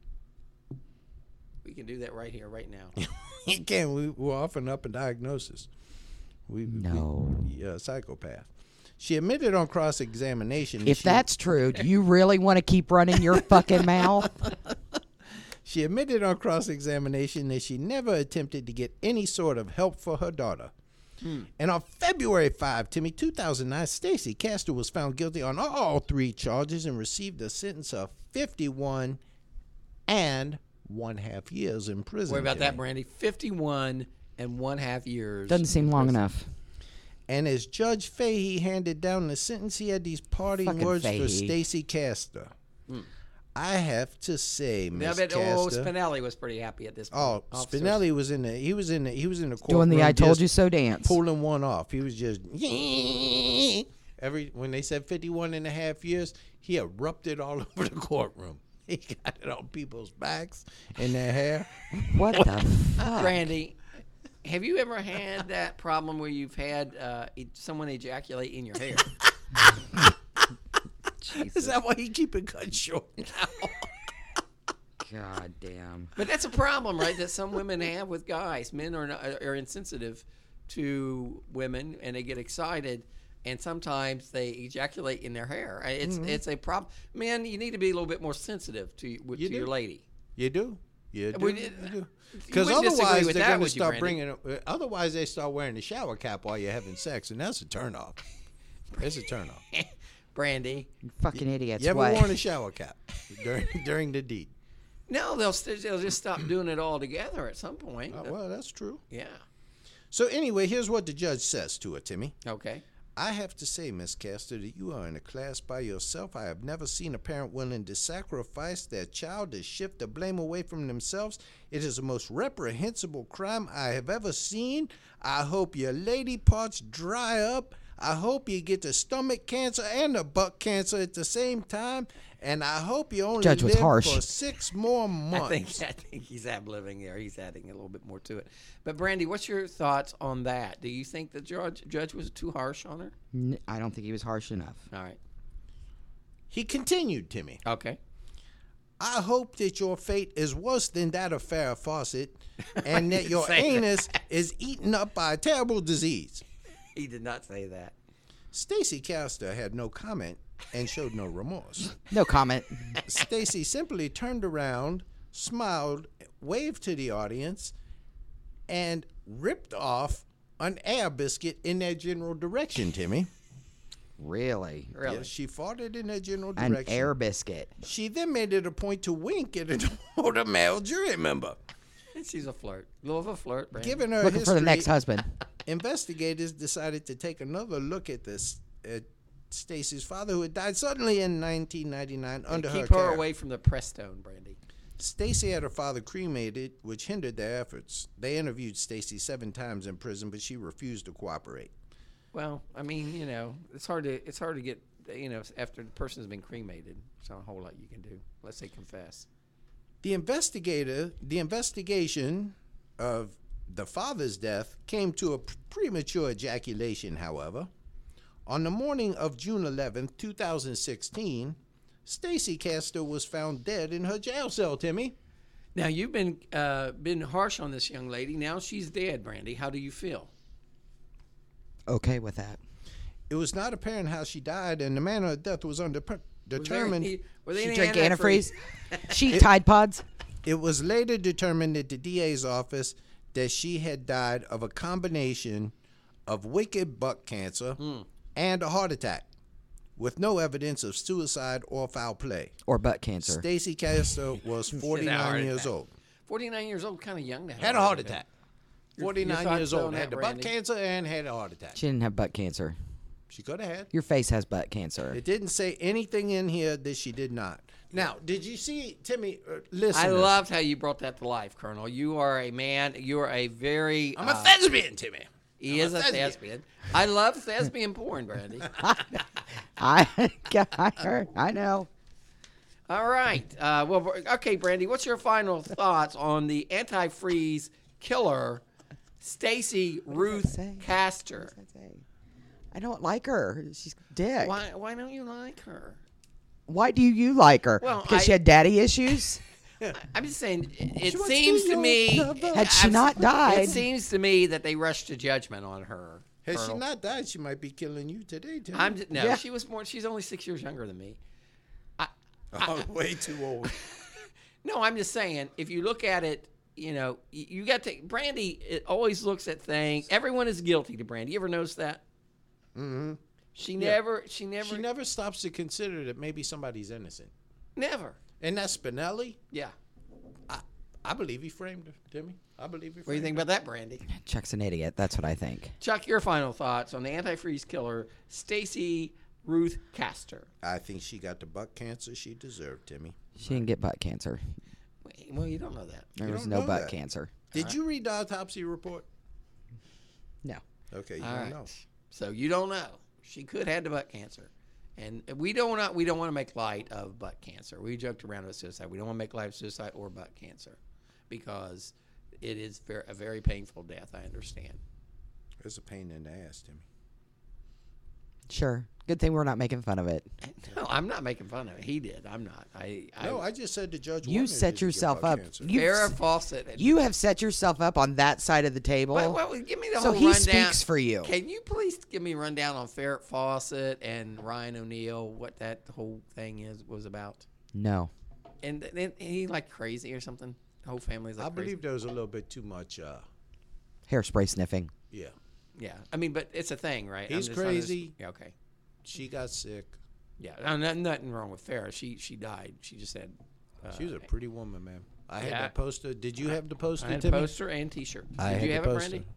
[SPEAKER 5] We can do that right here, right now.
[SPEAKER 7] You can't. We, we're offering up a diagnosis. We,
[SPEAKER 6] No.
[SPEAKER 7] We, uh, psychopath. She admitted on cross-examination.
[SPEAKER 6] If
[SPEAKER 7] she,
[SPEAKER 6] that's true, do you really want to keep running your fucking mouth?
[SPEAKER 7] She admitted on cross-examination that she never attempted to get any sort of help for her daughter. Hmm. And on February fifth, Timmy, two thousand nine, Stacy Castor was found guilty on all three charges and received a sentence of fifty-one and one half years in prison.
[SPEAKER 5] Worry about
[SPEAKER 7] Timmy.
[SPEAKER 5] that, Brandy. fifty-one and one half years.
[SPEAKER 6] Doesn't seem long enough.
[SPEAKER 7] And as Judge Fahey handed down the sentence, he had these parting
[SPEAKER 6] Fucking
[SPEAKER 7] words
[SPEAKER 6] Fahey.
[SPEAKER 7] for Stacy Castor. Hmm. I have to say,
[SPEAKER 5] Now,
[SPEAKER 7] Miss
[SPEAKER 5] but oh,
[SPEAKER 7] Castor.
[SPEAKER 5] Spinelli was pretty happy at this point.
[SPEAKER 7] Oh,
[SPEAKER 5] Officers.
[SPEAKER 7] Spinelli was in the. He was in the. He was in the court.
[SPEAKER 6] Doing the I told you so dance.
[SPEAKER 7] Pulling one off. He was just every when they said fifty-one and a half years, he erupted all over the courtroom. He got it on people's backs and their hair.
[SPEAKER 6] What the fuck?
[SPEAKER 5] Brandy, have you ever had that problem where you've had uh, e- someone ejaculate in your hair?
[SPEAKER 7] Is that why he keep it cut short now?
[SPEAKER 6] God damn.
[SPEAKER 5] But that's a problem, right? That some women have with guys. Men are not, are insensitive to women, and they get excited, and sometimes they ejaculate in their hair. It's mm-hmm. it's a problem. Men, you need to be a little bit more sensitive to to
[SPEAKER 7] You
[SPEAKER 5] your
[SPEAKER 7] do.
[SPEAKER 5] lady.
[SPEAKER 7] You do. You do.
[SPEAKER 5] Would-
[SPEAKER 7] You do.
[SPEAKER 5] you
[SPEAKER 7] Because
[SPEAKER 5] wouldn't disagree
[SPEAKER 7] otherwise
[SPEAKER 5] with
[SPEAKER 7] they're
[SPEAKER 5] that,
[SPEAKER 7] going to
[SPEAKER 5] would you,
[SPEAKER 7] start
[SPEAKER 5] Brandy?
[SPEAKER 7] bringing. Otherwise they start wearing the shower cap while you're having sex, and that's a turnoff. It's a turnoff.
[SPEAKER 5] Brandy.
[SPEAKER 6] You fucking idiots.
[SPEAKER 7] You ever
[SPEAKER 6] What?
[SPEAKER 7] worn a shower cap during during the deed?
[SPEAKER 5] No, they'll st- they'll just stop doing it altogether at some point.
[SPEAKER 7] Uh, well, that's true.
[SPEAKER 5] Yeah.
[SPEAKER 7] So anyway, here's what the judge says to her, Timmy.
[SPEAKER 5] Okay.
[SPEAKER 7] I have to say, Miss Castor, that you are in a class by yourself. I have never seen a parent willing to sacrifice their child to shift the blame away from themselves. It is the most reprehensible crime I have ever seen. I hope your lady parts dry up. I hope you get the stomach cancer and the butt cancer at the same time. And I hope you only
[SPEAKER 6] Judge was
[SPEAKER 7] live
[SPEAKER 6] harsh.
[SPEAKER 7] for six more months.
[SPEAKER 5] I think I think he's ad-libbing there. He's adding a little bit more to it. But Brandy, what's your thoughts on that? Do you think the judge judge was too harsh on her?
[SPEAKER 6] N- I don't think he was harsh enough.
[SPEAKER 5] All right.
[SPEAKER 7] He continued, Timmy.
[SPEAKER 5] Okay.
[SPEAKER 7] I hope that your fate is worse than that of Farrah Fawcett and that your
[SPEAKER 5] say
[SPEAKER 7] anus is eaten up by a terrible disease.
[SPEAKER 5] He did not say that.
[SPEAKER 7] Stacy Castor had no comment and showed no remorse.
[SPEAKER 6] No comment.
[SPEAKER 7] Stacy simply turned around, smiled, waved to the audience, and ripped off an air biscuit in their general direction, Timmy.
[SPEAKER 6] Really?
[SPEAKER 5] Really?
[SPEAKER 7] Yes, she farted in their general
[SPEAKER 6] An
[SPEAKER 7] direction.
[SPEAKER 6] air biscuit.
[SPEAKER 7] She then made it a point to wink at an older male jury member.
[SPEAKER 5] She's a flirt. A little of a flirt, Brandy.
[SPEAKER 7] Given her
[SPEAKER 6] Looking
[SPEAKER 7] history,
[SPEAKER 6] for the next husband.
[SPEAKER 7] investigators decided to take another look at this at Stacy's father, who had died suddenly in nineteen ninety-nine under her
[SPEAKER 5] Keep her
[SPEAKER 7] care.
[SPEAKER 5] away from the Prestone, Brandy.
[SPEAKER 7] Stacy had her father cremated, which hindered their efforts. They interviewed Stacy seven times in prison, but she refused to cooperate.
[SPEAKER 5] Well, I mean, you know, it's hard to it's hard to get, you know, after the person has been cremated. There's not a whole lot you can do. Let's say confess.
[SPEAKER 7] The investigator, the investigation of the father's death came to a premature ejaculation, however. On the morning of June eleventh, two thousand sixteen, Stacy Castor was found dead in her jail cell, Timmy.
[SPEAKER 5] Now you've been uh, been harsh on this young lady. Now she's dead, Brandy. How do you feel?
[SPEAKER 6] Okay with that.
[SPEAKER 7] It was not apparent how she died, and the manner of death was undetermined.
[SPEAKER 5] Was there, were they
[SPEAKER 6] She
[SPEAKER 5] any
[SPEAKER 6] drank
[SPEAKER 5] antifreeze?
[SPEAKER 6] antifreeze. She Tide Pods.
[SPEAKER 7] It was later determined at the D A's office that she had died of a combination of wicked butt cancer
[SPEAKER 5] Mm.
[SPEAKER 7] and a heart attack, with no evidence of suicide or foul play.
[SPEAKER 6] Or butt cancer.
[SPEAKER 7] Stacy Castor was
[SPEAKER 5] heart
[SPEAKER 7] forty-nine years
[SPEAKER 5] attack.
[SPEAKER 7] old.
[SPEAKER 5] forty-nine years old, kind of young to have
[SPEAKER 7] Had a heart attack.
[SPEAKER 5] Your-
[SPEAKER 7] forty-nine
[SPEAKER 5] your thoughts
[SPEAKER 7] years
[SPEAKER 5] on
[SPEAKER 7] old.
[SPEAKER 5] that,
[SPEAKER 7] Had the
[SPEAKER 5] Randy?
[SPEAKER 7] butt cancer and had a heart attack.
[SPEAKER 6] She didn't have butt cancer.
[SPEAKER 7] She could have had.
[SPEAKER 6] Your face has butt cancer.
[SPEAKER 7] It didn't say anything in here that she did not. Now, did you see, Timmy, uh, listen.
[SPEAKER 5] I loved how you brought that to life, Colonel. You are a man. You are a very.
[SPEAKER 7] I'm
[SPEAKER 5] uh,
[SPEAKER 7] a thespian, Timmy.
[SPEAKER 5] He
[SPEAKER 7] I'm
[SPEAKER 5] is
[SPEAKER 7] a
[SPEAKER 5] a
[SPEAKER 7] thespian.
[SPEAKER 5] thespian. I love thespian porn, Brandy.
[SPEAKER 6] I, I heard. I know.
[SPEAKER 5] All right. Uh, well, okay, Brandy. What's your final thoughts on the antifreeze killer, Stacy Ruth
[SPEAKER 6] say?
[SPEAKER 5] Castor?
[SPEAKER 6] I don't like her. She's a dick. Why,
[SPEAKER 5] Why? Why don't you like her?
[SPEAKER 6] do you like her?
[SPEAKER 5] Well,
[SPEAKER 6] because
[SPEAKER 5] I-
[SPEAKER 6] she had daddy issues?
[SPEAKER 5] I'm just saying. It
[SPEAKER 7] She wants
[SPEAKER 5] seems
[SPEAKER 7] to
[SPEAKER 5] to
[SPEAKER 7] be
[SPEAKER 5] me.
[SPEAKER 7] your lover.
[SPEAKER 6] Had she
[SPEAKER 5] I've-
[SPEAKER 6] not died-
[SPEAKER 5] It seems to me that they rushed to judgment on her.
[SPEAKER 7] Had she
[SPEAKER 5] Colonel.
[SPEAKER 7] not died, she might be killing you today, Timmy.
[SPEAKER 5] I'm just, no.
[SPEAKER 6] Yeah.
[SPEAKER 5] She was more. She's only six years younger than me.
[SPEAKER 7] oh, way too old.
[SPEAKER 5] No, I'm just saying, if you look at it, you know, you, you got to, Brandy it always looks at things. Everyone is guilty to Brandy. You ever notice that?
[SPEAKER 7] Mm-hmm.
[SPEAKER 5] She never, she never,
[SPEAKER 7] She never stops to consider that maybe somebody's innocent.
[SPEAKER 5] never.
[SPEAKER 7] And that's Spinelli.
[SPEAKER 5] Yeah.
[SPEAKER 7] I, I believe he framed her, Timmy. I believe he framed
[SPEAKER 5] What do you think
[SPEAKER 7] her.
[SPEAKER 5] about that, Brandy?
[SPEAKER 6] Chuck's an idiot. That's what I think.
[SPEAKER 5] Chuck, your final thoughts on the antifreeze killer, Stacy Ruth Castor.
[SPEAKER 7] I think she got the butt cancer she deserved, Timmy.
[SPEAKER 6] She didn't get butt cancer.
[SPEAKER 5] Wait, well, you don't know that.
[SPEAKER 6] There
[SPEAKER 7] You
[SPEAKER 6] was
[SPEAKER 7] don't
[SPEAKER 6] no
[SPEAKER 7] know
[SPEAKER 6] butt
[SPEAKER 7] that.
[SPEAKER 6] cancer.
[SPEAKER 7] Did you read the autopsy report?
[SPEAKER 6] No.
[SPEAKER 7] Okay, you
[SPEAKER 5] All
[SPEAKER 7] don't
[SPEAKER 5] right.
[SPEAKER 7] know.
[SPEAKER 5] So you don't know. She could have had the butt cancer. And we don't want we don't want to make light of butt cancer. We joked around with suicide. We don't want to make light of suicide or butt cancer because it is very, a very painful death. I understand.
[SPEAKER 7] It's a pain in the ass, Timmy.
[SPEAKER 6] Sure. Good thing we're not making fun of it.
[SPEAKER 5] No, I'm not making fun of it. He did. I'm not. I. I
[SPEAKER 7] No, I just said the judge
[SPEAKER 6] You
[SPEAKER 7] wanted
[SPEAKER 6] set
[SPEAKER 7] her to get
[SPEAKER 6] yourself
[SPEAKER 7] butt
[SPEAKER 6] up.
[SPEAKER 7] cancer.
[SPEAKER 6] You-
[SPEAKER 5] Farrah Fawcett. and-
[SPEAKER 6] You have set yourself up on that side of the table.
[SPEAKER 5] Well, well, give me the
[SPEAKER 6] So
[SPEAKER 5] whole
[SPEAKER 6] he
[SPEAKER 5] rundown.
[SPEAKER 6] speaks for you.
[SPEAKER 5] Can you please give me a rundown on Farrah Fawcett and Ryan O'Neal? What that whole thing is was about?
[SPEAKER 6] No.
[SPEAKER 5] And then he like crazy or something. The whole family's like
[SPEAKER 7] I
[SPEAKER 5] crazy.
[SPEAKER 7] believe there was a little bit too much, uh,
[SPEAKER 6] Hairspray sniffing.
[SPEAKER 7] yeah.
[SPEAKER 5] Yeah, I mean, but it's a thing, right? I'm
[SPEAKER 7] He's
[SPEAKER 5] just trying to-
[SPEAKER 7] crazy.
[SPEAKER 5] yeah, okay.
[SPEAKER 7] She got sick.
[SPEAKER 5] Yeah, no, no- nothing wrong with Farrah. She she died. She just had. Uh,
[SPEAKER 7] She was a pretty woman, man. I had
[SPEAKER 5] yeah.
[SPEAKER 7] that poster. Did you have the poster,
[SPEAKER 5] I had a
[SPEAKER 7] Timmy?
[SPEAKER 5] poster and T-shirt. Did
[SPEAKER 7] I had
[SPEAKER 5] you
[SPEAKER 7] the
[SPEAKER 5] have
[SPEAKER 7] poster.
[SPEAKER 5] it, Brandy?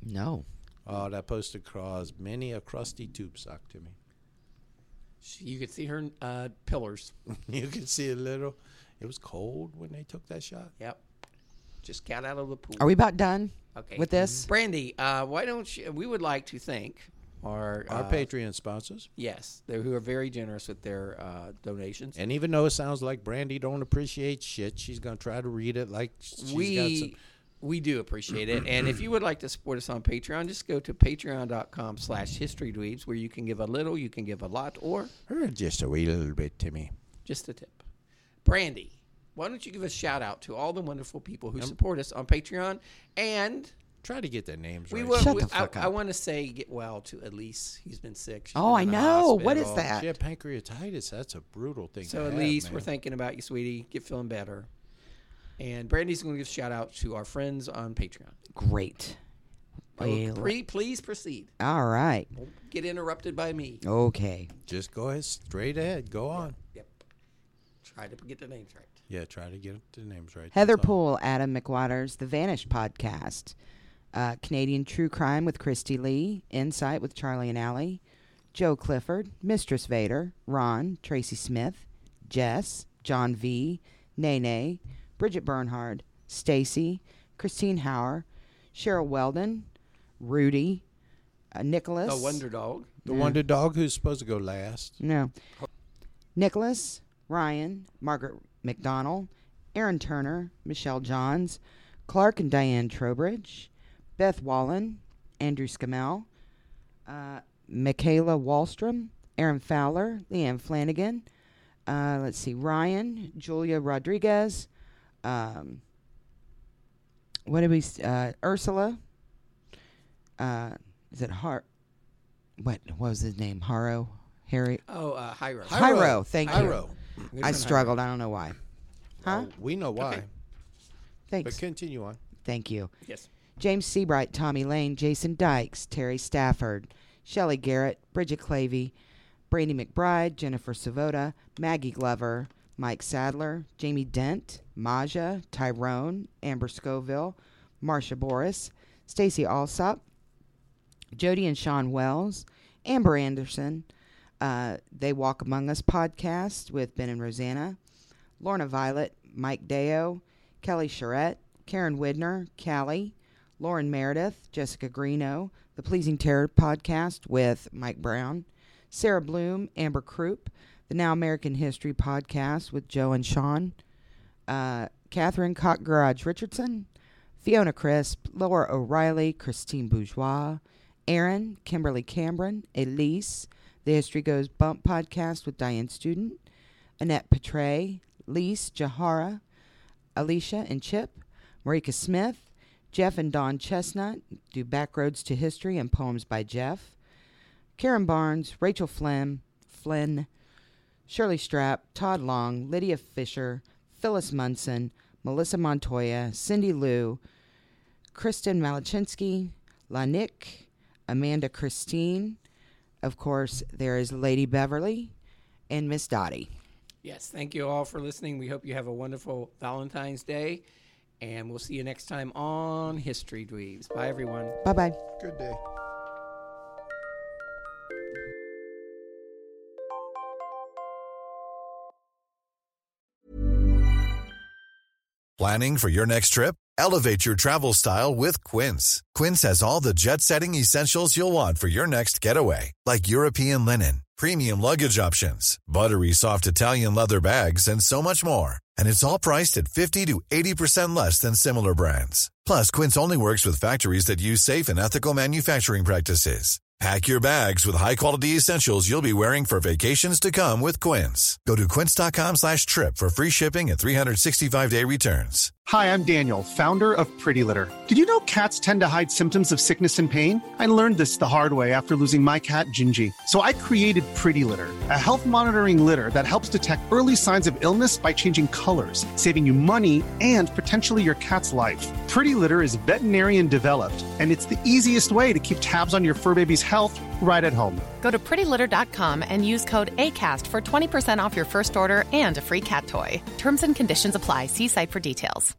[SPEAKER 6] No.
[SPEAKER 7] Oh, that poster caused many a crusty tube sock to me.
[SPEAKER 5] She, you could see her uh, pillars.
[SPEAKER 7] You could see a little. It was cold when they took that shot.
[SPEAKER 5] Yep. Just got out of the pool.
[SPEAKER 6] Are we about done
[SPEAKER 5] okay.
[SPEAKER 6] with this?
[SPEAKER 5] Brandy, uh, why don't you, we would like to thank our,
[SPEAKER 7] Our
[SPEAKER 5] uh,
[SPEAKER 7] Patreon sponsors.
[SPEAKER 5] Yes, they who are very generous with their uh, donations.
[SPEAKER 7] And even though it sounds like Brandy don't appreciate shit, she's going to try to read it like she's
[SPEAKER 5] we,
[SPEAKER 7] got some.
[SPEAKER 5] We do appreciate it. And if you would like to support us on Patreon, just go to patreon.com slash historydweebs where you can give a little, you can give a lot, or
[SPEAKER 7] Or just a wee little bit, Timmy.
[SPEAKER 5] just a tip. Brandy, why don't you give a shout out to all the wonderful people who support us on Patreon? And
[SPEAKER 7] Try to get their names
[SPEAKER 5] we
[SPEAKER 7] right.
[SPEAKER 5] will.
[SPEAKER 6] Shut
[SPEAKER 5] we,
[SPEAKER 6] the fuck
[SPEAKER 5] I,
[SPEAKER 6] up.
[SPEAKER 5] I want to say get well to Elise. He's been sick. She's
[SPEAKER 6] Oh,
[SPEAKER 5] been
[SPEAKER 6] I
[SPEAKER 5] in the
[SPEAKER 6] know. What is
[SPEAKER 5] hospital.
[SPEAKER 6] that?
[SPEAKER 7] She had pancreatitis. That's a brutal thing
[SPEAKER 5] So
[SPEAKER 7] to
[SPEAKER 5] at
[SPEAKER 7] have,
[SPEAKER 5] least
[SPEAKER 7] man.
[SPEAKER 5] we're thinking about you, sweetie. Get feeling better. And Brandy's going to give a shout out to our friends on Patreon.
[SPEAKER 6] Great. Well,
[SPEAKER 5] Pre, please proceed.
[SPEAKER 6] all right.
[SPEAKER 5] Don't get interrupted by me.
[SPEAKER 6] Okay.
[SPEAKER 7] Just go ahead, straight ahead. Go on.
[SPEAKER 5] Yep. Try to get the names right.
[SPEAKER 7] Yeah, try to get the names right.
[SPEAKER 6] Heather
[SPEAKER 7] That's all.
[SPEAKER 6] Poole, Adam McWaters, The Vanished Podcast, uh, Canadian True Crime with Christy Lee, Insight with Charlie and Allie, Joe Clifford, Mistress Vader, Ron, Tracy Smith, Jess, John V, Nene, Bridget Bernhard, Stacy, Christine Hauer, Cheryl Weldon, Rudy, uh, Nicholas.
[SPEAKER 5] The Wonder Dog.
[SPEAKER 7] The Wonder Dog who's supposed to go last.
[SPEAKER 6] No. Nicholas, Ryan, Margaret McDonald, Aaron Turner, Michelle Johns, Clark and Diane Trowbridge, Beth Wallen, Andrew Scamell, uh, Michaela Wallstrom, Aaron Fowler, Leanne Flanagan, uh, let's see, Ryan, Julia Rodriguez, um, what did we, s- uh, Ursula, uh, is it Har, what, what was his name, Haro, Harry,
[SPEAKER 5] Oh, uh, Hyro.
[SPEAKER 7] Hi- Hyro.
[SPEAKER 6] Hyro, thank you.
[SPEAKER 7] Hyro.
[SPEAKER 5] Good
[SPEAKER 6] I
[SPEAKER 5] one,
[SPEAKER 6] struggled, I don't know why. Huh?
[SPEAKER 7] Oh, we know why.
[SPEAKER 5] Okay.
[SPEAKER 6] Thanks.
[SPEAKER 7] But continue on.
[SPEAKER 6] Thank you.
[SPEAKER 5] Hyro. Yes.
[SPEAKER 6] James Seabright, Tommy Lane, Jason Dykes, Terry Stafford, Shelley Garrett, Bridget Clavey, Brandy McBride, Jennifer Savoda, Maggie Glover, Mike Sadler, Jamie Dent, Maja, Tyrone, Amber Scoville, Marcia Boris, Stacy Alsop, Jody and Sean Wells, Amber Anderson, uh, They Walk Among Us podcast with Ben and Rosanna, Lorna Violet, Mike Deo, Kelly Charette, Karen Widner, Callie, Lauren Meredith, Jessica Greeno, The Pleasing Terror podcast with Mike Brown, Sarah Bloom, Amber Croup, the Now American History podcast with Joe and Sean, uh, Catherine Cock Garage Richardson, Fiona Crisp, Laura O'Reilly, Christine Bourgeois, Aaron, Kimberly Cameron, Elise, The History Goes Bump podcast with Diane Student, Annette Petray, Lise Jahara, Alicia and Chip, Marika Smith, Jeff and Don Chestnut do Backroads to History and Poems by Jeff, Karen Barnes, Rachel Flynn, Flynn, Shirley Strapp, Todd Long, Lydia Fisher, Phyllis Munson, Melissa Montoya, Cindy Liu, Kristen Malachinsky, Lanick, Amanda Christine. Of course, there is Lady Beverly and Miss Dottie.
[SPEAKER 5] Yes. Thank you all for listening. We hope you have a wonderful Valentine's Day. And we'll see you next time on History Dweebs. Bye, everyone.
[SPEAKER 6] Bye-bye.
[SPEAKER 7] Good day.
[SPEAKER 1] Planning for your next trip? Elevate your travel style with Quince. Quince has all the jet-setting essentials you'll want for your next getaway, like European linen, premium luggage options, buttery soft Italian leather bags, and so much more. And it's all priced at fifty to eighty percent less than similar brands. Plus, Quince only works with factories that use safe and ethical manufacturing practices. Pack your bags with high-quality essentials you'll be wearing for vacations to come with Quince. Go to quince.com slash trip for free shipping and three sixty-five day returns.
[SPEAKER 9] Hi, I'm Daniel, founder of Pretty Litter. Did you know cats tend to hide symptoms of sickness and pain? I learned this the hard way after losing my cat, Gingy. So I created Pretty Litter, a health monitoring litter that helps detect early signs of illness by changing colors, saving you money and potentially your cat's life. Pretty Litter is veterinarian developed, and it's the easiest way to keep tabs on your fur baby's health right at home.
[SPEAKER 10] Go to pretty litter dot com and use code ACAST for twenty percent off your first order and a free cat toy. Terms and conditions apply. See site for details.